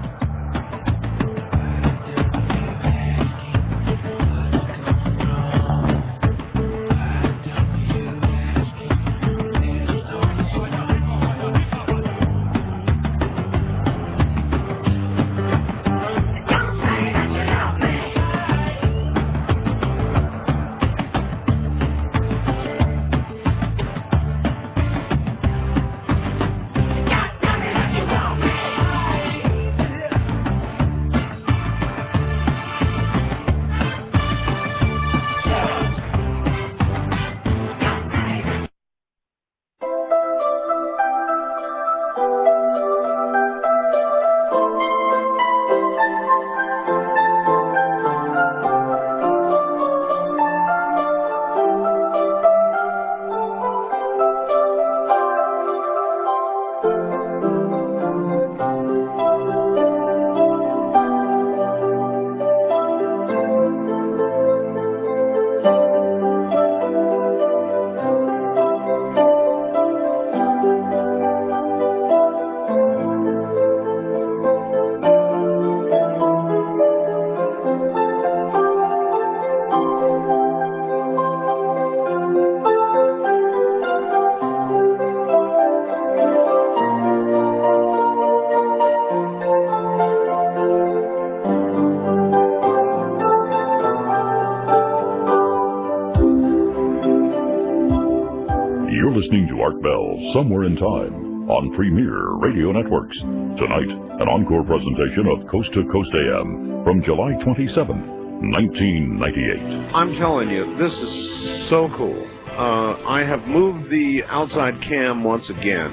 Art Bell, Somewhere in Time, on Premier Radio Networks. Tonight, an encore presentation of Coast to Coast A M from July twenty-seventh, nineteen ninety-eight. I'm telling you, this is so cool. Uh, I have moved the outside cam once again,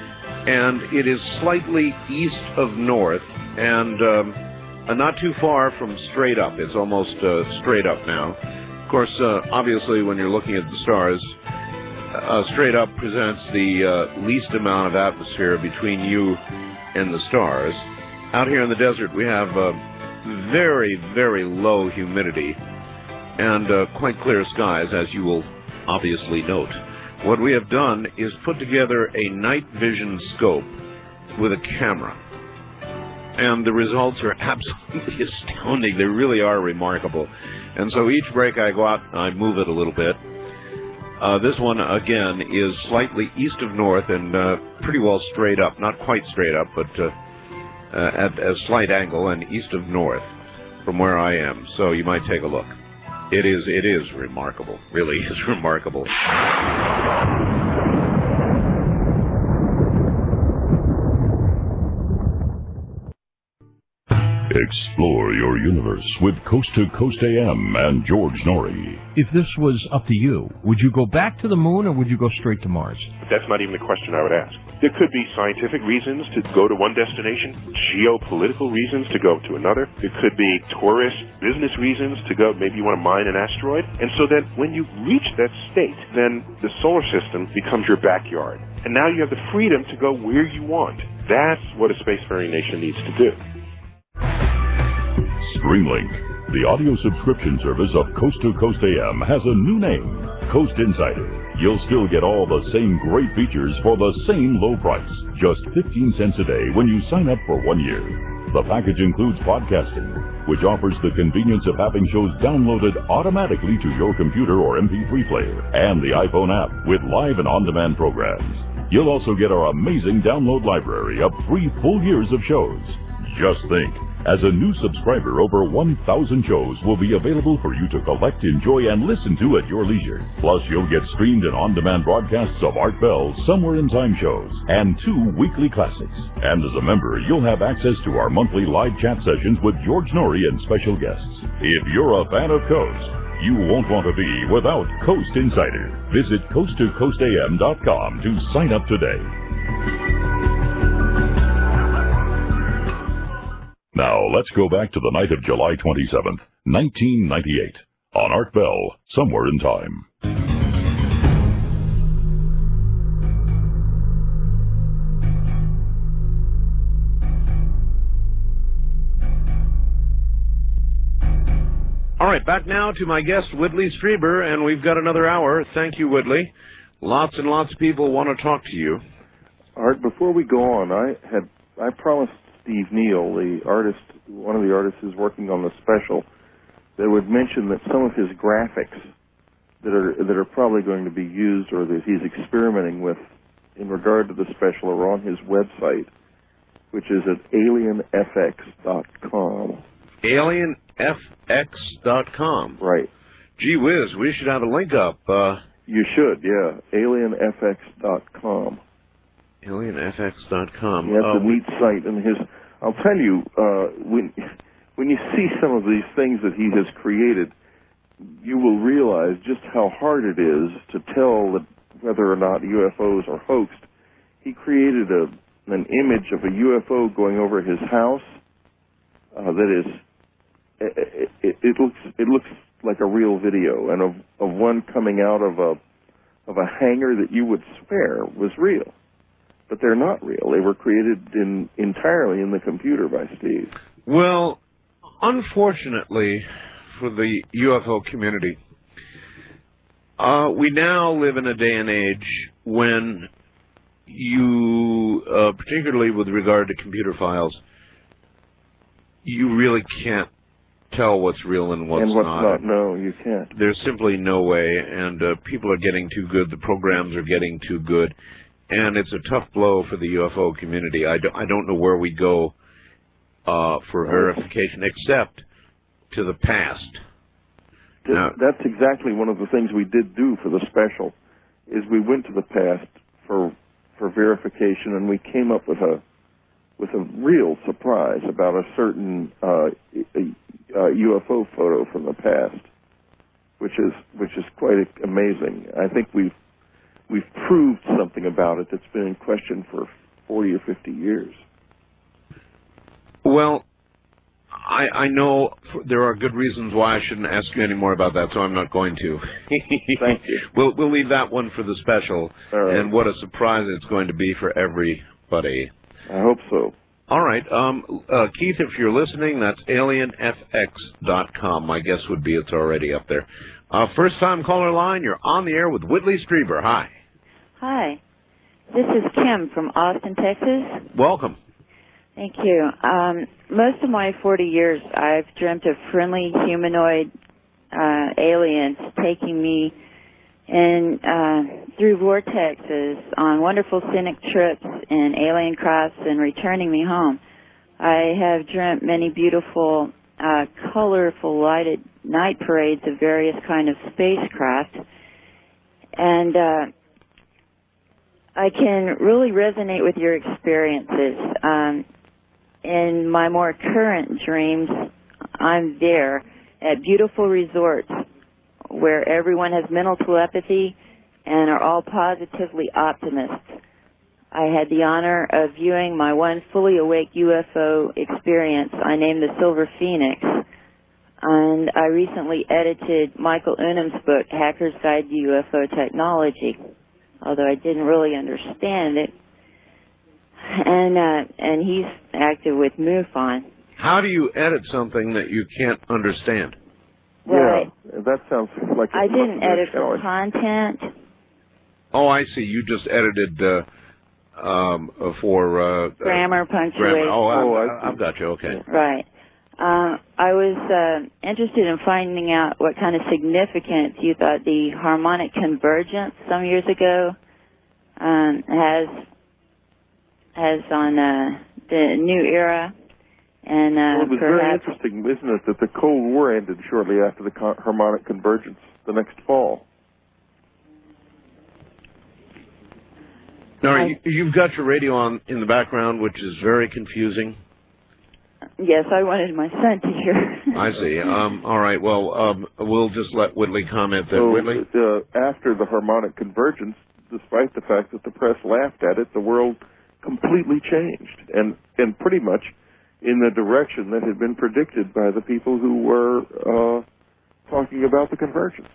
and it is slightly east of north, and um, uh, not too far from straight up. It's almost uh, straight up now. Of course, uh, obviously, when you're looking at the stars, Uh, straight up presents the uh, least amount of atmosphere between you and the stars. Out here in the desert, we have uh, very, very low humidity and uh, quite clear skies, as you will obviously note. What we have done is put together a night vision scope with a camera. And the results are absolutely astounding. They really are remarkable. And so each break I go out and I move it a little bit. Uh, this one, again, is slightly east of north and uh, pretty well straight up. Not quite straight up, but uh, uh, at a slight angle and east of north from where I am. So you might take a look. It is, it is remarkable. Really is remarkable. Explore your universe with Coast to Coast A M and George Norrie. If this was up to you, would you go back to the moon or would you go straight to Mars? That's not even the question I would ask. There could be scientific reasons to go to one destination, geopolitical reasons to go to another. There could be tourist, business reasons to go. Maybe you want to mine an asteroid. And so then when you reach that state, then the solar system becomes your backyard. And now you have the freedom to go where you want. That's what a spacefaring nation needs to do. Springlink, the audio subscription service of Coast to Coast A M, has a new name, Coast Insider. You'll still get all the same great features for the same low price, just fifteen cents a day when you sign up for one year. The package includes podcasting, which offers the convenience of having shows downloaded automatically to your computer or M P three player, and the iPhone app with live and on-demand programs. You'll also get our amazing download library of three full years of shows. Just think, as a new subscriber, over one thousand shows will be available for you to collect, enjoy, and listen to at your leisure. Plus, you'll get streamed and on-demand broadcasts of Art Bell's Somewhere in Time shows and two weekly classics. And as a member, you'll have access to our monthly live chat sessions with George Norrie and special guests. If you're a fan of Coast, you won't want to be without Coast Insider. Visit coast to coast a m dot com to sign up today. Now, let's go back to the night of July twenty-seventh, nineteen ninety-eight, on Art Bell, Somewhere in Time. All right, back now to my guest, Whitley Strieber, and we've got another hour. Thank you, Whitley. Lots and lots of people want to talk to you. Art, before we go on, I had I promised Steve Neal, the artist, one of the artists who's working on the special, that would mention that some of his graphics that are that are probably going to be used or that he's experimenting with in regard to the special are on his website, which is at alien f x dot com. alien f x dot com. Right. Gee whiz, we should have a link up. Uh, you should, yeah. alien f x dot com. alien f x dot com. That's oh, a neat site, and his. I'll tell you, uh, when when you see some of these things that he has created, you will realize just how hard it is to tell that whether or not U F Os are hoaxed. He created a an image of a U F O going over his house. Uh, that is, it, it, it looks it looks like a real video, and of of one coming out of a of a hangar that you would swear was real. But they're not real. They were created in, entirely in the computer by Steve. Well, unfortunately for the U F O community, uh, we now live in a day and age when you, uh, particularly with regard to computer files, you really can't tell what's real and what's, and what's not. not. No, you can't. There's simply no way, and uh, people are getting too good. The programs are getting too good. And it's a tough blow for the U F O community. I don't, I don't know where we go uh, for verification, except to the past. Now, that's exactly one of the things we did do for the special, is we went to the past for for verification, and we came up with a with a real surprise about a certain uh, a, a U F O photo from the past, which is which is quite amazing. I think we've We've proved something about it that's been in question for forty or fifty years. Well, I, I know there are good reasons why I shouldn't ask you any more about that, so I'm not going to. Thank you. We'll, we'll leave that one for the special, right. And what a surprise it's going to be for everybody. I hope so. All right. Um, uh, Keith, if you're listening, that's alien f x dot com. My guess would be it's already up there. Uh, first-time caller line, you're on the air with Whitley Strieber. Hi. Hi. This is Kim from Austin, Texas. Welcome. Thank you. Um, most of my forty years, I've dreamt of friendly humanoid uh, aliens taking me in uh, through vortexes on wonderful scenic trips in alien crafts and returning me home. I have dreamt many beautiful, uh, colorful, lighted night parades of various kind of spacecraft, and uh, I can really resonate with your experiences. Um, in my more current dreams, I'm there at beautiful resorts where everyone has mental telepathy and are all positively optimists. I had the honor of viewing my one fully awake U F O experience I named the Silver Phoenix, and I recently edited Michael Unum's book, Hacker's Guide to U F O Technology, although I didn't really understand it. And uh, and he's active with MUFON. How do you edit something that you can't understand? Well, yeah, that sounds like a I didn't edit challenge. for content. Oh, I see. You just edited uh, um, for uh, Grammar, punctuation. grammar. Oh, I, Oh, I I, I've got you. Okay. Right. Uh, I was uh, interested in finding out what kind of significance you thought the harmonic convergence some years ago um, has has on uh, the new era. And uh, well, it was very perhaps interesting, isn't it, that the Cold War ended shortly after the co- harmonic convergence the next fall. Now, you, you've got your radio on in the background, which is very confusing. Yes, I wanted my son to hear. I see. Um, all right. Well, um, we'll just let Whitley comment then. So, Whitley? uh, after the harmonic convergence, despite the fact that the press laughed at it, the world completely changed, and, and pretty much in the direction that had been predicted by the people who were uh, talking about the convergence.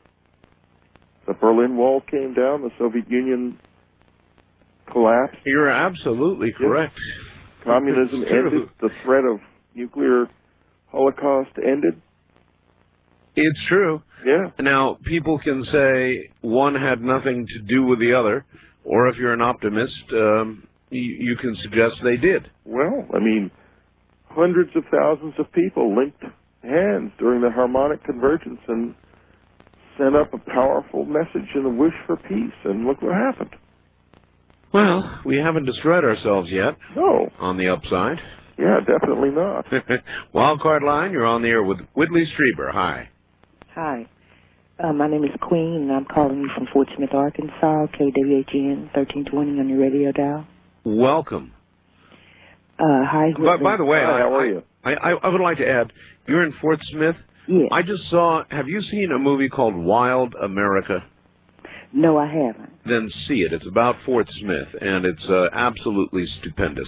The Berlin Wall came down, the Soviet Union collapsed. You're absolutely correct. Communism It's true. ended. The threat of nuclear holocaust ended. It's true. Yeah. Now, people can say one had nothing to do with the other, or if you're an optimist, um, you, you can suggest they did. Well, I mean, hundreds of thousands of people linked hands during the harmonic convergence and sent up a powerful message and a wish for peace, and look what happened. Well, we haven't destroyed ourselves yet. No. On the upside. Yeah, definitely not. Wildcard line, you're on the air with Whitley Strieber. Hi. Hi. Uh, my name is Queen, and I'm calling you from Fort Smith, Arkansas, K W H N thirteen twenty on your radio dial. Welcome. Uh, hi, Whitley. By, by the way, Hi, I, how are you? I, I, I would like to add, you're in Fort Smith? Yes. I just saw, have you seen a movie called Wild America? No, I haven't. Then see it. It's about Fort Smith, and it's uh, absolutely stupendous.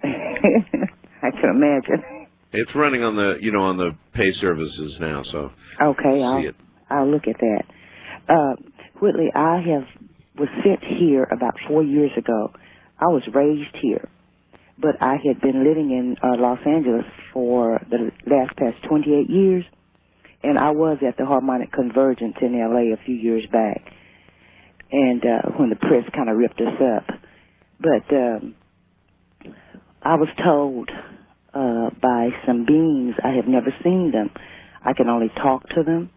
I can imagine. It's running on the, you know, on the pay services now, so Okay, see I'll, it. I'll look at that. Uh, Whitley, I have was sent here about four years ago. I was raised here, but I had been living in uh, Los Angeles for the last past twenty-eight years, and I was at the Harmonic Convergence in L A a few years back, and uh, when the press kind of ripped us up. But um, I was told uh, by some beings, I have never seen them, I can only talk to them,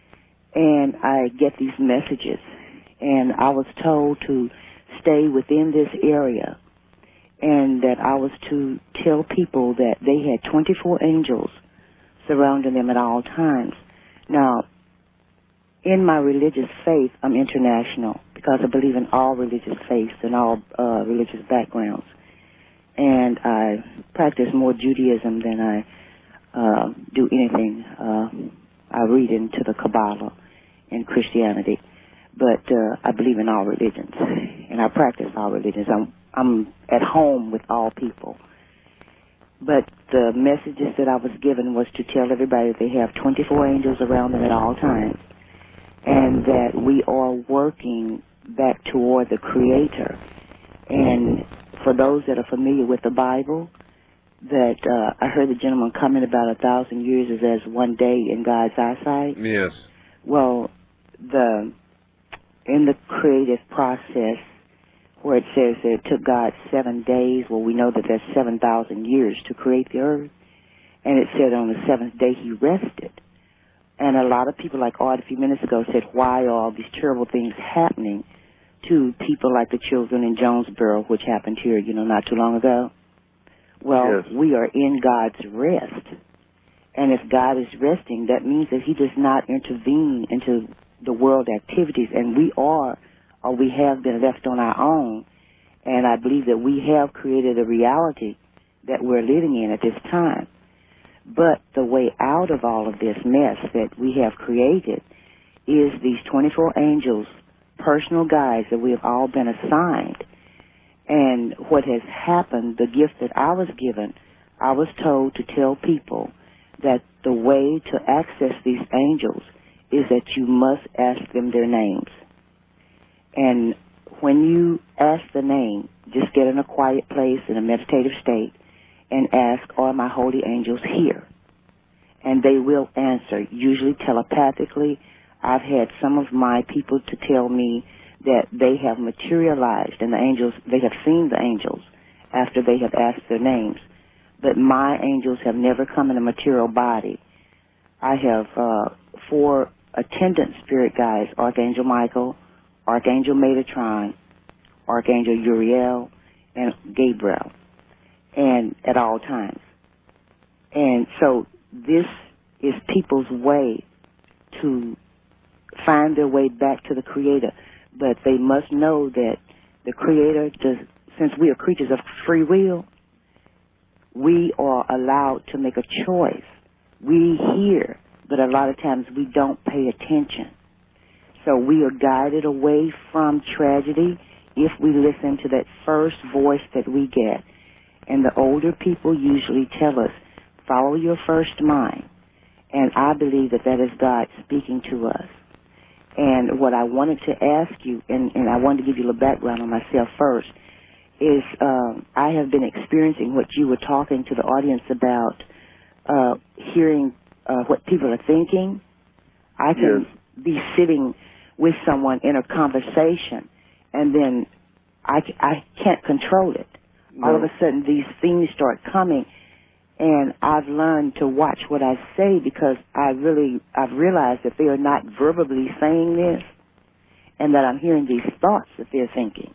and I get these messages. And I was told to stay within this area, and that I was to tell people that they had twenty-four angels surrounding them at all times. Now, in my religious faith, I'm international because I believe in all religious faiths and all uh, religious backgrounds. And I practice more Judaism than I uh, do anything. Uh, I read into the Kabbalah and Christianity. But uh, I believe in all religions, and I practice all religions. I'm, I'm at home with all people. But the messages that I was given was to tell everybody that they have twenty-four angels around them at all times, and that we are working back toward the Creator. And for those that are familiar with the Bible, that uh, I heard the gentleman comment about a thousand years is as one day in God's eyesight. Yes. Well, the in the creative process, where it says that it took God seven days, well, we know that there's seven thousand years to create the earth. And it said on the seventh day he rested. And a lot of people, like Art a few minutes ago, said, why are all these terrible things happening to people like the children in Jonesboro, which happened here, you know, not too long ago? Well, Yes. we are in God's rest. And if God is resting, that means that he does not intervene into the world activities, and we are, or we have been left on our own. And I believe that we have created a reality that we're living in at this time. But the way out of all of this mess that we have created is these twenty-four angels, personal guides that we have all been assigned. And what has happened, the gift that I was given, I was told to tell people that the way to access these angels is that you must ask them their names. And when you ask the name, just get in a quiet place in a meditative state and ask, are my holy angels here? And they will answer, usually telepathically. I've had some of my people to tell me that they have materialized, and the angels, they have seen the angels after they have asked their names. But my angels have never come in a material body. I have uh, four attendant spirit guides: Archangel Michael, Archangel Metatron, Archangel Uriel, and Gabriel, and at all times. And so this is people's way to find their way back to the Creator. But they must know that the Creator does, since we are creatures of free will, we are allowed to make a choice. We hear, but a lot of times we don't pay attention. So we are guided away from tragedy if we listen to that first voice that we get. And the older people usually tell us, follow your first mind. And I believe that that is God speaking to us. And what I wanted to ask you, and, and I wanted to give you a little background on myself first, is um, I have been experiencing what you were talking to the audience about, uh, hearing uh, what people are thinking. I can yes. be sitting with someone in a conversation, and then I, I can't control it. No. All of a sudden, these things start coming, and I've learned to watch what I say because I really, I've realized that they are not verbally saying this, and that I'm hearing these thoughts that they're thinking.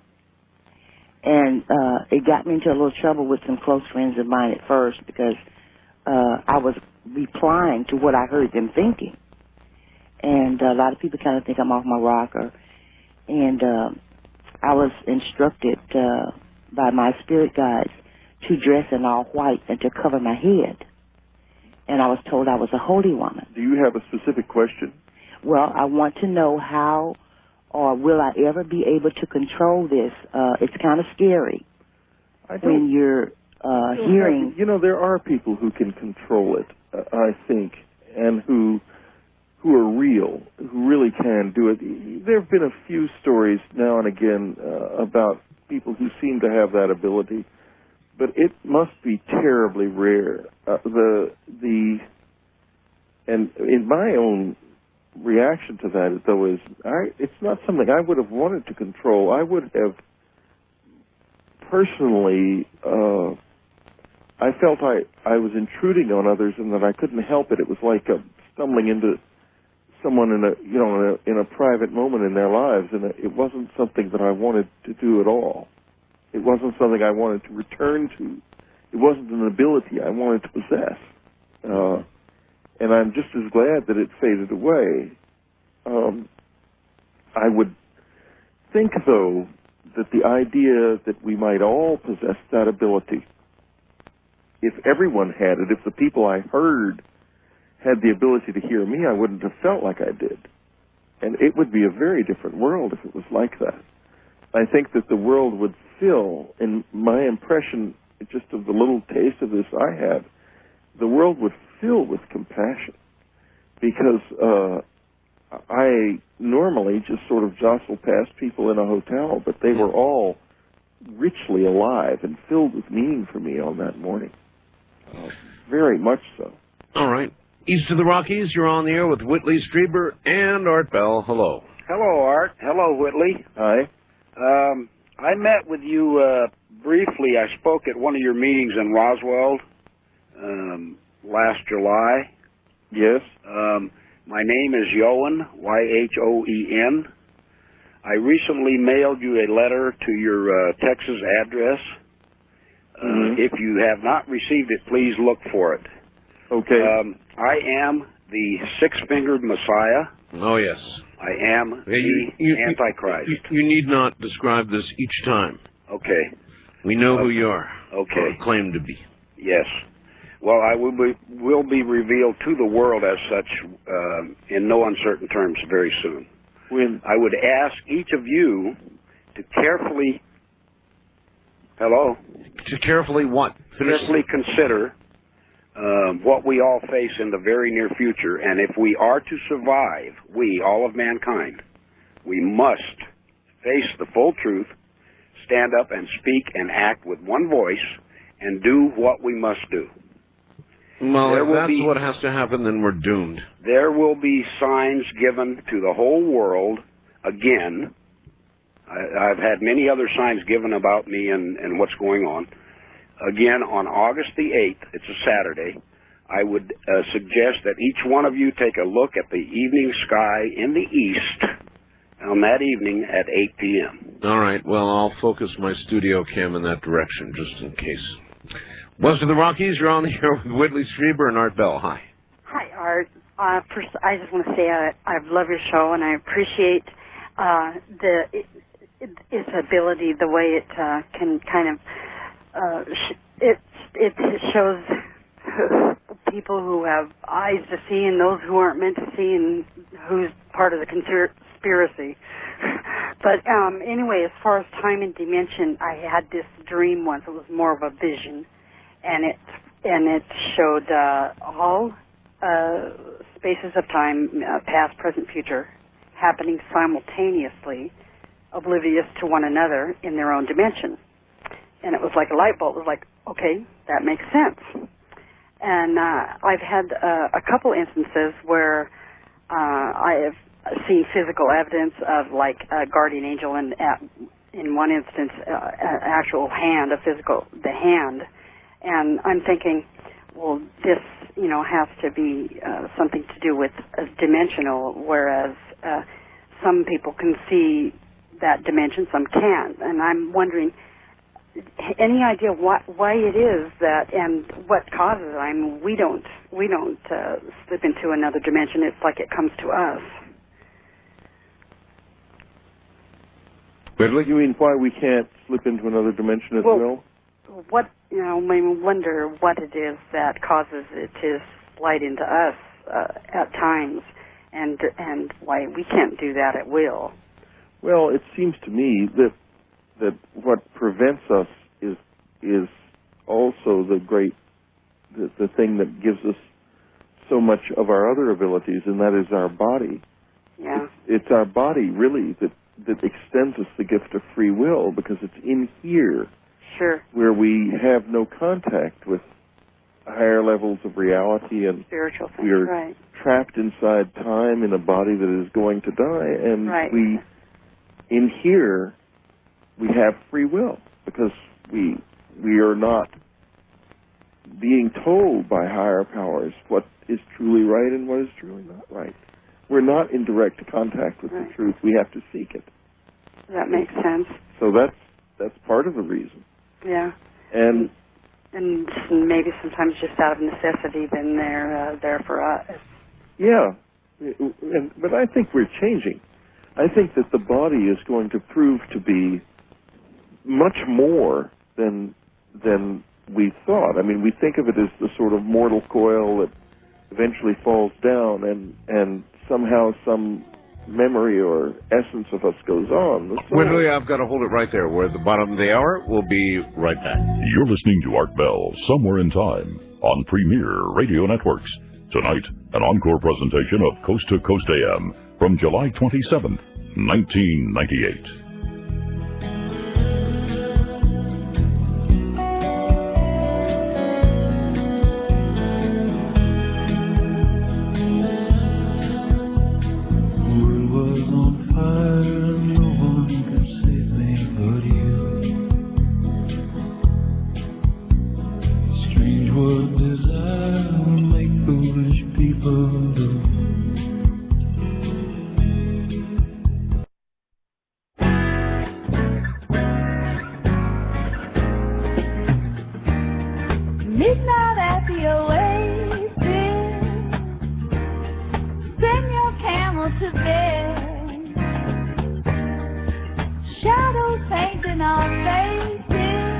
And uh, it got me into a little trouble with some close friends of mine at first because uh, I was replying to what I heard them thinking. And a lot of people kind of think I'm off my rocker. And uh, I was instructed uh, by my spirit guides to dress in all white and to cover my head. And I was told I was a holy woman. Do you have a specific question? Well, I want to know how or will I ever be able to control this? Uh, it's kind of scary I when you're uh, you hearing. Have, you know, there are people who can control it, uh, I think, and who who are real, who really can do it. There have been a few stories now and again uh, about people who seem to have that ability, but it must be terribly rare. Uh, the the and in my own reaction to that, though, is I, it's not something I would have wanted to control. I would have personally, uh, I felt I, I was intruding on others and that I couldn't help it. It was like uh, stumbling into someone in a, you know, in a, in a private moment in their lives, and it wasn't something that I wanted to do at all. It wasn't something I wanted to return to. It wasn't an ability I wanted to possess. Uh, And I'm just as glad that it faded away. Um, I would think, though, that the idea that we might all possess that ability, if everyone had it, if the people I heard had the ability to hear me, I wouldn't have felt like I did. And it would be a very different world if it was like that. I think that the world would fill, in my impression, just of the little taste of this I had, the world would fill with compassion, because uh, I normally just sort of jostle past people in a hotel, but they were all richly alive and filled with meaning for me on that morning. Uh, very much so. All right. East of the Rockies, you're on the air with Whitley Strieber and Art Bell. Hello. Hello, Art. Hello, Whitley. Hi. Um, I met with you uh, briefly. I spoke at one of your meetings in Roswell um, last July. Yes. Um, my name is Yoen, Y H O E N. I recently mailed you a letter to your uh, Texas address. Uh, mm-hmm. If you have not received it, please look for it. Okay. Um, I am the six-fingered Messiah. Oh, yes. I am Okay, you, the you, Antichrist. You, you need not describe this each time. Okay. We know okay. who you are. Okay. Or claim to be. Yes. Well, I will be, will be revealed to the world as such uh, in no uncertain terms very soon. When I would ask each of you to carefully, hello? To carefully what? Carefully consider um, what we all face in the very near future, and if we are to survive, we, all of mankind, we must face the full truth, stand up and speak and act with one voice, and do what we must do. Well, there if that's be, what has to happen, then we're doomed. There will be signs given to the whole world, again, I, I've had many other signs given about me and, and what's going on. Again, on August the eighth, it's a Saturday, I would uh, suggest that each one of you take a look at the evening sky in the east on that evening at eight p.m. All right. Well, I'll focus my studio cam in that direction just in case. West of the Rockies, you're on the air with Whitley Strieber and Art Bell. Hi. Hi, Art. Uh, first, I just want to say I, I love your show, and I appreciate uh, the it, it, its ability, the way it uh, can kind of uh, sh- it it shows people who have eyes to see and those who aren't meant to see, and who's part of the conspiracy. But um, anyway, as far as time and dimension, I had this dream once. It was more of a vision, and it and it showed uh, all uh, spaces of time, uh, past, present, future, happening simultaneously, oblivious to one another in their own dimension. And it was like a light bulb. It was like, okay, that makes sense. And uh, I've had uh, a couple instances where uh, I have seen physical evidence of, like, a guardian angel, and at, in one instance, uh, an actual hand, a physical, the hand. And I'm thinking, well, this, you know, has to be uh, something to do with uh, dimensional, whereas uh, some people can see that dimension, some can't. And I'm wondering, any idea what, why it is that, and what causes it? I mean, we don't, we don't uh, slip into another dimension. It's like it comes to us. Whitley, you mean why we can't slip into another dimension at well, will? What, you know, I mean, wonder what it is that causes it to slide into us uh, at times, and and why we can't do that at will. Well, it seems to me that that what prevents us is is also the great the, the thing that gives us so much of our other abilities, and that is our body. Yeah. It's, it's our body really that that extends us the gift of free will, because it's in here. Sure. Where we have no contact with higher levels of reality, and spiritual things, we are right. trapped inside time in a body that is going to die, and right. we in here we have free will, because we we are not being told by higher powers what is truly right and what is truly not right. We're not in direct contact with right. the truth. We have to seek it. That makes sense. So that's that's part of the reason. Yeah. And and maybe sometimes just out of necessity, then they're uh, there for us. Yeah, and, but I think we're changing. I think that the body is going to prove to be much more than than we thought. I mean, we think of it as the sort of mortal coil that eventually falls down, and and somehow some memory or essence of us goes on. Whitley, I've got to hold it right there. We're at the bottom of the hour. We'll be right back. You're listening to Art Bell, Somewhere in Time, on Premier Radio Networks. Tonight, an encore presentation of Coast to Coast A M from July twenty-seventh, nineteen ninety-eight. Midnight at the oasis, send your camel to bed. Shadows painting our faces,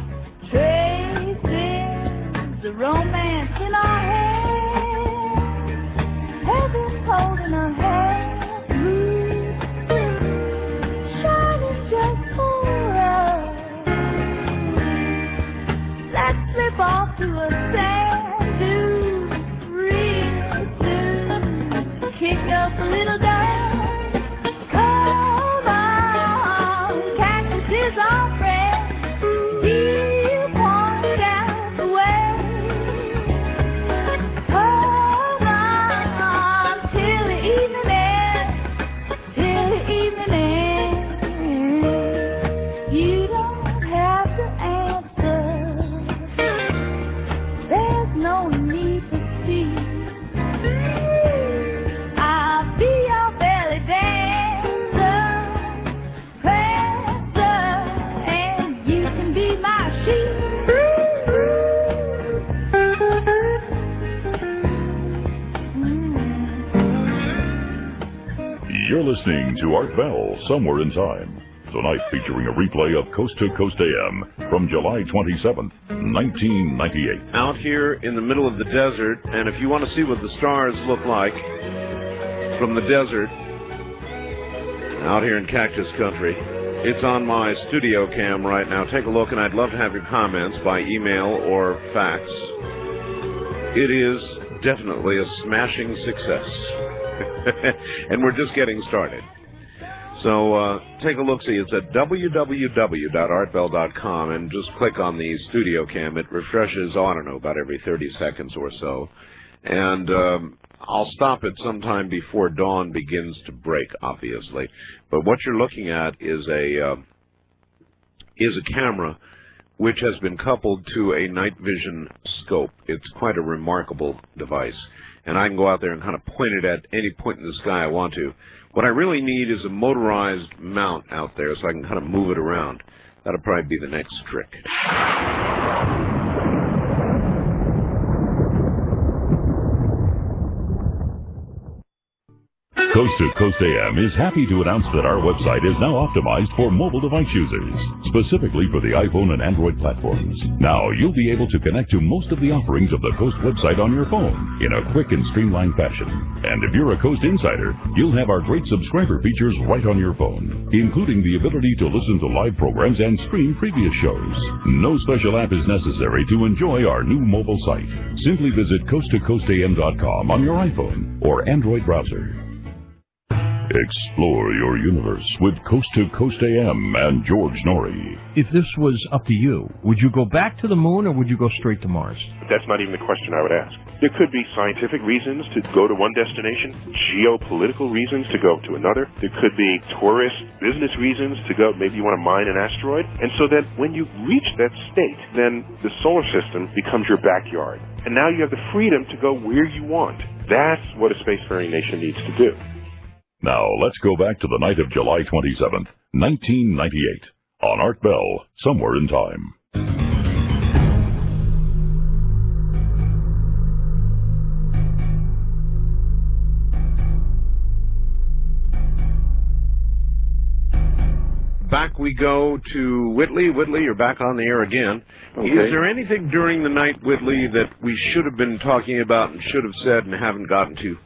traces the romance in our head. Heaven's holding our hand, shining just for us. Let's slip off to a sand dune real soon. Kick up a little dust. Come on, cactus is our friend. He'll point out the way. You're listening to Art Bell, Somewhere in Time. Tonight featuring a replay of Coast to Coast A M from July twenty-seventh, nineteen ninety-eight. Out here in the middle of the desert, and if you want to see what the stars look like from the desert, out here in Cactus Country, it's on my studio cam right now. Take a look, and I'd love to have your comments by email or fax. It is definitely a smashing success. And we're just getting started. So uh, take a look-see. It's at w w w dot art bell dot com, and just click on the studio cam. It refreshes, oh, I don't know, about every thirty seconds or so. And um, I'll stop it sometime before dawn begins to break, obviously. But what you're looking at is a, uh, is a camera which has been coupled to a night vision scope. It's quite a remarkable device. And I can go out there and kind of point it at any point in the sky I want to. What I really need is a motorized mount out there so I can kind of move it around. That'll probably be the next trick. Coast to Coast A M is happy to announce that our website is now optimized for mobile device users, specifically for the iPhone and Android platforms. Now you'll be able to connect to most of the offerings of the Coast website on your phone in a quick and streamlined fashion. And if you're a Coast insider, you'll have our great subscriber features right on your phone, including the ability to listen to live programs and stream previous shows. No special app is necessary to enjoy our new mobile site. Simply visit coast to coast a m dot com on your iPhone or Android browser. Explore your universe with Coast to Coast A M and George Norrie. If this was up to you, would you go back to the moon or would you go straight to Mars? That's not even the question I would ask. There could be scientific reasons to go to one destination, geopolitical reasons to go to another. There could be tourist business reasons to go. Maybe you want to mine an asteroid. And so that when you reach that state, then the solar system becomes your backyard. And now you have the freedom to go where you want. That's what a spacefaring nation needs to do. Now, let's go back to the night of July twenty-seventh, nineteen ninety-eight, on Art Bell, Somewhere in Time. Back we go to Whitley. Whitley, you're back on the air again. Okay. Is there anything during the night, Whitley, that we should have been talking about and should have said and haven't gotten to?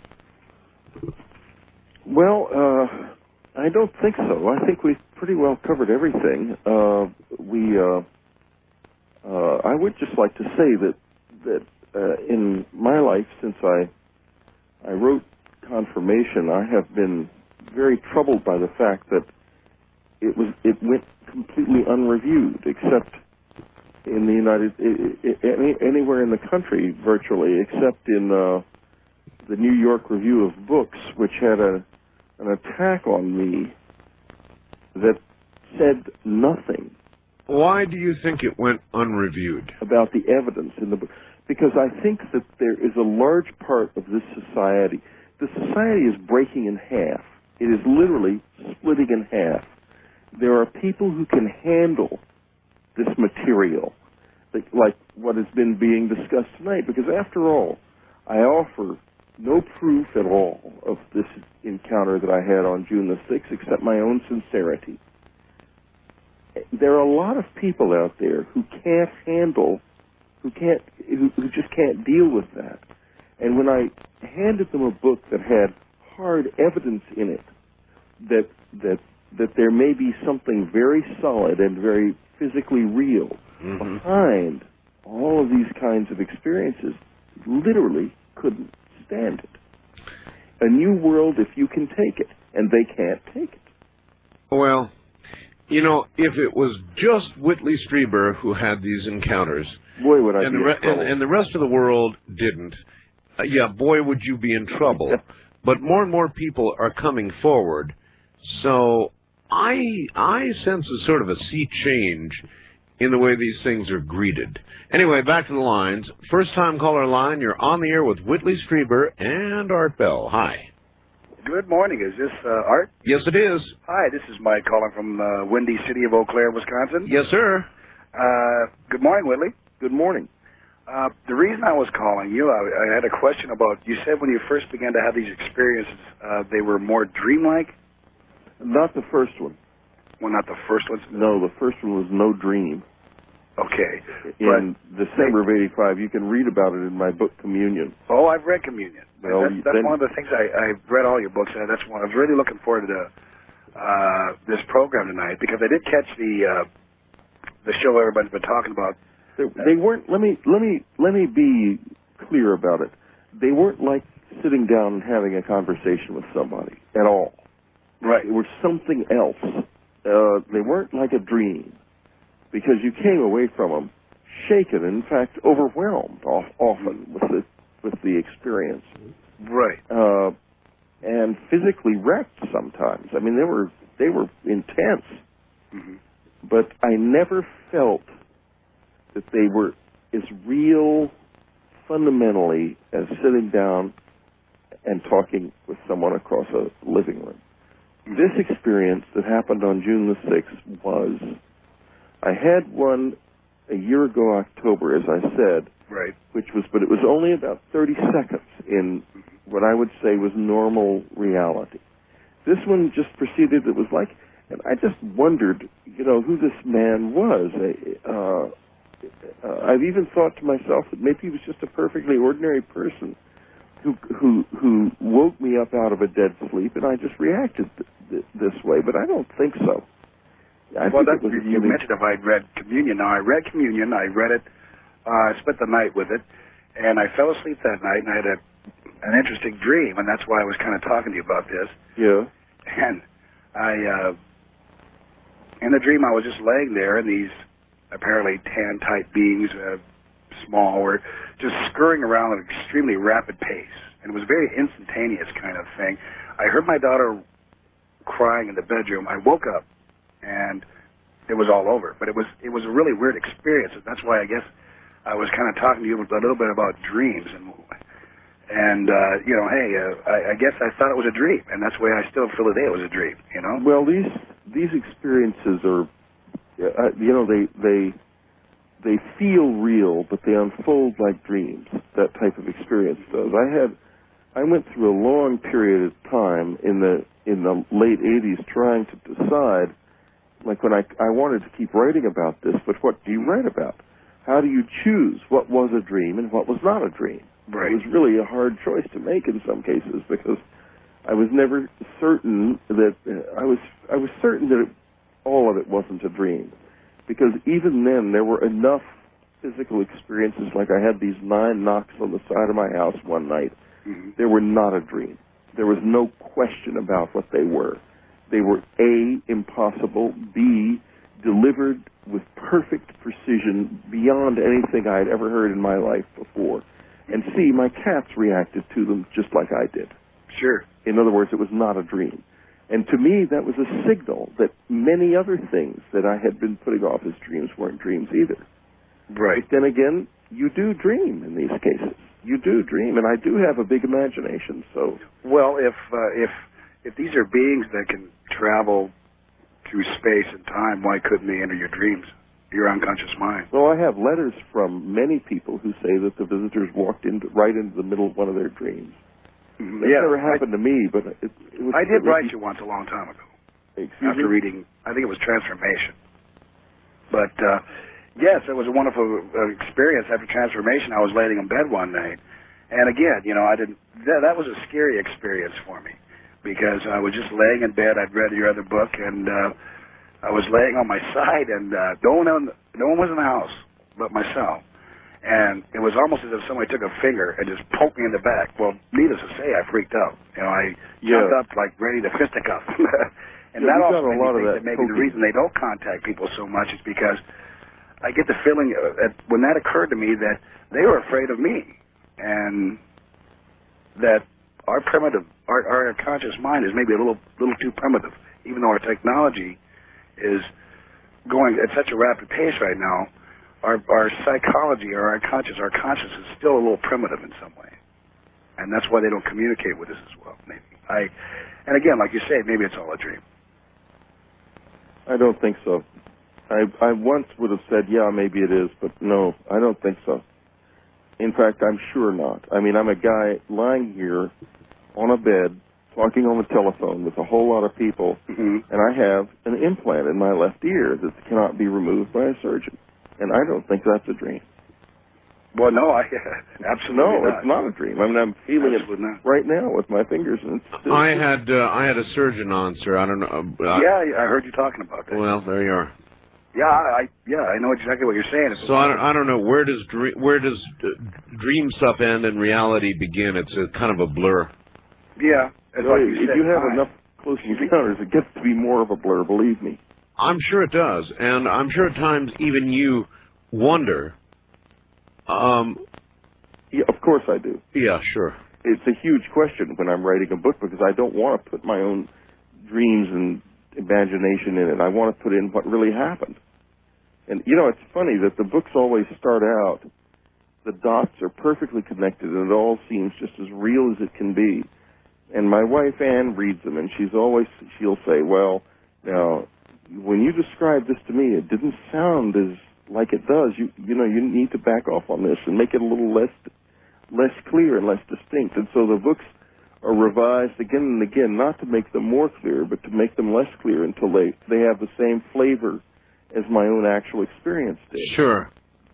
Well, uh, I don't think so. I think we've pretty well covered everything. Uh, we, uh, uh, I would just like to say that that uh, in my life, since I I wrote Confirmation, I have been very troubled by the fact that it was it went completely unreviewed, except in the United it, it, any, anywhere in the country virtually, except in uh, the New York Review of Books, which had a an attack on me that said nothing. Why do you think it went unreviewed? About the evidence in the book. Because I think that there is a large part of this society. The society is breaking in half. It is literally splitting in half. There are people who can handle this material, like, like what has been being discussed tonight, because after all, I offer no proof at all of this encounter that I had on June the sixth, except my own sincerity. There are a lot of people out there who can't handle, who can't, who, who just can't deal with that. And when I handed them a book that had hard evidence in it, that that that there may be something very solid and very physically real mm-hmm. behind all of these kinds of experiences, literally couldn't stand it. A new world if you can take it, and they can't take it. Well, you know, if it was just Whitley Strieber who had these encounters, boy, would I and, be the re- in trouble. And, and the rest of the world didn't, uh, yeah, boy, would you be in trouble. But more and more people are coming forward, so I I sense a sort of a sea change in the way these things are greeted. Anyway, back to the lines. First-time caller line, you're on the air with Whitley Strieber and Art Bell. Hi. Good morning. Is this uh, Art? Yes, it is. Hi, this is Mike calling from uh, windy city of Eau Claire, Wisconsin. Yes, sir. Uh, good morning, Whitley. Good morning. Uh, the reason I was calling you, I, I had a question about, you said when you first began to have these experiences, uh, they were more dreamlike? Not the first one. Well, not the first one? No, the first one was no dream. Okay. In December of eighty-five. You can read about it in my book, Communion. Oh, I've read Communion. Well, that's that's then, one of the things I, I've read all your books, and that's one I was really looking forward to uh, this program tonight, because I did catch the uh, the show everybody's been talking about. They, they weren't. Let me let me let me be clear about it. They weren't like sitting down and having a conversation with somebody at all. Right. It was something else. Uh, they weren't like a dream, because you came away from them shaken, in fact, overwhelmed off, often with the with the experience. Right. Uh, and physically wrecked sometimes. I mean, they were they were intense. Mm-hmm. But I never felt that they were as real fundamentally as sitting down and talking with someone across a living room. This experience that happened on June the sixth was, I had one a year ago October, as I said, right. which was, but it was only about thirty seconds in what I would say was normal reality. This one just proceeded, it was like, and I just wondered, you know, who this man was. Uh, uh, I've even thought to myself that maybe he was just a perfectly ordinary person who who who woke me up out of a dead sleep, and I just reacted th- th- this way. But I don't think so. I well, think that, it was you really, mentioned if I'd read Communion. Now, I read Communion. I read it. Uh, I spent the night with it, and I fell asleep that night, and I had a, an interesting dream, and that's why I was kind of talking to you about this. Yeah. And I, uh, in the dream, I was just laying there, and these apparently tan-type beings, uh, small, were just scurrying around at an extremely rapid pace. And it was a very instantaneous kind of thing. I heard my daughter crying in the bedroom. I woke up, and it was all over. But it was it was a really weird experience, and that's why I guess I was kind of talking to you a little bit about dreams. And, and uh, you know, hey, uh, I, I guess I thought it was a dream, and that's why I still feel today it was a dream, you know? Well, these these experiences are, uh, you know, they they they feel real, but they unfold like dreams. That type of experience does. I had, I went through a long period of time in the in the late eighties trying to decide, like when I I wanted to keep writing about this, but what do you write about? How do you choose what was a dream and what was not a dream? Right. It was really a hard choice to make in some cases, because I was never certain that uh, I was I was certain that it, all of it wasn't a dream, because even then there were enough physical experiences, like I had these nine knocks on the side of my house one night. Mm-hmm. They were not a dream. There was no question about what they were. They were A, impossible, B, delivered with perfect precision beyond anything I had ever heard in my life before. And C, my cats reacted to them just like I did. Sure. In other words, it was not a dream. And to me, that was a signal that many other things that I had been putting off as dreams weren't dreams either. Right. But then again, you do dream in these cases. You do dream, and I do have a big imagination, so... Well, if uh, if if these are beings that can travel through space and time, why couldn't they enter your dreams, your unconscious mind? Well, I have letters from many people who say that the visitors walked into, right into the middle of one of their dreams. Mm-hmm. That Yeah, never happened to me, but it, it was... I did it was, write you once a long time ago. Excuse after me? reading, I think it was Transformation. But, uh, yes, it was a wonderful uh, experience. After Transformation, I was laying in bed one night. And again, you know, I didn't, that, that was a scary experience for me, because I was just laying in bed. I'd read your other book, and uh, I was laying on my side, and uh, no one, no one was in the house but myself. And it was almost as if somebody took a finger and just poked me in the back. Well, needless to say, I freaked out. You know, I jumped Yeah. up like ready to fisticuff. and Yeah, that we got also a made lot me of think that that maybe the poking. reason they don't contact people so much is because I get the feeling uh, that when that occurred to me that they were afraid of me, and that our primitive, our, our conscious mind is maybe a little little too primitive, even though our technology is going at such a rapid pace right now. Our our psychology, or our conscious, our conscious is still a little primitive in some way, and that's why they don't communicate with us as well. Maybe I, and again, like you say, maybe it's all a dream. I don't think so. I I once would have said, yeah, maybe it is, but no, I don't think so. In fact, I'm sure not. I mean, I'm a guy lying here on a bed, talking on the telephone with a whole lot of people, mm-hmm. and I have an implant in my left ear that cannot be removed by a surgeon. And I don't think that's a dream. Well, no, I absolutely No, not. it's not a dream. I mean, I'm feeling Absolutely it not. right now with my fingers. And it's still, I had uh, I had a surgeon on, sir. I don't know. Uh, yeah, I heard you talking about that. Well, there you are. Yeah, I yeah, I know exactly what you're saying. It's So I don't, I don't know where does dream, where does uh, dream stuff end and reality begin? It's a kind of a blur. Yeah, it's Well, like you if said, you have time. enough close encounters, it gets to be more of a blur, believe me. I'm sure it does, and I'm sure at times even you wonder. Um, Yeah, of course I do. yeah, sure. It's a huge question when I'm writing a book because I don't want to put my own dreams and imagination in it. I want to put in what really happened. And, you know, it's funny that the books always start out, the dots are perfectly connected, and it all seems just as real as it can be. And my wife, Ann, reads them, and she's always, she'll say, well, now, when you described this to me, it didn't sound as like it does. You, you know, you need to back off on this and make it a little less, less clear and less distinct. And so the books are revised again and again, not to make them more clear, but to make them less clear until they, they have the same flavor as my own actual experience did. Sure.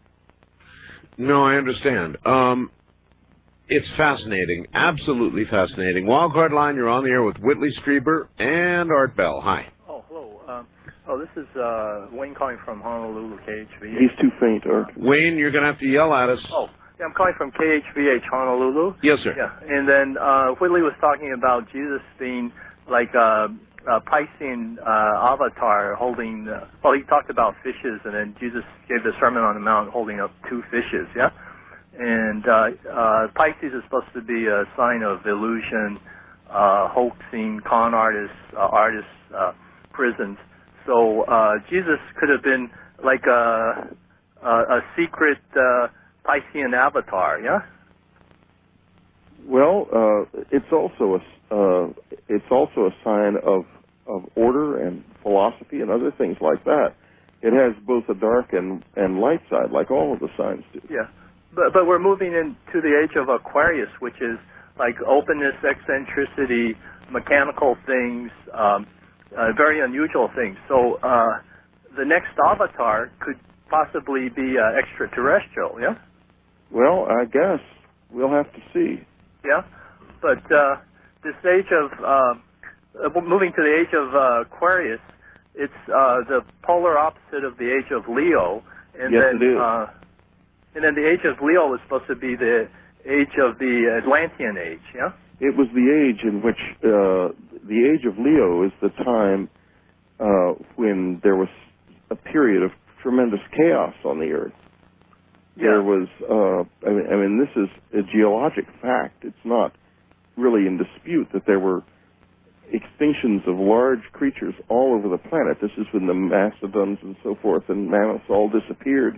No, I understand. Um, it's fascinating, absolutely fascinating. Wildcard Line, you're on the air with Whitley Strieber and Art Bell. Hi. Oh, hello. Um, oh, this is uh, Wayne calling from Honolulu, K H V H. He's too faint, Art. Wayne, you're going to have to yell at us. Oh, yeah, I'm calling from K H V H, Honolulu. Yes, sir. Yeah, and then uh, Whitley was talking about Jesus being like a, a Piscean uh, avatar holding, uh, well, he talked about fishes, and then Jesus gave the Sermon on the Mount holding up two fishes, yeah? And uh, uh, Pisces is supposed to be a sign of illusion, uh, hoaxing, con artists, uh, artists, uh, prisons. So uh, Jesus could have been like a, a, a secret uh, Piscean avatar, yeah? Well, uh, it's also a uh, it's also a sign of of order and philosophy and other things like that. It has both a dark and and light side, like all of the signs do. Yeah, but but we're moving into the age of Aquarius, which is like openness, eccentricity, mechanical things, um, uh, very unusual things. So uh, the next avatar could possibly be uh, extraterrestrial, yeah? Well, I guess we'll have to see. Yeah, but uh, this age of, uh, uh, moving to the age of uh, Aquarius, it's uh, the polar opposite of the age of Leo. And Yes, then, it is. Uh, and then the age of Leo was supposed to be the age of the Atlantean age, yeah? It was the age in which, uh, the age of Leo is the time uh, when there was a period of tremendous chaos on the Earth. Yeah. There was, uh, I mean, I mean, this is a geologic fact. It's not really in dispute that there were extinctions of large creatures all over the planet. This is when the mastodons and so forth and mammoths all disappeared.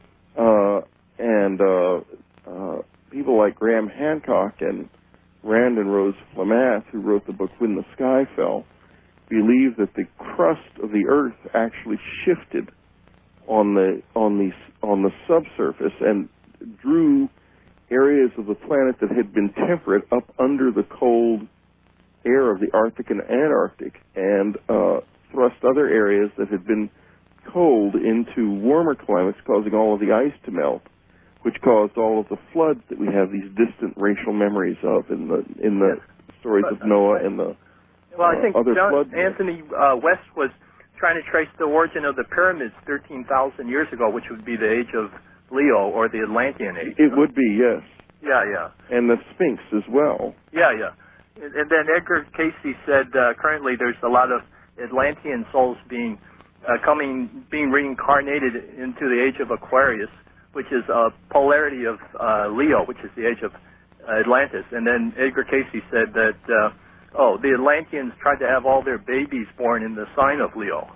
Uh, and uh, uh, people like Graham Hancock and Rand and Rose Flamath, who wrote the book When the Sky Fell, believe that the crust of the Earth actually shifted on the on the on the subsurface and drew areas of the planet that had been temperate up under the cold air of the Arctic and Antarctic, and uh, thrust other areas that had been cold into warmer climates, causing all of the ice to melt, which caused all of the floods that we have these distant racial memories of in the in the stories of Noah and the Well, I think uh, other John, flood. Anthony uh, West was trying to trace the origin of the pyramids thirteen thousand years ago, which would be the age of Leo or the Atlantean age. It would be, yes. Yeah, yeah. And the Sphinx as well. Yeah, yeah. And, and then Edgar Casey said uh, currently there's a lot of Atlantean souls being uh, coming, being reincarnated into the age of Aquarius, which is a polarity of uh, Leo, which is the age of uh, Atlantis. And then Edgar Casey said that, uh, oh, the Atlanteans tried to have all their babies born in the sign of Leo.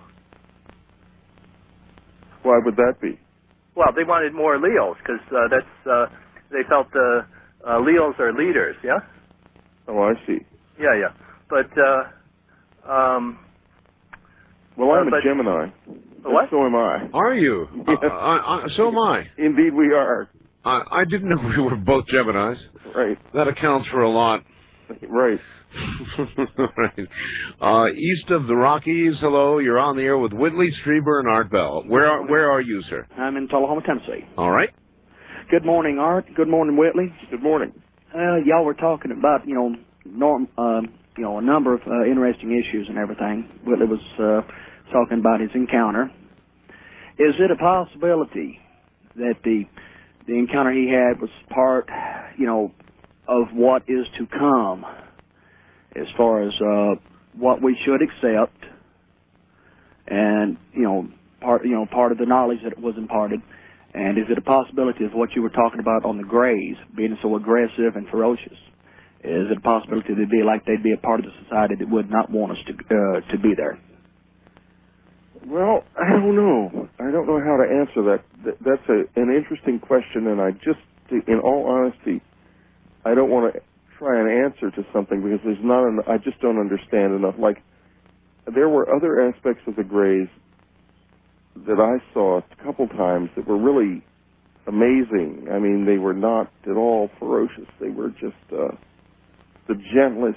Why would that be? Well, they wanted more Leos because uh, that's uh, they felt uh, uh, Leos are leaders. Yeah. Oh, I see. Yeah, yeah. But uh, um, well, I'm uh, but, a Gemini. What? So am I. Are you? Yes. Uh, uh, uh, so am I. Indeed, we are. I, I didn't know we were both Geminis. Right. That accounts for a lot. Right. Right. Uh, east of the Rockies, hello, you're on the air with Whitley Strieber and Art Bell. Where are, where are you, sir? I'm in Tullahoma, Tennessee. All right. Good morning, Art. Good morning, Whitley. Good morning. Uh, y'all were talking about, you know, norm, uh, you know, a number of uh, interesting issues and everything. Whitley was uh, talking about his encounter. Is it a possibility that the the encounter he had was part, you know, of what is to come, as far as uh, what we should accept, and you know, part you know part of the knowledge that was imparted, and is it a possibility of what you were talking about on the Greys being so aggressive and ferocious? Is it a possibility they'd be like they'd be a part of the society that would not want us to uh, to be there? Well, I don't know. I don't know how to answer that. That's a, an interesting question, and I just, in all honesty, I don't want to try and answer to something because there's not. An, I just don't understand enough. Like, there were other aspects of the Greys that I saw a couple times that were really amazing. I mean, they were not at all ferocious. They were just uh, the gentlest.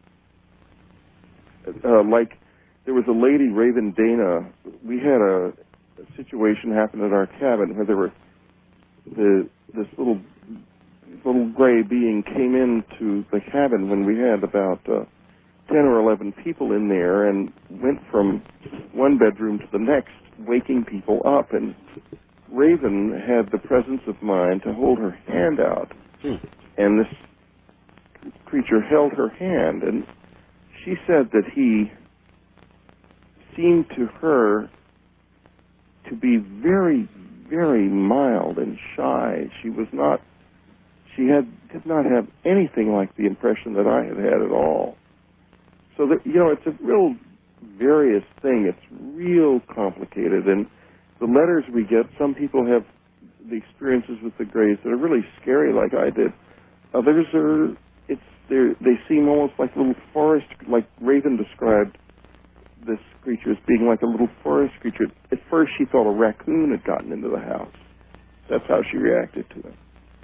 Uh, like. There was a lady, Raven Dana. We had a, a situation happen at our cabin where there were the this little little gray being came into the cabin when we had about uh, ten or eleven people in there, and went from one bedroom to the next, waking people up. And Raven had the presence of mind to hold her hand out, hmm. and this creature held her hand, and she said that he seemed to her to be very, very mild and shy. She was not, she had did not have anything like the impression that I had had at all. So that, you know, it's a real various thing. It's real complicated, and the letters we get, some people have the experiences with the Greys that are really scary, like I did. Others are, it's they seem almost like little forest, like Raven described this creature as being like a little forest creature. At first she thought a raccoon had gotten into the house. That's how she reacted to it.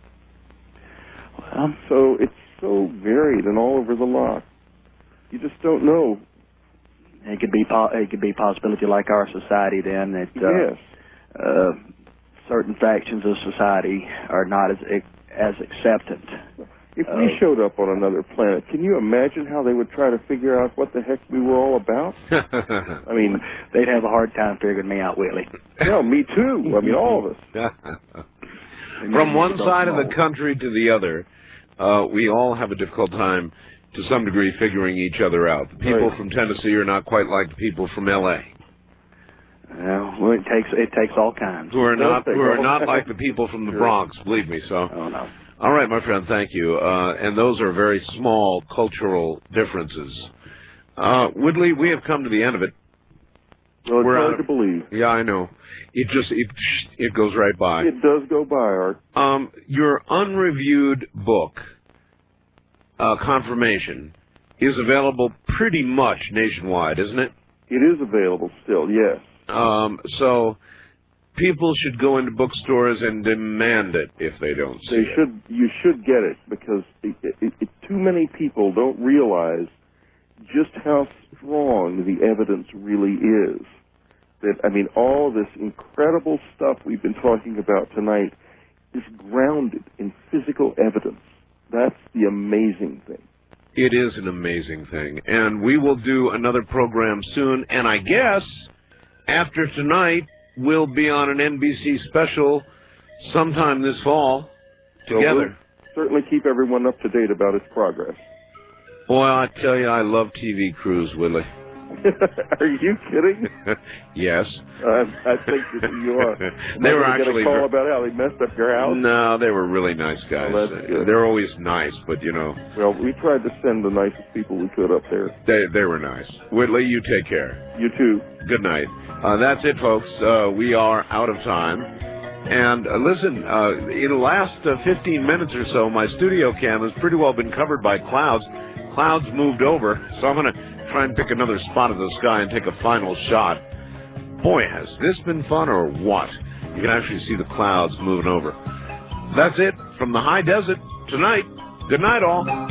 Well, so it's so varied and all over the lot. You just don't know. It could be po- it could be a possibility like our society then that uh, yes. uh, certain factions of society are not as as acceptant. If we uh, showed up on another planet, can you imagine how they would try to figure out what the heck we were all about? I mean, they'd have a hard time figuring me out, Whitley. Yeah, me too. I mean, all of us. From one side of the country to the other, uh, we all have a difficult time, to some degree, figuring each other out. The people right. from Tennessee are not quite like the people from L A Well, it takes it takes all kinds. Who are not who are not like the people from the Bronx, believe me. So. Oh no. All right, my friend, thank you. Uh, and those are very small cultural differences. Uh, Whitley, we have come to the end of it. Well, it's We're hard out to of, believe. Yeah, I know. It just, it, it goes right by. It does go by, Art. Um, your unreviewed book, uh, Confirmation, is available pretty much nationwide, isn't it? It is available still, yes. Um, so... people should go into bookstores and demand it if they don't see they it. should. You should get it because it, it, it, too many people don't realize just how strong the evidence really is. That I mean, all this incredible stuff we've been talking about tonight is grounded in physical evidence. That's the amazing thing. It is an amazing thing, and we will do another program soon. And I guess after tonight, we'll be on an N B C special sometime this fall together. So we'll certainly keep everyone up to date about its progress. Boy, I tell you, I love T V crews, Willie. Are you kidding? Yes. Uh, I think that you are. They were actually get a call about how they messed up your house. No, they were really nice guys. Well, that's good. They're always nice, but you know. Well, we tried to send the nicest people we could up there. They they were nice. Whitley, you take care. You too. Good night. Uh, that's it, folks. Uh, we are out of time. And uh, listen, uh, in the last uh, fifteen minutes or so, my studio cam has pretty well been covered by clouds. Clouds moved over, so I'm going to try and pick another spot of the sky and take a final shot. Boy, has this been fun or what? You can actually see the clouds moving over. That's it from the high desert tonight. Good night, all.